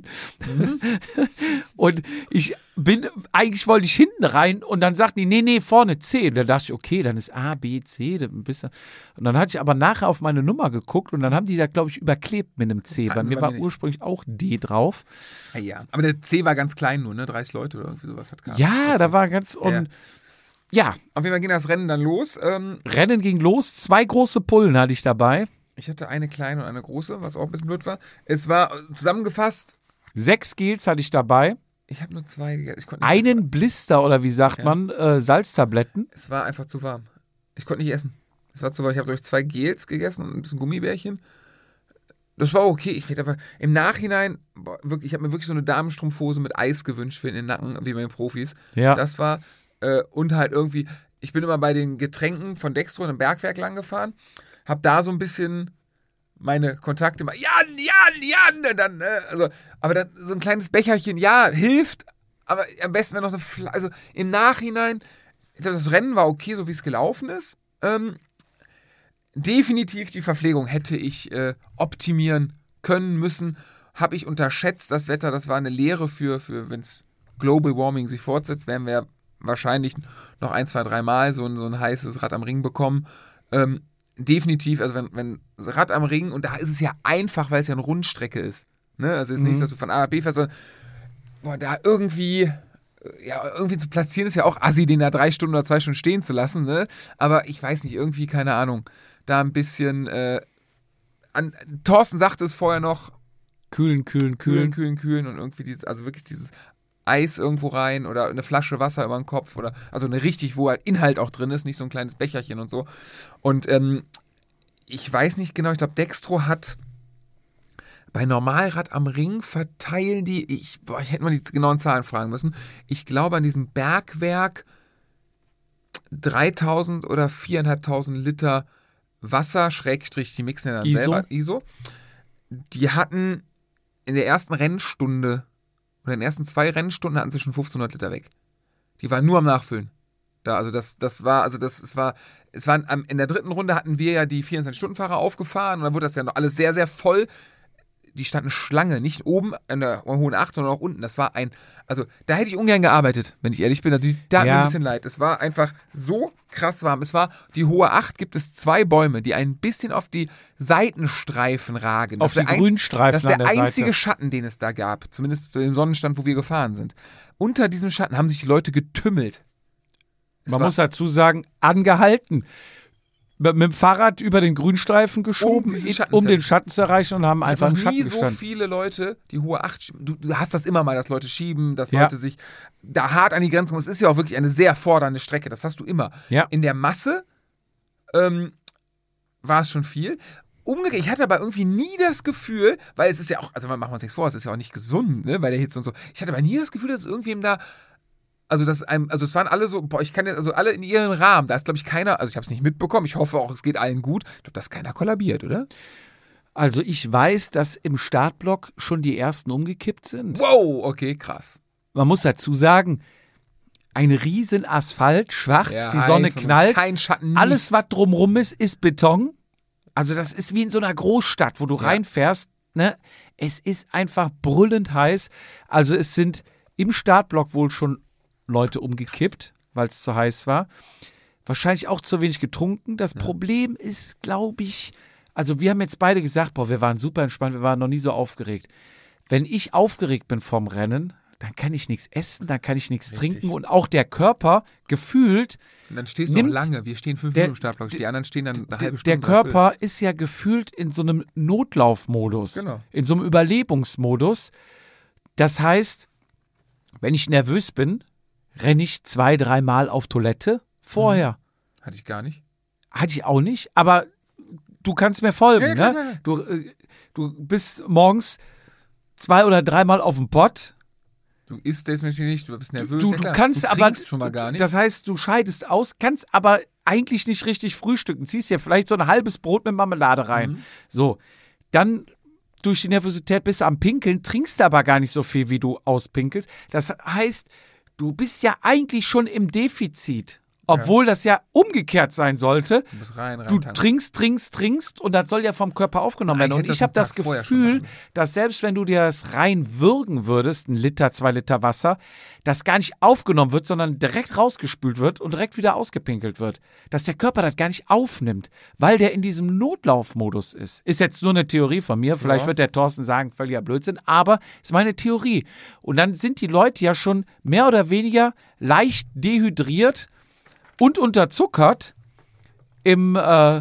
Speaker 1: Und eigentlich wollte ich hinten rein und dann sagten die, nee, vorne C. Und dann dachte ich, okay, dann ist A, B, C. Und dann hatte ich aber nachher auf meine Nummer geguckt und dann haben die da, glaube ich, überklebt mit einem C. Bei mir war ursprünglich auch D drauf.
Speaker 2: Ja. Aber der C war ganz klein nur, ne? 30 Leute oder irgendwie sowas hat gehabt.
Speaker 1: Ja, da war ganz... Ja,
Speaker 2: auf jeden Fall ging das Rennen dann los.
Speaker 1: Rennen ging los. 2 große Pullen hatte ich dabei.
Speaker 2: Ich hatte eine kleine und eine große, was auch ein bisschen blöd war. Es war zusammengefasst.
Speaker 1: 6 Gels hatte ich dabei.
Speaker 2: Ich habe nur 2 gegessen. Ich konnte nicht
Speaker 1: Einen
Speaker 2: essen.
Speaker 1: Blister oder wie sagt man, Salztabletten.
Speaker 2: Es war einfach zu warm. Ich konnte nicht essen. Es war zu warm. Ich habe, glaube ich, 2 Gels gegessen und ein bisschen Gummibärchen. Das war okay. Ich hätte einfach im Nachhinein, ich habe mir wirklich so eine Damenstrumpfhose mit Eis gewünscht für in den Nacken, wie bei den Profis.
Speaker 1: Ja.
Speaker 2: Das war, und halt irgendwie, ich bin immer bei den Getränken von Dextro in einem Bergwerk lang gefahren, habe da so ein bisschen meine Kontakte mal, Jan, und dann, aber dann so ein kleines Becherchen, ja, hilft, aber am besten wäre noch so, also im Nachhinein, ich glaube, das Rennen war okay, so wie es gelaufen ist. Definitiv die Verpflegung hätte ich optimieren können müssen, habe ich unterschätzt, das Wetter, das war eine Lehre für wenn es Global Warming sich fortsetzt, werden wir wahrscheinlich noch 1, 2, 3 Mal so ein heißes Rad am Ring bekommen. Definitiv, also wenn Rad am Ring, und da ist es ja einfach, weil es ja eine Rundstrecke ist. Ne? Also es ist nicht, dass du von A nach B fährst, sondern da irgendwie zu platzieren ist ja auch assi, den da 3 Stunden oder 2 Stunden stehen zu lassen. Ne? Aber ich weiß nicht, irgendwie, keine Ahnung, da ein bisschen Thorsten sagte es vorher noch,
Speaker 1: Kühlen.
Speaker 2: und irgendwie dieses Eis irgendwo rein oder eine Flasche Wasser über den Kopf oder also eine richtig, wo halt Inhalt auch drin ist, nicht so ein kleines Becherchen und so. Und ich weiß nicht genau, ich glaube Dextro hat bei Normalrad am Ring verteilen die, ich hätte mal die genauen Zahlen fragen müssen, ich glaube an diesem Bergwerk 3.000 oder 4.500 Liter Wasser, Schrägstrich, die mixen ja dann selber, ISO. Die hatten in der ersten Rennstunde oder in den ersten 2 Rennstunden hatten sie schon 1.500 Liter weg. Die waren nur am Nachfüllen. In der 3. Runde hatten wir ja die 24-Stunden-Fahrer aufgefahren und dann wurde das ja noch alles sehr, sehr voll. Die standen Schlange, nicht oben an der hohen 8, sondern auch unten. Das war da hätte ich ungern gearbeitet, wenn ich ehrlich bin. Da hat mir ein bisschen leid. Es war einfach so krass warm. Es war die hohe 8, gibt es 2 Bäume, die ein bisschen auf die Seitenstreifen ragen.
Speaker 1: Auf die Grünstreifen.
Speaker 2: Das ist der einzige Schatten, den es da gab. Zumindest zu dem Sonnenstand, wo wir gefahren sind. Unter diesem Schatten haben sich die Leute getümmelt.
Speaker 1: Man muss dazu sagen, angehalten. Mit dem Fahrrad über den Grünstreifen geschoben, um den Schatten zu erreichen und haben einfach einen Schatten gestanden.
Speaker 2: Ich habe nie so viele Leute, die hohe 8, du hast das immer mal, dass Leute schieben, dass Leute sich da hart an die Grenzen kommen. Es ist ja auch wirklich eine sehr fordernde Strecke, das hast du immer.
Speaker 1: Ja.
Speaker 2: In der Masse war es schon viel. Umgekehrt, ich hatte aber irgendwie nie das Gefühl, weil es ist ja auch, also machen wir uns nichts vor, es ist ja auch nicht gesund, ne, bei der Hitze und so. Ich hatte aber nie das Gefühl, dass irgendwem da es waren alle so, alle in ihren Rahmen. Da ist, glaube ich, keiner, also ich habe es nicht mitbekommen, ich hoffe auch, es geht allen gut. Ich glaube, da ist keiner kollabiert, oder?
Speaker 1: Also ich weiß, dass im Startblock schon die ersten umgekippt sind.
Speaker 2: Wow, okay, krass.
Speaker 1: Man muss dazu sagen, ein riesen Asphalt, schwarz,
Speaker 2: Ja,
Speaker 1: die Sonne
Speaker 2: heiß und
Speaker 1: knallt.
Speaker 2: kein Schatten,
Speaker 1: Alles,
Speaker 2: nichts.
Speaker 1: was drumrum ist Beton. Also das ist wie in so einer Großstadt, wo du reinfährst. Ne? Es ist einfach brüllend heiß. Also es sind im Startblock wohl schon Leute umgekippt, weil es zu heiß war. Wahrscheinlich auch zu wenig getrunken. Das Problem ist, glaube ich, also wir haben jetzt beide gesagt, boah, wir waren super entspannt, wir waren noch nie so aufgeregt. Wenn ich aufgeregt bin vom Rennen, dann kann ich nichts essen, dann kann ich nichts trinken und auch der Körper gefühlt,
Speaker 2: Und dann stehst du auch lange. Wir stehen 5 Minuten im Startblock. Die anderen stehen dann eine halbe Stunde.
Speaker 1: der Körper ist ja gefühlt in so einem Notlaufmodus,
Speaker 2: Genau.
Speaker 1: in so einem Überlebensmodus. Das heißt, wenn ich nervös bin, renne ich 2-3 Mal auf Toilette vorher.
Speaker 2: Hatte ich gar nicht.
Speaker 1: Hatte ich auch nicht, aber du kannst mir folgen.
Speaker 2: Ja, klar,
Speaker 1: Ne?
Speaker 2: klar.
Speaker 1: Du bist morgens 2 oder 3 Mal auf dem Pott.
Speaker 2: Du isst das natürlich nicht, du bist nervös.
Speaker 1: Du
Speaker 2: ja, klar.
Speaker 1: kannst
Speaker 2: du
Speaker 1: aber,
Speaker 2: trinkst schon mal gar nicht.
Speaker 1: das heißt, du scheidest aus, kannst aber eigentlich nicht richtig frühstücken. Ziehst dir vielleicht so ein halbes Brot mit Marmelade rein. So, dann durch die Nervosität bist du am Pinkeln, trinkst aber gar nicht so viel, wie du auspinkelst. Das heißt, du bist ja eigentlich schon im Defizit. Obwohl das ja umgekehrt sein sollte.
Speaker 2: Du musst rein
Speaker 1: Du
Speaker 2: tanken.
Speaker 1: trinkst und das soll ja vom Körper aufgenommen werden.
Speaker 2: Eigentlich
Speaker 1: Und ich
Speaker 2: hätte
Speaker 1: habe
Speaker 2: das
Speaker 1: das
Speaker 2: einen Tag vorher schon
Speaker 1: Gefühl,
Speaker 2: machen müssen.
Speaker 1: dass selbst wenn du dir das reinwürgen würdest, 1 Liter, 2 Liter Wasser, das gar nicht aufgenommen wird, sondern direkt rausgespült wird und direkt wieder ausgepinkelt wird. Dass der Körper das gar nicht aufnimmt, weil der in diesem Notlaufmodus ist. Ist jetzt nur eine Theorie von mir. Vielleicht wird der Thorsten sagen, völliger Blödsinn, aber ist meine Theorie. Und dann sind die Leute ja schon mehr oder weniger leicht dehydriert und unterzuckert im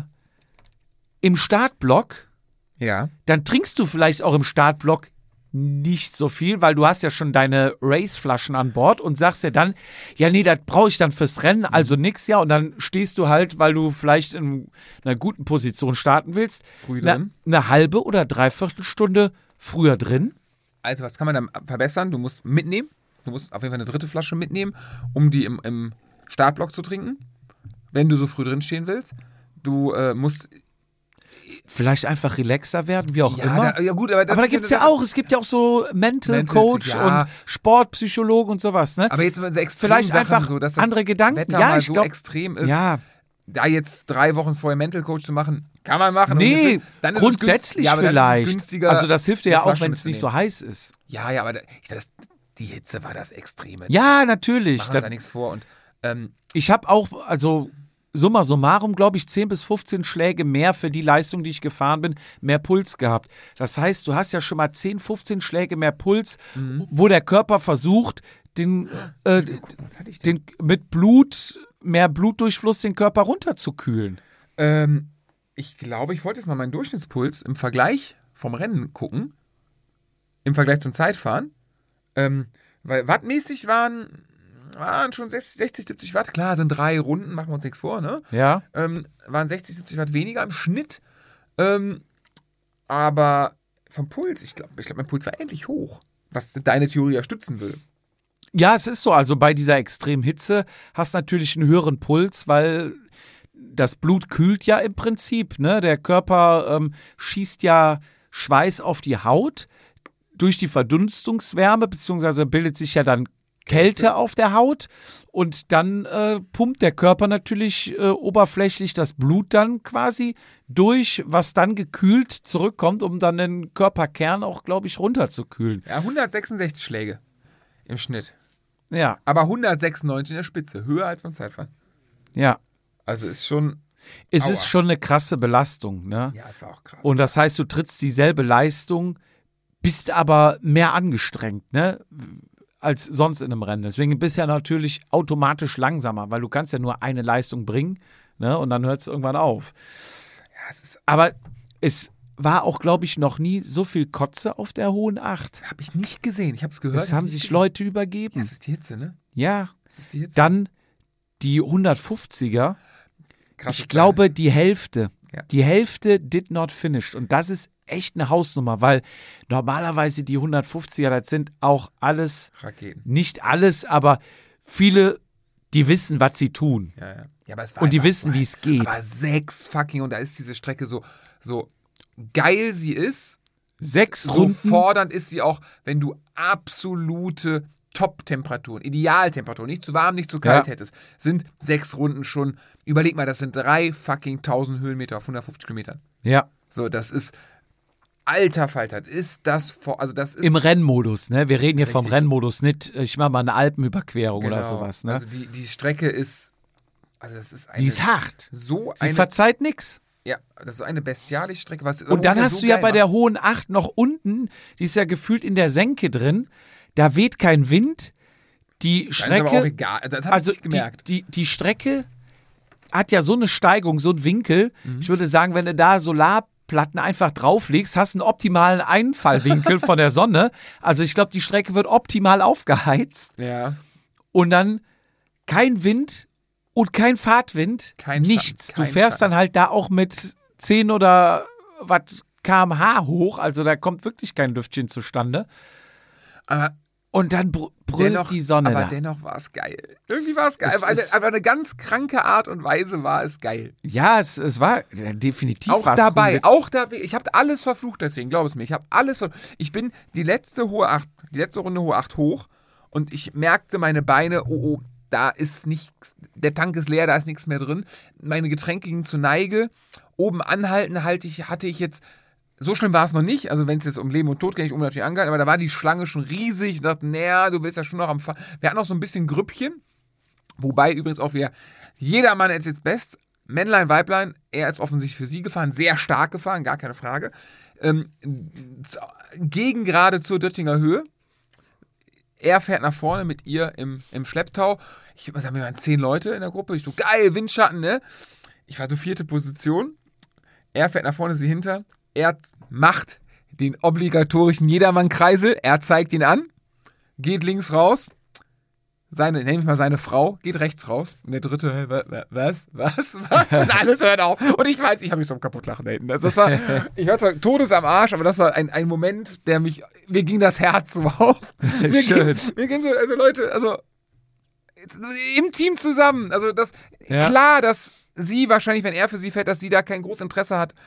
Speaker 1: Startblock.
Speaker 2: Ja.
Speaker 1: Dann trinkst du vielleicht auch im Startblock nicht so viel, weil du hast ja schon deine Raceflaschen an Bord und sagst ja dann, ja nee, das brauche ich dann fürs Rennen, also nix, ja. Und dann stehst du halt, weil du vielleicht in einer guten Position starten willst,
Speaker 2: Früh drin.
Speaker 1: eine halbe oder 3/4 Stunde früher drin.
Speaker 2: Also, was kann man dann verbessern? Du musst mitnehmen. Du musst auf jeden Fall eine 3. Flasche mitnehmen, um die im Startblock zu trinken, wenn du so früh drin stehen willst. Du musst...
Speaker 1: Vielleicht einfach relaxer werden, wie auch immer.
Speaker 2: Ja gut, aber das
Speaker 1: Aber da
Speaker 2: ist
Speaker 1: gibt's ja auch, es gibt ja auch so Mental
Speaker 2: Mental,
Speaker 1: Coach
Speaker 2: ja.
Speaker 1: und Sportpsychologen und sowas, ne?
Speaker 2: Aber jetzt mit so extremen
Speaker 1: Vielleicht
Speaker 2: Sachen,
Speaker 1: einfach
Speaker 2: so, dass das
Speaker 1: andere Gedanken.
Speaker 2: Wetter
Speaker 1: Ja,
Speaker 2: mal
Speaker 1: ich
Speaker 2: so
Speaker 1: glaub-
Speaker 2: extrem ist.
Speaker 1: Ja,
Speaker 2: Da jetzt 3 Wochen vorher Mental Coach zu machen, kann man machen. Und
Speaker 1: nee,
Speaker 2: deswegen- dann ist es
Speaker 1: grundsätzlich
Speaker 2: ja, aber dann
Speaker 1: vielleicht.
Speaker 2: Ist es günstiger,
Speaker 1: Also das hilft dir ja
Speaker 2: eine
Speaker 1: auch,
Speaker 2: Flasche
Speaker 1: wenn es nicht so
Speaker 2: mitzunehmen.
Speaker 1: heiß ist.
Speaker 2: Ja, aber die Hitze war das Extreme.
Speaker 1: Ja, natürlich.
Speaker 2: Machen uns da nichts vor. Und
Speaker 1: Ich habe auch, also summa summarum, glaube ich, 10 bis 15 Schläge mehr für die Leistung, die ich gefahren bin, mehr Puls gehabt. Das heißt, du hast ja schon mal 10, 15 Schläge mehr Puls, wo der Körper versucht,
Speaker 2: was hatte ich denn?
Speaker 1: mit mehr Blutdurchfluss den Körper runterzukühlen.
Speaker 2: Ich glaube, ich wollte jetzt mal meinen Durchschnittspuls im Vergleich vom Rennen gucken. Im Vergleich zum Zeitfahren. Weil wattmäßig waren schon 60, 70 Watt. Klar, sind 3 Runden, machen wir uns nichts vor, ne?
Speaker 1: Ja.
Speaker 2: Waren 60, 70 Watt weniger im Schnitt. Aber vom Puls, ich glaube, mein Puls war ähnlich hoch. Was deine Theorie ja stützen will.
Speaker 1: Ja, es ist so. Also bei dieser extremen Hitze hast du natürlich einen höheren Puls, weil das Blut kühlt ja im Prinzip. Ne? Der Körper schießt ja Schweiß auf die Haut durch die Verdunstungswärme, beziehungsweise bildet sich ja dann Kälte auf der Haut und dann pumpt der Körper natürlich oberflächlich das Blut dann quasi durch, was dann gekühlt zurückkommt, um dann den Körperkern auch, glaube ich, runterzukühlen.
Speaker 2: Ja, 166 Schläge im Schnitt.
Speaker 1: Ja,
Speaker 2: Aber 196 in der Spitze. Höher als beim Zeitfahren.
Speaker 1: ja.
Speaker 2: Also ist schon...
Speaker 1: Es
Speaker 2: Aua.
Speaker 1: ist schon eine krasse Belastung, ne?
Speaker 2: Ja, es war auch krass.
Speaker 1: Und das heißt, du trittst dieselbe Leistung, bist aber mehr angestrengt, ne? Als sonst in einem Rennen. Deswegen bist du ja natürlich automatisch langsamer, weil du kannst ja nur eine Leistung bringen, ne? Und dann hört es irgendwann auf.
Speaker 2: Ja, es ist...
Speaker 1: Aber es war auch, glaube ich, noch nie so viel Kotze auf der Hohen Acht.
Speaker 2: Habe ich nicht gesehen. Ich habe es gehört.
Speaker 1: Es haben sich Leute übergeben.
Speaker 2: Ja, es ist die Hitze, ne?
Speaker 1: Ja.
Speaker 2: Es ist die Hitze.
Speaker 1: Dann die 150er.
Speaker 2: Krasse
Speaker 1: Ich glaube,
Speaker 2: Zahl.
Speaker 1: die Hälfte.
Speaker 2: Ja.
Speaker 1: Die Hälfte did not finished. Und das ist echt eine Hausnummer, weil normalerweise die 150er, das sind auch alles,
Speaker 2: Raketen.
Speaker 1: nicht alles, aber viele, die wissen, was sie tun.
Speaker 2: Ja, ja. Ja, aber es war
Speaker 1: Und die
Speaker 2: einfach
Speaker 1: wissen, wie es geht.
Speaker 2: Aber 6 fucking, und da ist diese Strecke so geil sie ist,
Speaker 1: 6
Speaker 2: so
Speaker 1: Runden.
Speaker 2: fordernd ist sie auch, wenn du absolute Top-Temperaturen, Idealtemperaturen, nicht zu warm, nicht zu kalt hättest, sind 6 Runden schon. Überleg mal, das sind 3 fucking 1000 Höhenmeter auf 150 Kilometern.
Speaker 1: Ja.
Speaker 2: So, das ist, alter Falter, ist das, also das ist...
Speaker 1: Im Rennmodus, ne? Wir reden hier vom Rennmodus, nicht, ich mache mal eine Alpenüberquerung oder sowas, ne?
Speaker 2: Also die Strecke ist, also das ist eine...
Speaker 1: Die ist hart.
Speaker 2: So
Speaker 1: Sie
Speaker 2: eine,
Speaker 1: verzeiht nix.
Speaker 2: ja, das ist so eine bestialische Strecke. Was
Speaker 1: Und dann hast du ja bei der Hohen Acht noch unten, die ist ja gefühlt in der Senke drin, da weht kein Wind, die Strecke...
Speaker 2: Das ist aber auch egal, das habe ich nicht gemerkt.
Speaker 1: Die Strecke hat ja so eine Steigung, so einen Winkel, ich würde sagen, wenn du da Solarplatten einfach drauflegst, hast du einen optimalen Einfallwinkel von der Sonne. Also ich glaube, die Strecke wird optimal aufgeheizt.
Speaker 2: Ja.
Speaker 1: Und dann kein Wind und kein Fahrtwind, nichts. Du fährst dann halt da auch mit 10 oder was km/h hoch, also da kommt wirklich kein Lüftchen zustande.
Speaker 2: Aber
Speaker 1: und dann brüllt die Sonne
Speaker 2: aber
Speaker 1: da.
Speaker 2: dennoch war es geil. Irgendwie war es geil. Auf eine ganz kranke Art und Weise war es geil.
Speaker 1: Ja, es war definitiv
Speaker 2: auch
Speaker 1: war's
Speaker 2: dabei,
Speaker 1: cool.
Speaker 2: auch dabei. Ich habe alles verflucht deswegen, glaub es mir. Ich habe alles verflucht. Ich bin die letzte Runde Hohe 8 hoch und ich merkte meine Beine, oh, da ist nichts, der Tank ist leer, da ist nichts mehr drin. Meine Getränke gingen zur Neige. Oben anhalten hatte ich jetzt, so schlimm war es noch nicht, also wenn es jetzt um Leben und Tod geht, ich natürlich angehalten, aber da war die Schlange schon riesig. Ich dachte, naja, du bist ja schon noch am Fahren. Wir hatten noch so ein bisschen Grüppchen, wobei übrigens auch wieder, jedermann ist jetzt best, Männlein, Weiblein, er ist offensichtlich für sie gefahren, sehr stark gefahren, gar keine Frage. Gegen gerade zur Döttinger Höhe. Er fährt nach vorne mit ihr im Schlepptau. Ich würde sagen, wir waren 10 Leute in der Gruppe. Ich so, geil, Windschatten, ne? Ich war so 4. Position. Er fährt nach vorne, sie hinter. Er macht den obligatorischen Jedermann-Kreisel. Er zeigt ihn an, geht links raus. Nehme ich mal seine Frau, geht rechts raus. Und der dritte, was? Und alles hört auf. Und ich weiß, ich habe mich so kaputt lachen da hinten. Das war, ich war zwar todes am Arsch, aber das war ein Moment, mir ging das Herz so auf.
Speaker 1: Schön.
Speaker 2: Mir ging so, also Leute, also im Team zusammen. Also klar, dass sie wahrscheinlich, wenn er für sie fährt, dass sie da kein großes Interesse hat,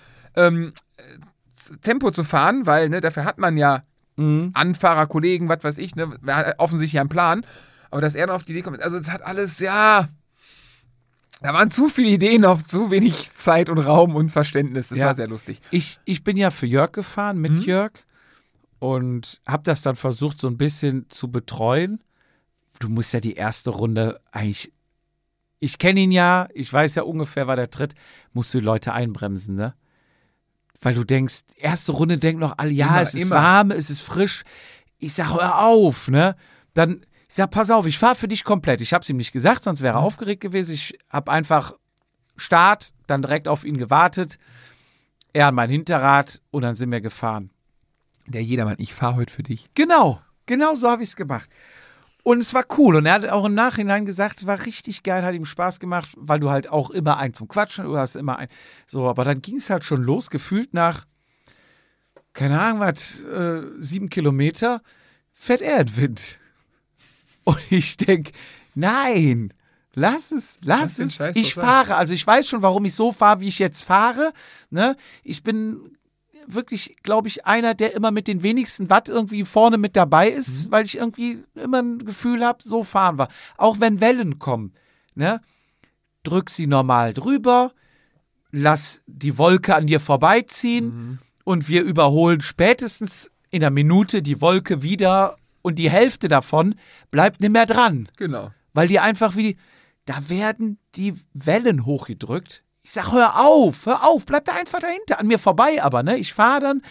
Speaker 2: Tempo zu fahren, weil dafür hat man ja Anfahrer, Kollegen, was weiß ich, wer hat offensichtlich einen Plan. Aber dass er noch auf die Idee kommt, also es hat alles, da waren zu viele Ideen auf zu wenig Zeit und Raum und Verständnis. Das war sehr lustig.
Speaker 1: Ich bin ja für Jörg gefahren, mit Jörg, und habe das dann versucht, so ein bisschen zu betreuen. Du musst ja die erste Runde eigentlich, ich kenne ihn ja, ich weiß ja ungefähr, wann er tritt, musst du die Leute einbremsen, ne? Weil du denkst, erste Runde denken noch alle, es ist warm, es ist frisch. Ich sag, hör auf, ne? Dann, ich sag, pass auf, ich fahre für dich komplett. Ich hab's ihm nicht gesagt, sonst wäre er aufgeregt gewesen. Ich hab einfach Start, dann direkt auf ihn gewartet. Er an mein Hinterrad und dann sind wir gefahren.
Speaker 2: Der Jedermann, ich fahre heute für dich.
Speaker 1: Genau so habe ich es gemacht. Und es war cool. Und er hat auch im Nachhinein gesagt, es war richtig geil, hat ihm Spaß gemacht, weil du halt auch immer einen zum Quatschen, du hast immer einen. So, aber dann ging es halt schon los, gefühlt nach, keine Ahnung was, 7 Kilometer, fährt er in Wind. Und ich denke, nein, lass es. Ich fahre. Also ich weiß schon, warum ich so fahre, wie ich jetzt fahre. Ne? Ich bin wirklich, glaube ich, einer, der immer mit den wenigsten Watt irgendwie vorne mit dabei ist, weil ich irgendwie immer ein Gefühl habe, so fahren wir. Auch wenn Wellen kommen, ne? Drück sie normal drüber, lass die Wolke an dir vorbeiziehen und wir überholen spätestens in einer Minute die Wolke wieder und die Hälfte davon bleibt nicht mehr dran.
Speaker 2: Genau.
Speaker 1: Weil die einfach da werden die Wellen hochgedrückt. Ich sag, hör auf, bleib da einfach dahinter, an mir vorbei aber, ne? Ich fahre dann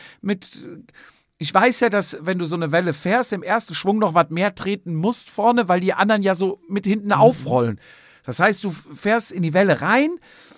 Speaker 1: ich weiß ja, dass wenn du so eine Welle fährst, im ersten Schwung noch was mehr treten musst vorne, weil die anderen ja so mit hinten aufrollen. Das heißt, du fährst in die Welle rein,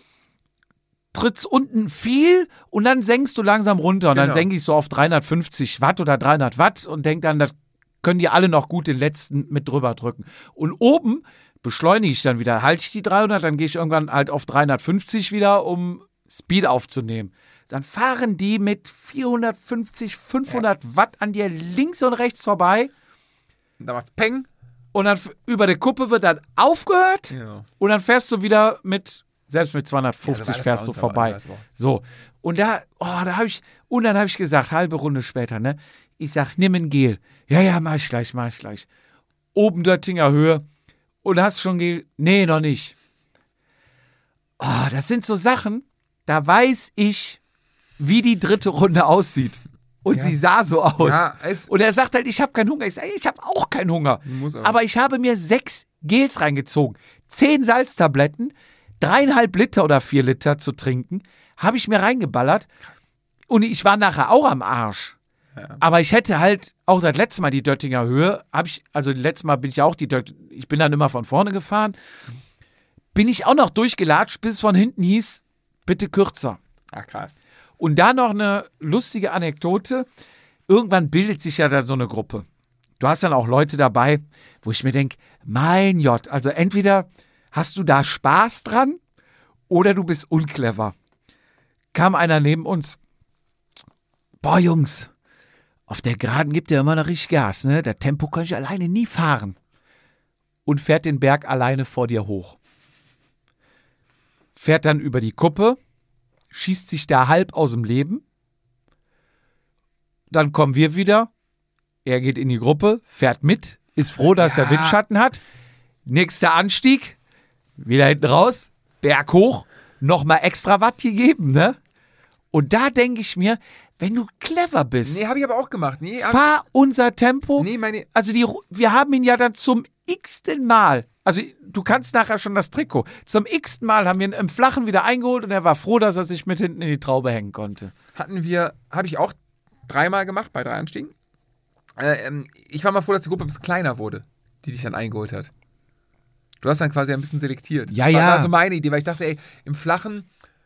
Speaker 1: trittst unten viel und dann senkst du langsam runter. Und dann senke ich so auf 350 Watt oder 300 Watt und denk dann, das können die alle noch gut den letzten mit drüber drücken. Und oben beschleunige ich dann wieder, halte ich die 300, dann gehe ich irgendwann halt auf 350 wieder, um Speed aufzunehmen. Dann fahren die mit 450, 500 Watt an dir links und rechts vorbei.
Speaker 2: Und dann macht's Peng.
Speaker 1: Und dann über der Kuppe wird dann aufgehört.
Speaker 2: Ja.
Speaker 1: Und dann fährst du wieder selbst mit 250 fährst du vorbei. So. Und dann habe ich gesagt, halbe Runde später, ne? Ich sag, nimm ein Gel. Ja, mach ich gleich. oben Döttinger Höhe und hast schon nee, noch nicht. Oh, das sind so Sachen, da weiß ich, wie die dritte Runde aussieht. Und sie sah so aus.
Speaker 2: Ja,
Speaker 1: und er sagt halt, ich habe keinen Hunger. Ich sage, ich habe auch keinen Hunger. Aber ich habe mir 6 Gels reingezogen, 10 Salztabletten, 3,5 Liter oder 4 Liter zu trinken, habe ich mir reingeballert. Und ich war nachher auch am Arsch. Ja. Aber ich hätte halt auch das letzte Mal die Döttinger Höhe, letztes Mal bin ich auch ich bin dann immer von vorne gefahren, bin ich auch noch durchgelatscht, bis es von hinten hieß, bitte kürzer.
Speaker 2: Ach, krass.
Speaker 1: Und da noch eine lustige Anekdote. Irgendwann bildet sich ja da so eine Gruppe. Du hast dann auch Leute dabei, wo ich mir denke, mein Gott, also entweder hast du da Spaß dran oder du bist unclever. Kam einer neben uns. Boah, Jungs, auf der Geraden gibt ihr immer noch richtig Gas, ne? Das Tempo kann ich alleine nie fahren. Und fährt den Berg alleine vor dir hoch. Fährt dann über die Kuppe, schießt sich da halb aus dem Leben. Dann kommen wir wieder. Er geht in die Gruppe, fährt mit, ist froh, dass er Windschatten hat. Nächster Anstieg, wieder hinten raus, Berg hoch, nochmal extra Watt gegeben, ne? Und da denke ich mir, wenn du clever bist.
Speaker 2: Nee, habe ich aber auch gemacht.
Speaker 1: Fahr unser Tempo.
Speaker 2: Nee,
Speaker 1: also wir haben ihn ja dann zum x-ten Mal. Also du kannst nachher schon das Trikot. Zum x-ten Mal haben wir ihn im Flachen wieder eingeholt und er war froh, dass er sich mit hinten in die Traube hängen konnte.
Speaker 2: Habe ich auch 3-mal gemacht bei 3 Anstiegen. Ich war mal froh, dass die Gruppe ein bisschen kleiner wurde, die dich dann eingeholt hat. Du hast dann quasi ein bisschen selektiert.
Speaker 1: Ja,
Speaker 2: das war so meine Idee, weil ich dachte, im flachen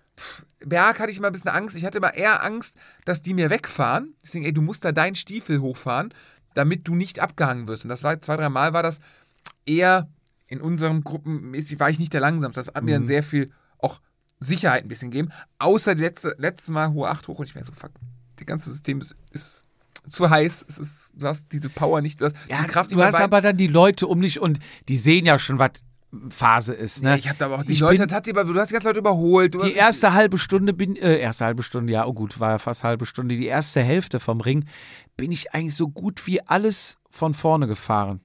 Speaker 2: Berg hatte ich immer ein bisschen Angst. Ich hatte immer eher Angst, dass die mir wegfahren. Deswegen, du musst da deinen Stiefel hochfahren, damit du nicht abgehangen wirst. Und das war 2-3 Mal war das eher in unseren Gruppen, war ich nicht der Langsamste. Das hat mir dann sehr viel auch Sicherheit ein bisschen gegeben. Außer die letzte Mal hohe 8 hoch und ich mir so, fuck, das ganze System ist zu heiß. Du hast diese Power nicht, du hast diese Kraft.
Speaker 1: Du hast aber dann die Leute um dich und die sehen ja schon, was Phase ist. Ne?
Speaker 2: Nee, ich habe da aber auch die Leute, du hast die ganzen Leute überholt.
Speaker 1: Die erste halbe Stunde ja, oh gut, war ja fast halbe Stunde. Die erste Hälfte vom Ring bin ich eigentlich so gut wie alles von vorne gefahren.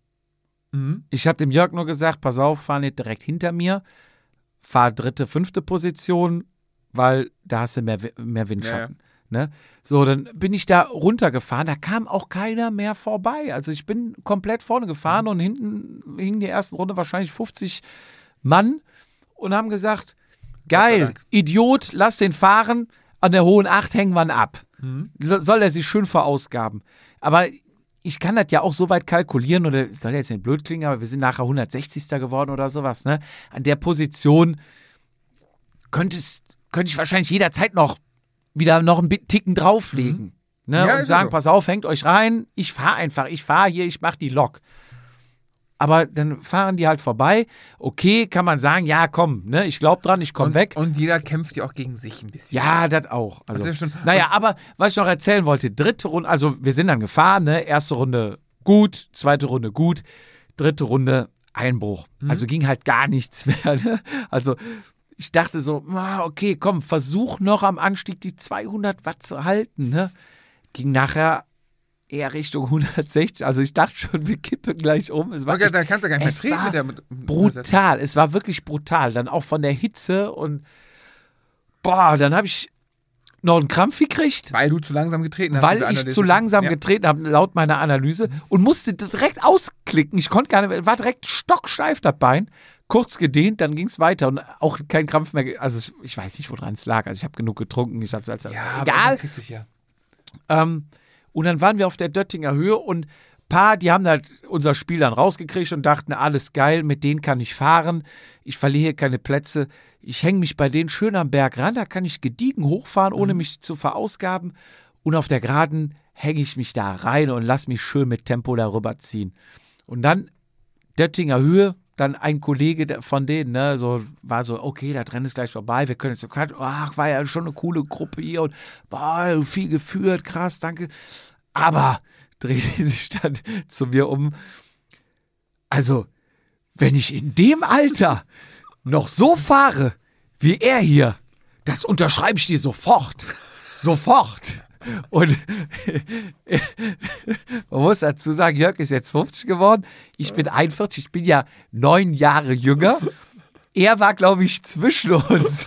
Speaker 1: Mhm. Ich habe dem Jörg nur gesagt, pass auf, fahr nicht direkt hinter mir, fahr 3., 5. Position, weil da hast du mehr Windschatten. Ja. Ne? So, dann bin ich da runtergefahren, da kam auch keiner mehr vorbei. Also ich bin komplett vorne gefahren und hinten hing die erste Runde wahrscheinlich 50 Mann und haben gesagt, geil, Idiot, lass den fahren, an der hohen 8 hängen wir ihn ab. Soll er sich schön verausgaben. Aber ich kann das ja auch so weit kalkulieren, oder soll jetzt nicht blöd klingen, aber wir sind nachher 160. geworden oder sowas. Ne? An der Position könnte ich wahrscheinlich jederzeit wieder noch einen Ticken drauflegen. Ne?
Speaker 2: Ja,
Speaker 1: und sagen,
Speaker 2: so.
Speaker 1: Pass auf, hängt euch rein, ich fahre hier, ich mache die Lok. Aber dann fahren die halt vorbei. Okay, kann man sagen, ja komm, ne, ich glaube dran, ich komme weg.
Speaker 2: Und jeder kämpft ja auch gegen sich ein bisschen.
Speaker 1: Ja, das auch. Also,
Speaker 2: das ist schon,
Speaker 1: naja, aber was ich noch erzählen wollte, 3. Runde, also wir sind dann gefahren, ne, 1. Runde gut, 2. Runde gut, 3. Runde Einbruch. Also ging halt gar nichts mehr. Ne? Also ich dachte so, okay, komm, versuch noch am Anstieg die 200 Watt zu halten. Ne? Ging nachher eher Richtung 160. Also ich dachte schon, wir kippen gleich um. Es war,
Speaker 2: da kannst du gar nicht mehr treten mit der
Speaker 1: brutal. Es war wirklich brutal. Dann auch von der Hitze und dann habe ich noch einen Krampf gekriegt.
Speaker 2: Weil du zu langsam getreten hast.
Speaker 1: Weil ich zu langsam getreten habe, laut meiner Analyse. Und musste direkt ausklicken. Ich konnte gar nicht, war direkt stocksteif, das Bein. Kurz gedehnt, dann ging es weiter und auch kein Krampf mehr. Also ich weiß nicht, woran es lag. Also ich habe genug getrunken. Ich habe es egal. Und dann waren wir auf der Döttinger Höhe und die haben halt unser Spiel dann rausgekriegt und dachten, alles geil, mit denen kann ich fahren. Ich verliere hier keine Plätze. Ich hänge mich bei denen schön am Berg ran, da kann ich gediegen hochfahren, ohne mich zu verausgaben. Und auf der Geraden hänge ich mich da rein und lass mich schön mit Tempo darüber ziehen. Und dann Döttinger Höhe, dann ein Kollege von denen, ne, war so, okay, das Rennen ist gleich vorbei, wir können jetzt so, war ja schon eine coole Gruppe hier und viel geführt, krass, danke. Aber drehte sich dann zu mir um. Also, wenn ich in dem Alter noch so fahre, wie er hier, das unterschreibe ich dir sofort. Sofort. Und man muss dazu sagen, Jörg ist jetzt 50 geworden. Ich bin 41, ich bin ja 9 Jahre jünger. Er war, glaube ich, zwischen uns.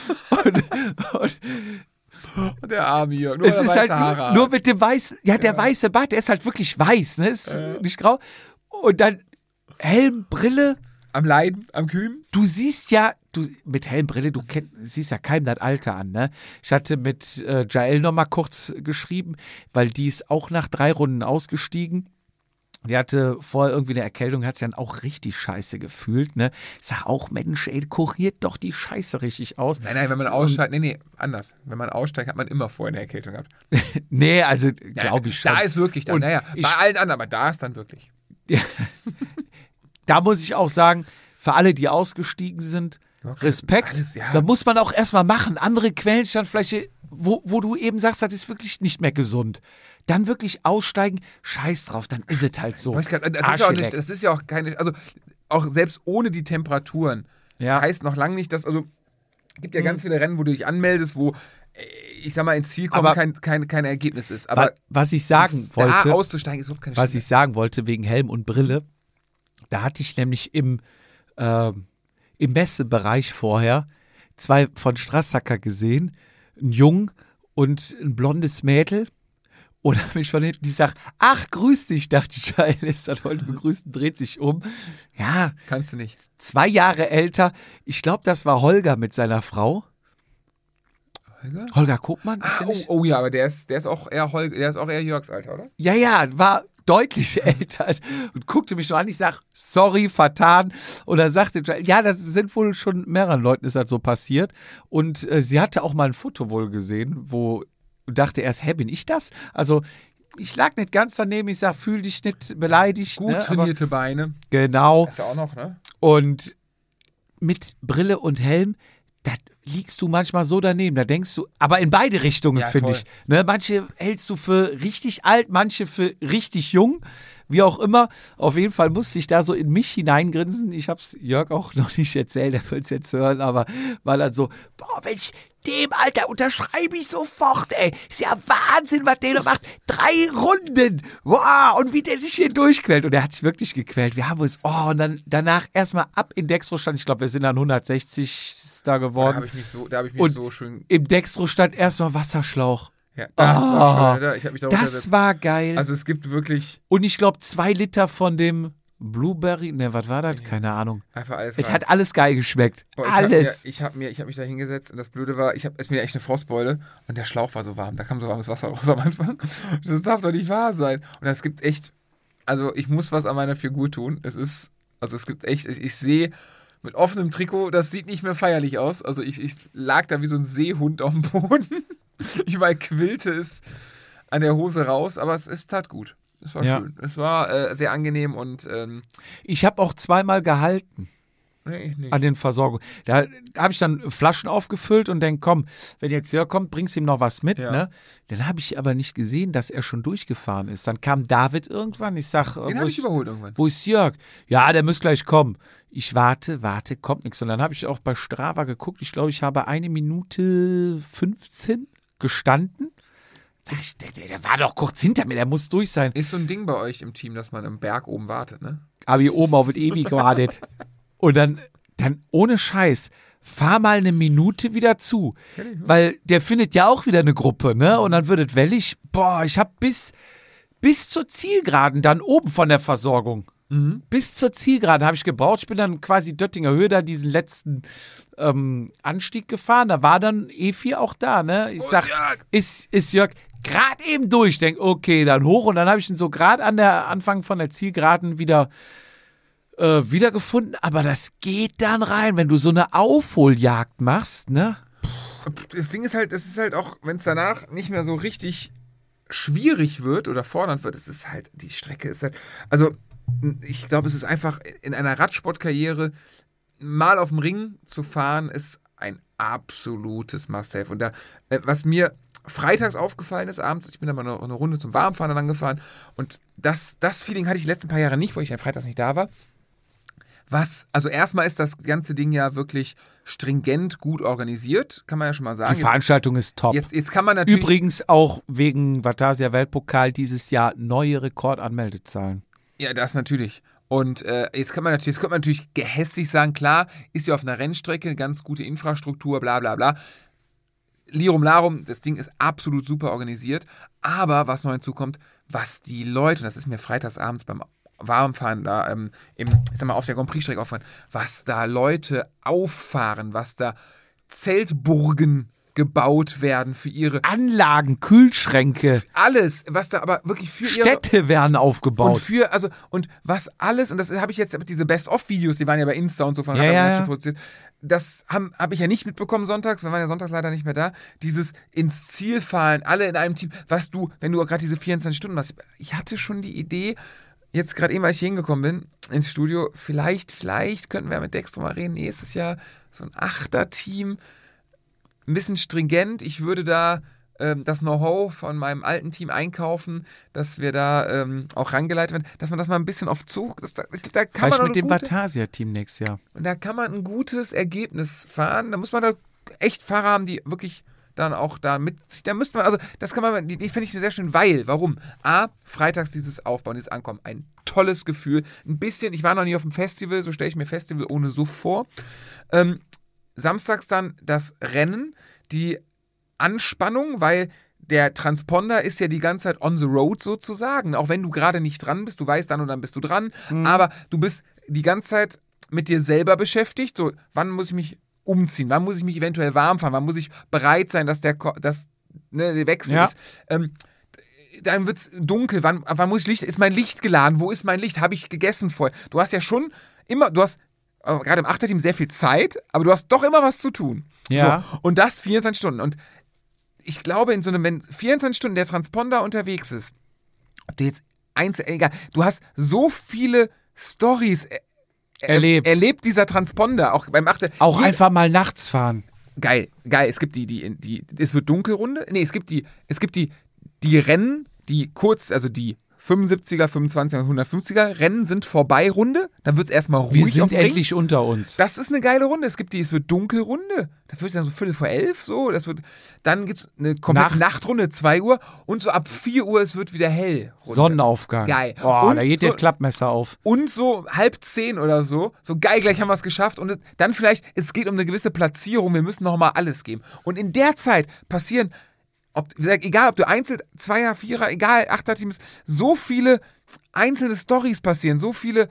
Speaker 2: Und der arme Jörg,
Speaker 1: nur es ist halt nur mit dem weißen, der weiße Bart, der ist halt wirklich weiß, ne? Ist nicht grau. Und dann Helm, Brille.
Speaker 2: Am Leiden, am Kühen.
Speaker 1: Du siehst ja, mit Helmbrille, siehst ja keinem das Alter an, ne? Ich hatte mit Jael noch mal kurz geschrieben, weil die ist auch nach 3 Runden ausgestiegen. Die hatte vorher irgendwie eine Erkältung, hat sich dann auch richtig scheiße gefühlt, ne? Ich sag auch, Mensch, ey, kuriert doch die Scheiße richtig aus.
Speaker 2: Nein, wenn man aussteigt, anders. Wenn man aussteigt, hat man immer vorher eine Erkältung gehabt.
Speaker 1: Nee, also glaube ich schon.
Speaker 2: Da ist wirklich dann, bei allen anderen, aber da ist dann wirklich.
Speaker 1: Da muss ich auch sagen, für alle, die ausgestiegen sind, Respekt. Alles, Da muss man auch erstmal machen. Andere quälen sich dann vielleicht, wo du eben sagst, das ist wirklich nicht mehr gesund. Dann wirklich aussteigen, scheiß drauf, dann ist es halt so.
Speaker 2: Das ist ja auch keine, also auch selbst ohne die Temperaturen heißt noch lange nicht, dass, also es gibt ja ganz viele Rennen, wo du dich anmeldest, wo ich sag mal, ins Ziel kommen kein Ergebnis ist. Aber
Speaker 1: was ich sagen wollte,
Speaker 2: da auszusteigen ist überhaupt keine
Speaker 1: was ich sagen wollte wegen Helm und Brille, da hatte ich nämlich im Messebereich vorher 2 von Strassacker gesehen, einen Jungen und ein blondes Mädel. Und habe mich von hinten, die sagt, ach, grüß dich, dachte ich, ist das heute begrüßen, dreht sich um. Ja.
Speaker 2: Kannst du nicht.
Speaker 1: 2 Jahre älter. Ich glaube, das war Holger mit seiner Frau. Holger Kopmann?
Speaker 2: Oh ja, aber der ist auch eher Jörgs Alter, oder?
Speaker 1: Ja, war deutlich älter und guckte mich so an. Ich sag, sorry, vertan. Und er sagte, ja, das sind wohl schon mehreren Leuten ist das so passiert. Und sie hatte auch mal ein Foto wohl gesehen, wo dachte erst, bin ich das? Also ich lag nicht ganz daneben. Ich sag, fühl dich nicht beleidigt.
Speaker 2: Gut trainierte Beine.
Speaker 1: Genau.
Speaker 2: Das ist ja auch noch, ne?
Speaker 1: Und mit Brille und Helm, da liegst du manchmal so daneben, da denkst du, aber in beide Richtungen, finde ich. Ne, manche hältst du für richtig alt, manche für richtig jung, wie auch immer. Auf jeden Fall musste ich da so in mich hineingrinsen. Ich hab's Jörg auch noch nicht erzählt, er wird es jetzt hören, aber war dann so, boah Mensch, dem Alter unterschreibe ich sofort, ey. Ist ja Wahnsinn, was der noch macht. 3 Runden. Wow, und wie der sich hier durchquält. Und er hat sich wirklich gequält. Wir haben uns, und dann danach erstmal ab in Dextro-Stand. Ich glaube, wir sind dann 160 da geworden.
Speaker 2: Da habe ich mich so schön.
Speaker 1: Im Dextro-Stand erstmal Wasserschlauch.
Speaker 2: Ja, das war schön, oder? Ich habe mich da
Speaker 1: Das war geil.
Speaker 2: Also es gibt wirklich.
Speaker 1: Und ich glaube 2 Liter von dem Blueberry, was war das? Keine Ahnung.
Speaker 2: Einfach alles.
Speaker 1: Es hat alles geil geschmeckt. Alles.
Speaker 2: Ich hab mich da hingesetzt und das Blöde war, es mir echt eine Frostbeule und der Schlauch war so warm. Da kam so warmes Wasser raus am Anfang. Das darf doch nicht wahr sein. Und es gibt echt, also ich muss was an meiner Figur tun. Es gibt echt, ich sehe mit offenem Trikot, das sieht nicht mehr feierlich aus. Also ich lag da wie so ein Seehund auf dem Boden. Überall quillte es an der Hose raus, aber es tat gut. Es war schön. Es war sehr angenehm und
Speaker 1: ich habe auch 2-mal gehalten.
Speaker 2: Nee, nicht.
Speaker 1: An den Versorgungen. Da habe ich dann Flaschen aufgefüllt und denke, komm, wenn jetzt Jörg kommt, bringst du ihm noch was mit. Ne? Dann habe ich aber nicht gesehen, dass er schon durchgefahren ist. Dann kam David irgendwann. Ich sag,
Speaker 2: den habe ich überholt irgendwann.
Speaker 1: Wo ist Jörg? Ja, der muss gleich kommen. Ich warte, kommt nichts. Und dann habe ich auch bei Strava geguckt. Ich glaube, ich habe 1 Minute 15 gestanden. Der war doch kurz hinter mir, der muss durch sein.
Speaker 2: Ist so ein Ding bei euch im Team, dass man im Berg oben wartet, ne?
Speaker 1: Aber hier oben auf das ewig gewartet. Und dann ohne Scheiß, fahr mal 1 Minute wieder zu. Weil der findet ja auch wieder eine Gruppe, ne? Und dann wird es wellig. Boah, ich hab bis zur Zielgeraden dann oben von der Versorgung. Bis zur Zielgeraden habe ich gebraucht. Ich bin dann quasi Döttinger Höhe da diesen letzten Anstieg gefahren. Da war dann Efi auch da, ne? Ich sag, ist Jörg gerade eben durch. Ich denke, okay, dann hoch. Und dann habe ich ihn so gerade an der Anfang von der Zielgeraden wiedergefunden. Aber das geht dann rein, wenn du so eine Aufholjagd machst, ne?
Speaker 2: Das Ding ist halt, es ist halt auch, wenn es danach nicht mehr so richtig schwierig wird oder fordernd wird, es ist halt, die Strecke ist halt, also ich glaube, es ist einfach in einer Radsportkarriere mal auf dem Ring zu fahren, ist ein absolutes Must-Have. Und da, was mir freitags aufgefallen ist, abends, ich bin dann mal eine Runde zum Warmfahren dann gefahren und das Feeling hatte ich die letzten paar Jahre nicht, wo ich dann freitags nicht da war. also erstmal ist das ganze Ding ja wirklich stringent gut organisiert, kann man ja schon mal sagen.
Speaker 1: Die Veranstaltung ist top.
Speaker 2: Jetzt kann man natürlich...
Speaker 1: Übrigens auch wegen Vatasia Weltpokal dieses Jahr neue Rekordanmeldezahlen.
Speaker 2: Ja, das natürlich. Und jetzt könnte man natürlich gehässig sagen, klar, ist ja auf einer Rennstrecke, eine ganz gute Infrastruktur, bla bla bla. Lirum Larum, das Ding ist absolut super organisiert. Aber was noch hinzukommt, was die Leute, und das ist mir freitagsabends beim Warmfahren da ich sag mal, auf der Grand Prix-Strecke auffahren, was da Leute auffahren, was da Zeltburgen gebaut werden für ihre
Speaker 1: Anlagen, Kühlschränke.
Speaker 2: Alles, was da aber wirklich für
Speaker 1: Städte werden aufgebaut.
Speaker 2: Und was alles, und das habe ich jetzt, diese Best-of-Videos, die waren ja bei Insta und so von produziert, das hab ich ja nicht mitbekommen sonntags, wir waren ja sonntags leider nicht mehr da, dieses ins Ziel fahren, alle in einem Team, was du, wenn du gerade diese 24 Stunden machst, ich hatte schon die Idee, jetzt gerade eben, als ich hier hingekommen bin, ins Studio, vielleicht könnten wir mit Dextro mal reden, nächstes Jahr so ein 8er-Team, ein bisschen stringent. Ich würde da das Know-how von meinem alten Team einkaufen, dass wir da auch rangeleitet werden, dass man das mal ein bisschen auf Zug, da kann man
Speaker 1: mit dem Vatasia-Team nächstes Jahr.
Speaker 2: Und da kann man ein gutes Ergebnis fahren. Da muss man da echt Fahrer haben, die wirklich dann auch da mitziehen. Da müsste man, also das kann man, die finde ich sehr schön, warum? Freitags dieses Aufbauen, dieses Ankommen, ein tolles Gefühl. Ein bisschen, ich war noch nie auf dem Festival, so stelle ich mir Festival ohne Suff vor. Samstags dann das Rennen, die Anspannung, weil der Transponder ist ja die ganze Zeit on the road sozusagen. Auch wenn du gerade nicht dran bist, du weißt dann und dann bist du dran, aber du bist die ganze Zeit mit dir selber beschäftigt. So, wann muss ich mich umziehen? Wann muss ich mich eventuell warm fahren? Wann muss ich bereit sein, dass der Wechsel ist? Dann wird es dunkel. Wann muss ich Licht? Ist mein Licht geladen? Wo ist mein Licht? Habe ich gegessen vorher? Du hast ja schon immer, gerade im Achterteam sehr viel Zeit, aber du hast doch immer was zu tun.
Speaker 1: Ja.
Speaker 2: So, und das 24 Stunden. Und ich glaube, wenn 24 Stunden der Transponder unterwegs ist, ob du jetzt egal, du hast so viele Storys erlebt dieser Transponder, auch beim Achter.
Speaker 1: Auch einfach mal nachts fahren.
Speaker 2: Geil. Es gibt es wird Dunkelrunde. Nee, es gibt die Rennen, die kurz, also die 75er, 25er und 150er Rennen sind vorbei Runde. Dann wird es erstmal ruhig.
Speaker 1: Wir sind endlich unter uns.
Speaker 2: Das ist eine geile Runde. Es wird Dunkelrunde. Da wird es dann so 11:15 so. Dann gibt es eine komplette Nachtrunde, 2 Uhr. Und so ab 4 Uhr, es wird wieder hell. Runde.
Speaker 1: Sonnenaufgang.
Speaker 2: Geil.
Speaker 1: Da geht der Klappmesser auf.
Speaker 2: Und so 9:30 oder so. So geil, gleich haben wir es geschafft. Und dann vielleicht, es geht um eine gewisse Platzierung. Wir müssen nochmal alles geben. Und in der Zeit passieren, egal ob du Einzel-, Zweier-, Vierer-, egal, Achter-Teams, so viele einzelne Storys passieren, so viele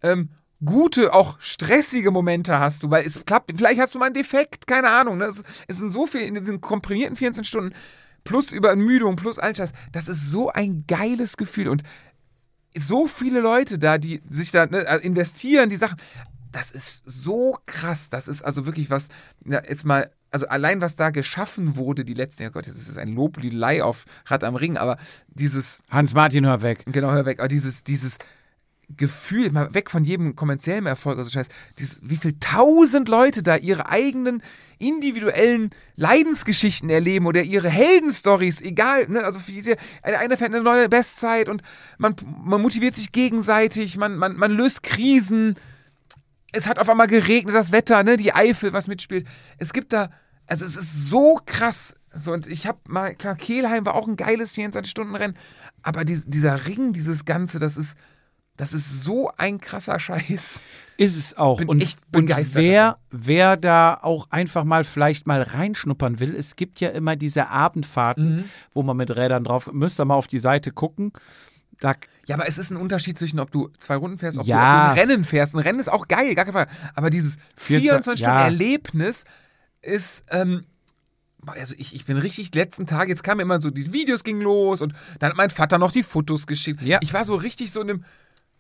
Speaker 2: gute, auch stressige Momente hast du, weil es klappt, vielleicht hast du mal einen Defekt, keine Ahnung, ne? Es sind so viel in diesen komprimierten 24 Stunden, plus Übermüdung, plus all das ist so ein geiles Gefühl und so viele Leute da, die sich da investieren, die Sachen, das ist so krass, das ist also wirklich was, jetzt mal, also allein, was da geschaffen wurde, die letzten Jahre, Gott, das ist ein Loblielei auf Rad am Ring, aber dieses...
Speaker 1: Hans-Martin, hör weg.
Speaker 2: Genau, hör weg. Aber dieses Gefühl, mal weg von jedem kommerziellen Erfolg, also Scheiß, wie viel 1000 Leute da ihre eigenen individuellen Leidensgeschichten erleben oder ihre Heldenstories, egal, ne, also einer fährt eine neue Bestzeit und man motiviert sich gegenseitig, man löst Krisen. Es hat auf einmal geregnet, das Wetter, ne, die Eifel, was mitspielt. Es gibt da, also es ist so krass. So, und ich habe mal, klar, Kelheim war auch ein geiles 24-Stunden-Rennen, aber dieser Ring, dieses Ganze, das ist so ein krasser Scheiß.
Speaker 1: Ist es auch.
Speaker 2: Bin echt begeistert.
Speaker 1: Und wer da auch einfach mal vielleicht mal reinschnuppern will, es gibt ja immer diese Abendfahrten, wo man mit Rädern drauf, müsst ihr mal auf die Seite gucken.
Speaker 2: Ja, aber es ist ein Unterschied zwischen, ob du 2 Runden fährst, ob du ein Rennen fährst. Ein Rennen ist auch geil, gar keine Frage. Aber dieses 24-Stunden-Erlebnis ist, also ich bin richtig, letzten Tag, jetzt kamen immer so, die Videos gingen los und dann hat mein Vater noch die Fotos geschickt. Ja. Ich war so richtig so in einem,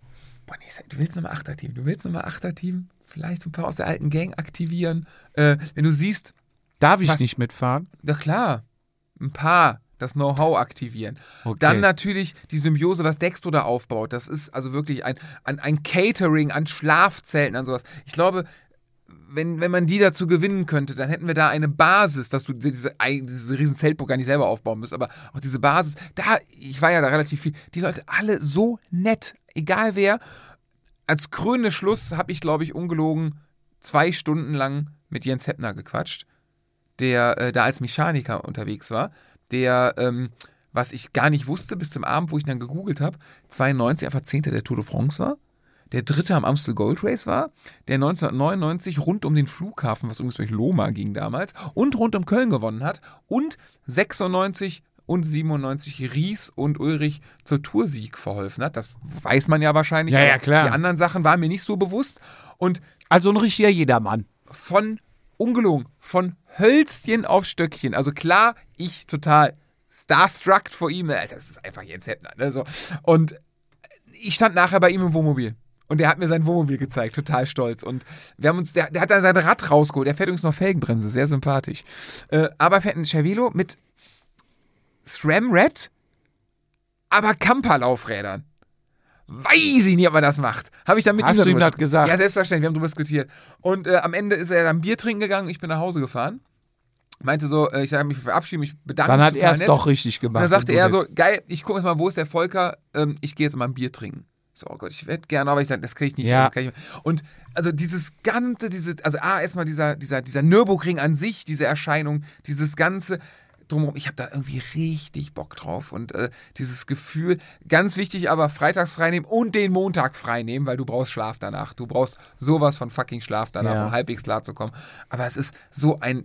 Speaker 2: du willst nochmal Achterteam? Vielleicht so ein paar aus der alten Gang aktivieren. Wenn du siehst...
Speaker 1: Darf ich nicht mitfahren?
Speaker 2: Na klar, ein paar... das Know-how aktivieren. Okay. Dann natürlich die Symbiose, was Dextro da aufbaut. Das ist also wirklich ein Catering an Schlafzelten, an sowas. Ich glaube, wenn man die dazu gewinnen könnte, dann hätten wir da eine Basis, dass du diese riesen Zeltburg gar nicht selber aufbauen musst, aber auch diese Basis, ich war ja da relativ viel, die Leute alle so nett, egal wer. als krönender Schluss habe ich, glaube ich, ungelogen 2 Stunden lang mit Jens Heppner gequatscht, der da als Mechaniker unterwegs war, der, was ich gar nicht wusste bis zum Abend, wo ich dann gegoogelt habe, 92 einfach 10. der Tour de France war, der 3. am Amstel Gold Race war, der 1999 rund um den Flughafen, was übrigens durch Loma ging damals, und rund um Köln gewonnen hat und 96 und 97 Ries und Ulrich zur Toursieg verholfen hat. Das weiß man ja wahrscheinlich.
Speaker 1: Ja, klar.
Speaker 2: Die anderen Sachen waren mir nicht so bewusst. Und
Speaker 1: Also ein richtiger Jedermann.
Speaker 2: ungelogen, von Hölzchen auf Stöckchen. Also klar, ich total starstruck vor ihm. Das ist einfach Jens Heppner. Ne? So. Und ich stand nachher bei ihm im Wohnmobil. Und der hat mir sein Wohnmobil gezeigt, total stolz. Und wir haben uns, der hat dann sein Rad rausgeholt. Der fährt übrigens noch Felgenbremse, sehr sympathisch. Aber fährt ein Cervelo mit SRAM Red, aber Camper-Laufrädern. Weiß ich nicht, ob man das macht. Habe ich dann mit
Speaker 1: Hast
Speaker 2: ihm
Speaker 1: du ihm
Speaker 2: darüber
Speaker 1: das gesagt?
Speaker 2: Ja, selbstverständlich, wir haben darüber diskutiert. Und am Ende ist er dann Bier trinken gegangen, ich bin nach Hause gefahren. Meinte so, ich habe mich verabschiedet, mich bedankt.
Speaker 1: Dann hat er es doch richtig gemacht.
Speaker 2: Und dann sagte er so, geil, ich gucke jetzt mal, wo ist der Volker? Ich gehe jetzt mal ein Bier trinken. So, oh Gott, ich hätte gerne, aber ich sage, das kriege ich nicht.
Speaker 1: Ja.
Speaker 2: Das kann ich nicht. Und also dieses ganze, erstmal dieser Nürburgring an sich, diese Erscheinung, dieses ganze drumherum, ich habe da irgendwie richtig Bock drauf und dieses Gefühl, ganz wichtig, aber freitags freinehmen und den Montag freinehmen, weil du brauchst Schlaf danach. Du brauchst sowas von fucking Schlaf danach, um halbwegs klar zu kommen. Aber es ist so eine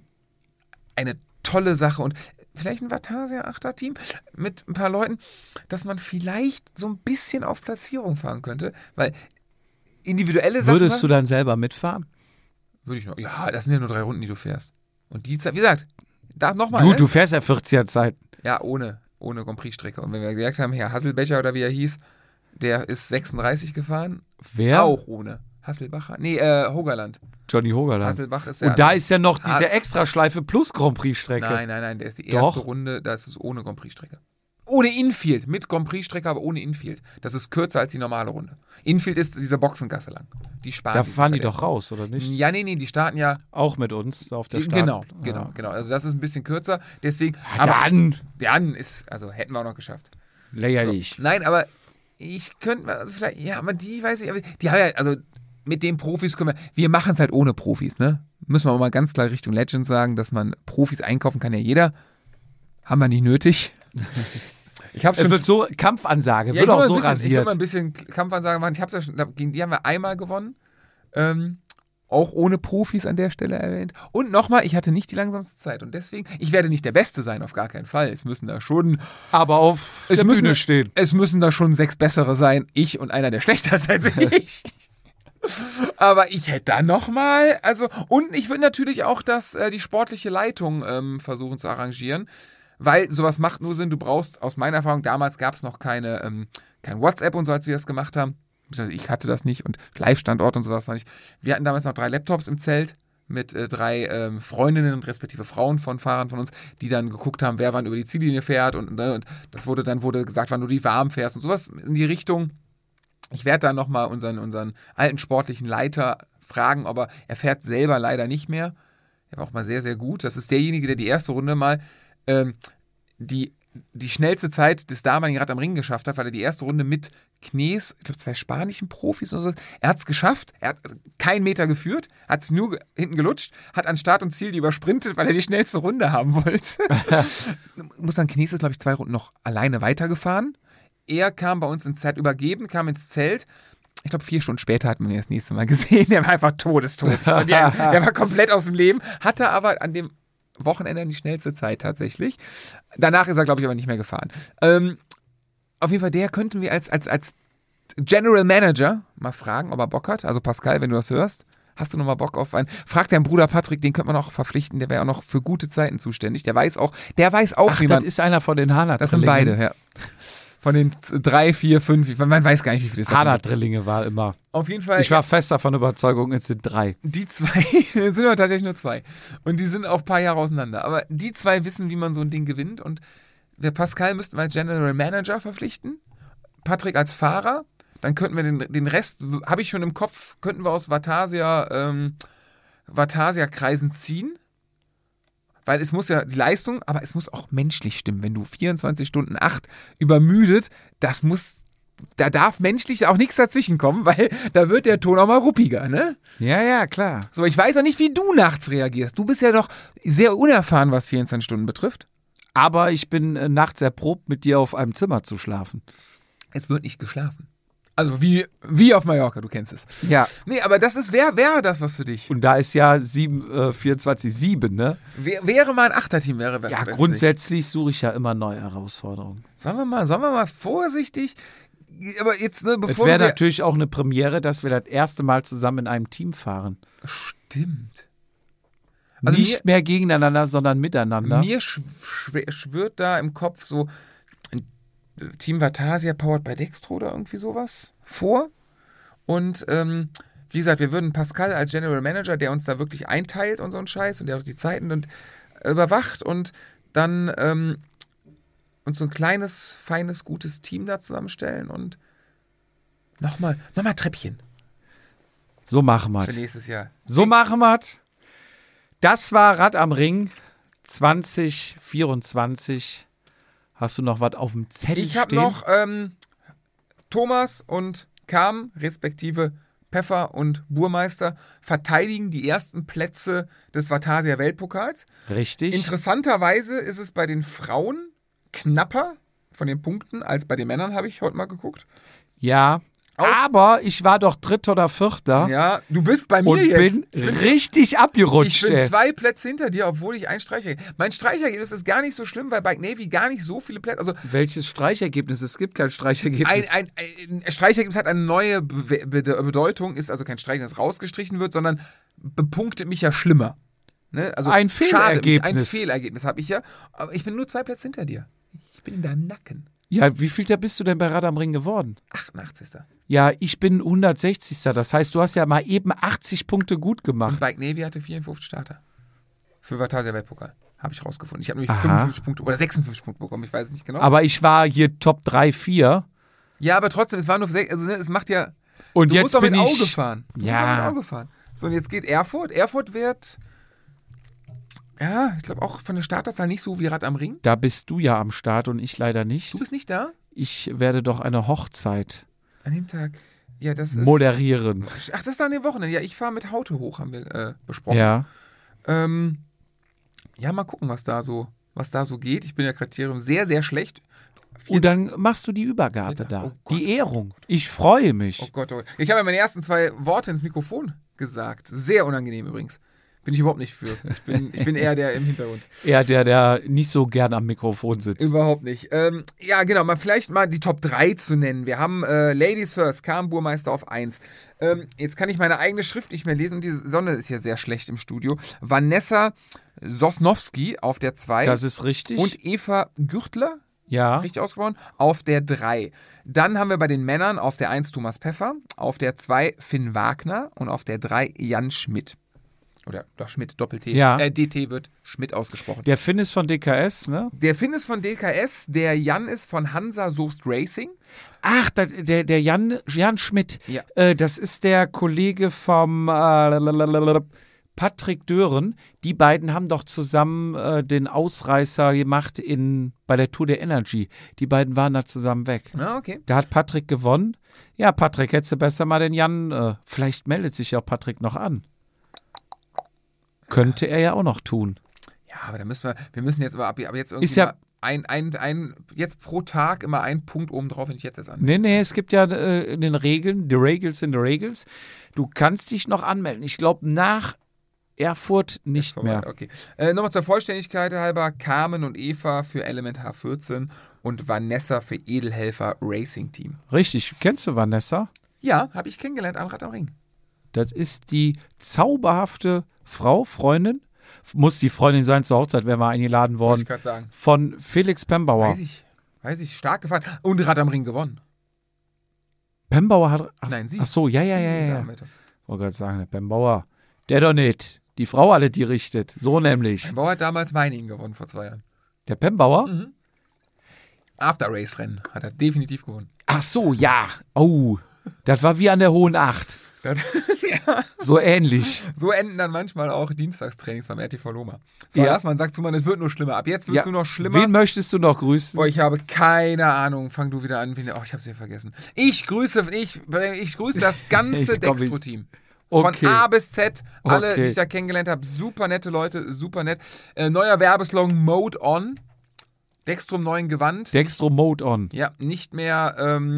Speaker 2: tolle Sache und vielleicht ein Vatasia 8er Team mit ein paar Leuten, dass man vielleicht so ein bisschen auf Platzierung fahren könnte, weil individuelle Sachen...
Speaker 1: Würdest du dann selber mitfahren?
Speaker 2: Würde ich noch. Ja, das sind ja nur 3 Runden, die du fährst. Und die Zeit, wie gesagt, da nochmal.
Speaker 1: Du fährst ja 40er-Zeit.
Speaker 2: Ja, ohne Grand Prix-Strecke. Und wenn wir gesagt haben, Herr Hasselbecher oder wie er hieß, der ist 36 gefahren.
Speaker 1: Wer?
Speaker 2: Auch ohne. Hasselbacher? Nee, Hogerland.
Speaker 1: Johnny Hogerland.
Speaker 2: Hasselbach ist ja.
Speaker 1: Und da ist ja noch diese Extraschleife plus Grand Prix-Strecke.
Speaker 2: Nein, der ist die erste
Speaker 1: Doch.
Speaker 2: Runde, das ist ohne Grand Prix-Strecke. Ohne Infield, mit Grand Prix-Strecke, aber ohne Infield. Das ist kürzer als die normale Runde. Infield ist diese Boxengasse lang. Die sparen
Speaker 1: Da fahren die doch raus, oder nicht?
Speaker 2: Ja, nee, die starten ja.
Speaker 1: Auch mit uns auf der Start.
Speaker 2: Genau. Also das ist ein bisschen kürzer. Deswegen.
Speaker 1: Dann
Speaker 2: ist, also hätten wir auch noch geschafft.
Speaker 1: lächerlich.
Speaker 2: So. Nein, aber ich könnte mal vielleicht, ja, aber die weiß ich, aber die haben ja, also mit den Profis können wir machen es halt ohne Profis, ne? Müssen wir auch mal ganz klar Richtung Legends sagen, dass man Profis einkaufen kann ja jeder. Haben wir nicht nötig. Ich hab's schon
Speaker 1: wird so Kampfansage,
Speaker 2: ja,
Speaker 1: wird auch so
Speaker 2: ich will
Speaker 1: rasiert.
Speaker 2: mal ein bisschen Kampfansage machen. Ich hab's ja schon, gegen die haben wir einmal gewonnen. Auch ohne Profis an der Stelle erwähnt. Und nochmal, ich hatte nicht die langsamste Zeit. Und deswegen, ich werde nicht der Beste sein, auf gar keinen Fall. Es müssen da schon
Speaker 1: Aber auf der Bühne stehen.
Speaker 2: Es müssen da schon 6 bessere sein. Ich und einer, der schlechter ist als ich. Aber ich hätte da nochmal, also, und ich würde natürlich auch die sportliche Leitung versuchen zu arrangieren, weil sowas macht nur Sinn, du brauchst, aus meiner Erfahrung, damals gab es noch kein WhatsApp und so, als wir das gemacht haben. Ich hatte das nicht und Live-Standort und sowas war nicht. Wir hatten damals noch 3 Laptops im Zelt mit 3 Freundinnen, respektive Frauen von Fahrern von uns, die dann geguckt haben, wer wann über die Ziellinie fährt und das wurde gesagt, wann du die warm fährst und sowas in die Richtung. Ich werde da nochmal unseren alten sportlichen Leiter fragen, aber er fährt selber leider nicht mehr. Er war auch mal sehr, sehr gut. Das ist derjenige, der die erste Runde mal die schnellste Zeit des damaligen Rad am Ring geschafft hat, weil er die erste Runde mit Knees, ich glaube 2 spanischen Profis oder so, er hat es geschafft, er hat keinen Meter geführt, hat es nur hinten gelutscht, hat an Start und Ziel die übersprintet, weil er die schnellste Runde haben wollte. Muss sagen, Knees ist, glaube ich, 2 Runden noch alleine weitergefahren. Er kam bei uns ins Zelt übergeben, kam ins Zelt. Ich glaube, 4 Stunden später hat man ihn das nächste Mal gesehen. Der war einfach todestot. Der war komplett aus dem Leben, hatte aber an dem Wochenende die schnellste Zeit tatsächlich. Danach ist er, glaube ich, aber nicht mehr gefahren. Auf jeden Fall, der könnten wir als General Manager mal fragen, ob er Bock hat. Also Pascal, wenn du das hörst, hast du noch mal Bock auf einen? Frag deinen Bruder Patrick, den könnte man auch verpflichten. Der wäre auch noch für gute Zeiten zuständig. Der weiß auch,
Speaker 1: Ach,
Speaker 2: wie man...
Speaker 1: das ist einer von den Hanert-Drillinge.
Speaker 2: Das sind beide, ja. Von den 3, 4, 5, man weiß gar nicht, wie viele es sind.
Speaker 1: Hanert-Drillinge war immer.
Speaker 2: Auf jeden Fall.
Speaker 1: Ich war fest davon Überzeugung, es sind 3.
Speaker 2: Die 2, sind aber tatsächlich nur 2. Und die sind auch ein paar Jahre auseinander. Aber die 2 wissen, wie man so ein Ding gewinnt. Und der Pascal müssten wir als General Manager verpflichten. Patrick als Fahrer. Dann könnten wir den Rest, habe ich schon im Kopf, könnten wir aus Vatasia-Kreisen ziehen. Weil es muss ja die Leistung, aber es muss auch menschlich stimmen. Wenn du 24 Stunden 8 übermüdet, das muss da darf menschlich auch nichts dazwischen kommen, weil da wird der Ton auch mal ruppiger, ne?
Speaker 1: Ja, klar.
Speaker 2: So, ich weiß auch nicht, wie du nachts reagierst. Du bist ja doch sehr unerfahren, was 24 Stunden betrifft.
Speaker 1: Aber ich bin nachts erprobt, mit dir auf einem Zimmer zu schlafen.
Speaker 2: Es wird nicht geschlafen. Also wie auf Mallorca, du kennst es.
Speaker 1: Ja.
Speaker 2: Nee, aber das ist, wäre das was für dich?
Speaker 1: Und da ist ja 24/7, ne?
Speaker 2: Wäre mal ein Achterteam, wäre was.
Speaker 1: Ja, grundsätzlich suche ich ja immer neue Herausforderungen.
Speaker 2: Sollen wir mal vorsichtig, aber jetzt, ne,
Speaker 1: Es
Speaker 2: bevor
Speaker 1: wäre
Speaker 2: wir...
Speaker 1: natürlich auch eine Premiere, dass wir das erste Mal zusammen in einem Team fahren.
Speaker 2: Stimmt. Also
Speaker 1: Nicht mehr gegeneinander, sondern miteinander.
Speaker 2: Mir schwirrt da im Kopf so Team Vatasia powered by Dextro oder irgendwie sowas vor. Und wie gesagt, wir würden Pascal als General Manager, der uns da wirklich einteilt und so einen Scheiß und der auch die Zeiten und überwacht und dann uns so ein kleines, feines, gutes Team da zusammenstellen und nochmal Treppchen
Speaker 1: So machen wir
Speaker 2: für
Speaker 1: es.
Speaker 2: nächstes Jahr.
Speaker 1: So machen wir es. Das war Rad am Ring 2024. Hast du noch was auf dem Zettel
Speaker 2: Ich habe
Speaker 1: stehen?
Speaker 2: noch Thomas und Carmen, respektive Pfeffer und Burmeister, verteidigen die ersten Plätze des Vatasia Weltpokals.
Speaker 1: Richtig.
Speaker 2: Interessanterweise ist es bei den Frauen knapper von den Punkten als bei den Männern, habe ich heute mal geguckt.
Speaker 1: Ja, aber ich war doch Dritter oder Vierter
Speaker 2: Ja, du bist bei mir
Speaker 1: und
Speaker 2: jetzt.
Speaker 1: bin richtig abgerutscht.
Speaker 2: Ich bin
Speaker 1: ey.
Speaker 2: 2 Plätze hinter dir, obwohl ich ein Streichergebnis. Mein Streichergebnis ist gar nicht so schlimm, weil Bike Navy gar nicht so viele Plätze. Also
Speaker 1: Welches Streichergebnis? Es gibt kein Streichergebnis.
Speaker 2: ein Streichergebnis hat eine neue Bedeutung, ist also kein Streichergebnis, das rausgestrichen wird, sondern bepunktet mich ja schlimmer. Ne? Also
Speaker 1: Ein
Speaker 2: schadet mich.
Speaker 1: Fehlergebnis.
Speaker 2: Ein Fehlergebnis habe ich ja. Aber ich bin nur 2 Plätze hinter dir. Ich bin in deinem Nacken.
Speaker 1: Ja, wie viel da bist du denn bei Rad am Ring geworden?
Speaker 2: 88.
Speaker 1: Ja, ich bin 160. Das heißt, du hast ja mal eben 80 Punkte gut
Speaker 2: Und
Speaker 1: gemacht.
Speaker 2: Bike Navy hatte 54 Starter. Für Vatasia Weltpokal. Habe ich rausgefunden. Ich habe nämlich
Speaker 1: Aha.
Speaker 2: 55 Punkte oder 56 Punkte bekommen, ich weiß es nicht genau.
Speaker 1: Aber ich war hier Top 3, 4.
Speaker 2: Ja, aber trotzdem, es war nur 6, also ne, es macht ja.
Speaker 1: Und
Speaker 2: Du
Speaker 1: jetzt
Speaker 2: musst auch
Speaker 1: bin
Speaker 2: mit
Speaker 1: ich.
Speaker 2: Auge fahren. Du musst auch
Speaker 1: Ja.
Speaker 2: mit Auge fahren. So, und jetzt geht Erfurt. Erfurt wird, ja, ich glaube auch von der Starterzahl nicht so wie Rad am Ring.
Speaker 1: Da bist du ja am Start und ich leider nicht.
Speaker 2: Du bist nicht da?
Speaker 1: Ich werde doch eine Hochzeit
Speaker 2: An dem Tag. Ja, das ist.
Speaker 1: moderieren.
Speaker 2: Ach, das ist dann am Wochenende. Ja, ich fahre mit Haute hoch, haben wir besprochen.
Speaker 1: Ja.
Speaker 2: Ja, mal gucken, was da so geht. Ich bin ja Kriterium sehr, sehr schlecht.
Speaker 1: Und dann machst du die Übergabe
Speaker 2: Vierter.
Speaker 1: da.
Speaker 2: Oh Gott.
Speaker 1: Die Ehrung. Ich freue mich.
Speaker 2: Oh Gott, oh Gott. Ich habe ja meine ersten 2 Worte ins Mikrofon gesagt. Sehr unangenehm übrigens. Bin ich überhaupt nicht für. Ich bin eher der im Hintergrund.
Speaker 1: Er, der nicht so gern am Mikrofon sitzt.
Speaker 2: Überhaupt nicht. Ja, genau, vielleicht mal die Top 3 zu nennen. Wir haben Ladies First, Carmen Burmeister auf 1. Jetzt kann ich meine eigene Schrift nicht mehr lesen und die Sonne ist ja sehr schlecht im Studio. Vanessa Sosnowski auf der 2.
Speaker 1: Das ist richtig.
Speaker 2: Und Eva Gürtler,
Speaker 1: ja.
Speaker 2: richtig ausgesprochen, auf der 3. Dann haben wir bei den Männern auf der 1 Thomas Pfeffer, auf der 2 Finn Wagner und auf der 3 Jan Schmidt. Oder doch Schmidt, Doppel-T.
Speaker 1: Ja.
Speaker 2: DT wird Schmidt ausgesprochen.
Speaker 1: Der Finn ist von DKS, ne?
Speaker 2: Der Finn ist von DKS, der Jan ist von Hansa Soest Racing.
Speaker 1: Ach, der Jan Schmidt.
Speaker 2: Ja.
Speaker 1: Das ist der Kollege vom Patrick Dören. Die beiden haben doch zusammen den Ausreißer gemacht bei der Tour der Energy. Die beiden waren da zusammen weg.
Speaker 2: Ah, okay.
Speaker 1: Da hat Patrick gewonnen. Ja, Patrick, hättest du besser mal den Jan, vielleicht meldet sich ja auch Patrick noch an. Könnte er ja auch noch tun.
Speaker 2: Ja, aber da müssen wir müssen jetzt aber ab jetzt irgendwie
Speaker 1: Ist ja-
Speaker 2: mal jetzt pro Tag immer einen Punkt oben drauf, wenn ich jetzt an.
Speaker 1: Nee, es gibt ja in den Regeln, die Regels sind die Regels. Du kannst dich noch anmelden. Ich glaube, nach Erfurt nicht
Speaker 2: Vorbei,
Speaker 1: mehr.
Speaker 2: Okay. Nochmal zur Vollständigkeit halber: Carmen und Eva für Element H14 und Vanessa für Edelhelfer Racing Team.
Speaker 1: Richtig. Kennst du Vanessa?
Speaker 2: Ja, habe ich kennengelernt am Rad am Ring.
Speaker 1: Das ist die zauberhafte Freundin. Muss die Freundin sein zur Hochzeit, wäre mal eingeladen
Speaker 2: Wollte
Speaker 1: worden.
Speaker 2: ich gerade sagen.
Speaker 1: Von Felix Pembauer.
Speaker 2: Weiß ich, stark gefahren. Und Rad am Ring gewonnen.
Speaker 1: Pembauer hat.
Speaker 2: Nein, sie.
Speaker 1: Ach so, ja.
Speaker 2: Dame.
Speaker 1: Ich wollte gerade sagen, der Pembauer. Der doch nicht. Die Frau alle, die richtet. So nämlich.
Speaker 2: Mein Bauer hat damals Meiningen gewonnen vor 2 Jahren.
Speaker 1: Der Pembauer?
Speaker 2: After-Race-Rennen hat er definitiv gewonnen.
Speaker 1: Ach so, ja. Oh, das war wie an der Hohen Acht.
Speaker 2: Ja.
Speaker 1: So ähnlich.
Speaker 2: So enden dann manchmal auch Dienstagstrainings beim RTV Loma. So,
Speaker 1: Ja.
Speaker 2: lass man sagt zu man, es wird nur schlimmer. Ab jetzt wird es nur noch schlimmer.
Speaker 1: Wen möchtest du noch grüßen?
Speaker 2: Boah, ich habe keine Ahnung. Fang du wieder an. Oh, ich habe es wieder vergessen. Ich grüße das ganze
Speaker 1: Ich komm
Speaker 2: Dextro-Team.
Speaker 1: Okay.
Speaker 2: Von A bis Z. Alle,
Speaker 1: Okay.
Speaker 2: die ich da kennengelernt habe. Super nette Leute. Super nett. Neuer Werbeslogan Mode On. Dextro im neuen Gewand.
Speaker 1: Dextro Mode On.
Speaker 2: Ja, nicht mehr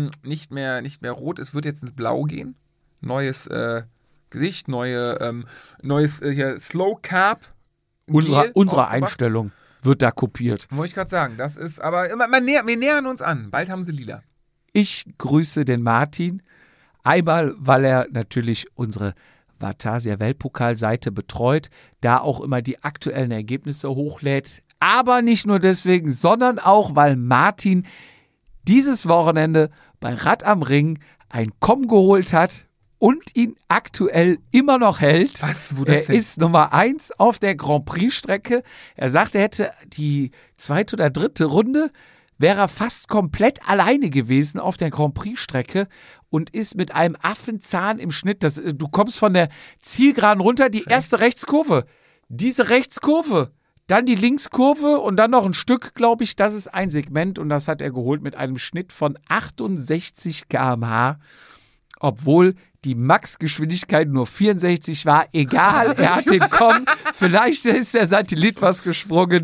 Speaker 2: rot. Es wird jetzt ins Blau gehen. Neues Gesicht, neues hier Slow Carb.
Speaker 1: Unsere
Speaker 2: ausgebracht.
Speaker 1: Einstellung wird da kopiert.
Speaker 2: Wollte ich gerade sagen. Das ist, aber wir nähern uns an. Bald haben sie lila.
Speaker 1: Ich grüße den Martin. Einmal, weil er natürlich unsere Vatasia Weltpokalseite betreut, da auch immer die aktuellen Ergebnisse hochlädt. Aber nicht nur deswegen, sondern auch, weil Martin dieses Wochenende bei Rad am Ring ein Komm geholt hat und ihn aktuell immer noch hält.
Speaker 2: Was? Wo das
Speaker 1: Er
Speaker 2: denn?
Speaker 1: ist Nummer 1 auf der Grand Prix-Strecke. Er sagt, er hätte die 2. oder 3. Runde, wäre er fast komplett alleine gewesen auf der Grand Prix-Strecke und ist mit einem Affenzahn im Schnitt. Du kommst von der Zielgeraden runter, die erste Rechtskurve. Diese Rechtskurve, dann die Linkskurve und dann noch ein Stück, glaube ich, das ist ein Segment und das hat er geholt mit einem Schnitt von 68 km/h, obwohl die Max-Geschwindigkeit nur 64 war. Egal, er hat den Komm. Vielleicht ist der Satellit was gesprungen.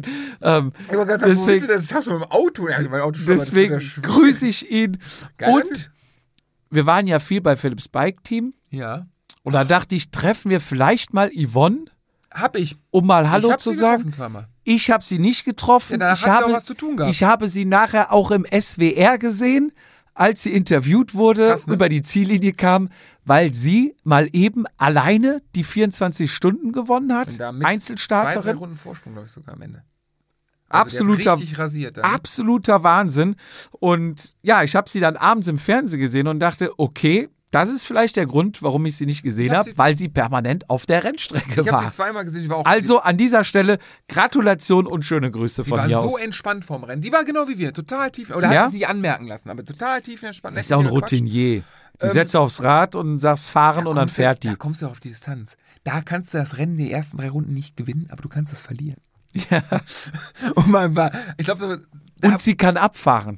Speaker 1: Deswegen
Speaker 2: Das hast du mit dem Auto. Ja, mein Auto
Speaker 1: deswegen grüße ich ihn.
Speaker 2: Geiler
Speaker 1: Und
Speaker 2: Typ.
Speaker 1: wir waren ja viel bei Philips Bike Team.
Speaker 2: Ja.
Speaker 1: Und da dachte ich, treffen wir vielleicht mal Yvonne,
Speaker 2: Hab ich.
Speaker 1: um mal
Speaker 2: Ich
Speaker 1: Hallo
Speaker 2: hab
Speaker 1: zu
Speaker 2: sie
Speaker 1: sagen.
Speaker 2: getroffen zweimal.
Speaker 1: Ich habe sie nicht getroffen.
Speaker 2: Ja, danach
Speaker 1: ich
Speaker 2: hat sie
Speaker 1: habe
Speaker 2: auch was zu tun gehabt.
Speaker 1: Ich habe sie nachher auch im SWR gesehen, als sie interviewt wurde,
Speaker 2: Krass, ne?
Speaker 1: über die Ziellinie kam, weil sie mal eben alleine die 24 Stunden gewonnen hat.
Speaker 2: Und da mit 2-3
Speaker 1: Einzelstarterin.
Speaker 2: Runden Vorsprung, glaube ich, sogar am Ende. Also die hat richtig rasiert. Dann.
Speaker 1: Absoluter Wahnsinn. Und ja, ich habe sie dann abends im Fernsehen gesehen und dachte, okay, das ist vielleicht der Grund, warum ich sie nicht gesehen habe, weil sie permanent auf der Rennstrecke
Speaker 2: Ich habe
Speaker 1: war.
Speaker 2: sie zweimal gesehen, die war auch
Speaker 1: Also an dieser Stelle Gratulation und schöne Grüße
Speaker 2: sie
Speaker 1: von
Speaker 2: war
Speaker 1: mir
Speaker 2: so
Speaker 1: aus.
Speaker 2: entspannt vorm Rennen. Die war genau wie wir, total tief. Oder
Speaker 1: Ja?
Speaker 2: hat sie sich anmerken lassen, aber total tief entspannt.
Speaker 1: Ist ja auch ein Routinier. Die setzt aufs Rad und sagst fahren und dann fährt die.
Speaker 2: Da kommst du auf die Distanz. Da kannst du das Rennen die ersten 3 Runden nicht gewinnen, aber du kannst es verlieren.
Speaker 1: Ja.
Speaker 2: Und man war, ich glaube,
Speaker 1: Und sie kann abfahren.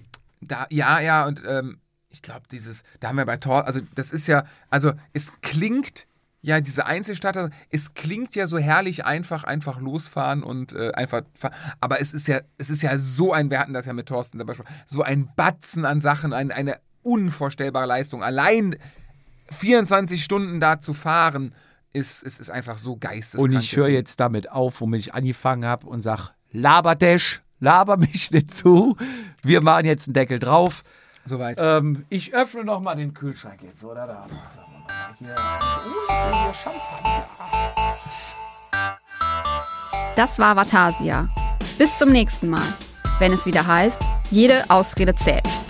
Speaker 2: und ich glaube, da haben wir bei Tor, also das ist ja, also es klingt ja, diese Einzelstarter, es klingt ja so herrlich einfach losfahren und einfach fahren. Aber es ist ja so wir hatten das ja mit Thorsten zum Beispiel, so ein Batzen an Sachen, eine unvorstellbare Leistung. Allein 24 Stunden da zu fahren, ist einfach so geisteskrank.
Speaker 1: Und ich höre jetzt damit auf, womit ich angefangen habe und sage, Laberdash, laber mich nicht zu. Wir machen jetzt einen Deckel drauf.
Speaker 2: Soweit.
Speaker 1: Ich öffne noch mal den Kühlschrank jetzt, oder? Da sagen wir mal hier. Ich sehe hier Champagner.
Speaker 3: Das war Vatasia. Bis zum nächsten Mal, wenn es wieder heißt, jede Ausrede zählt.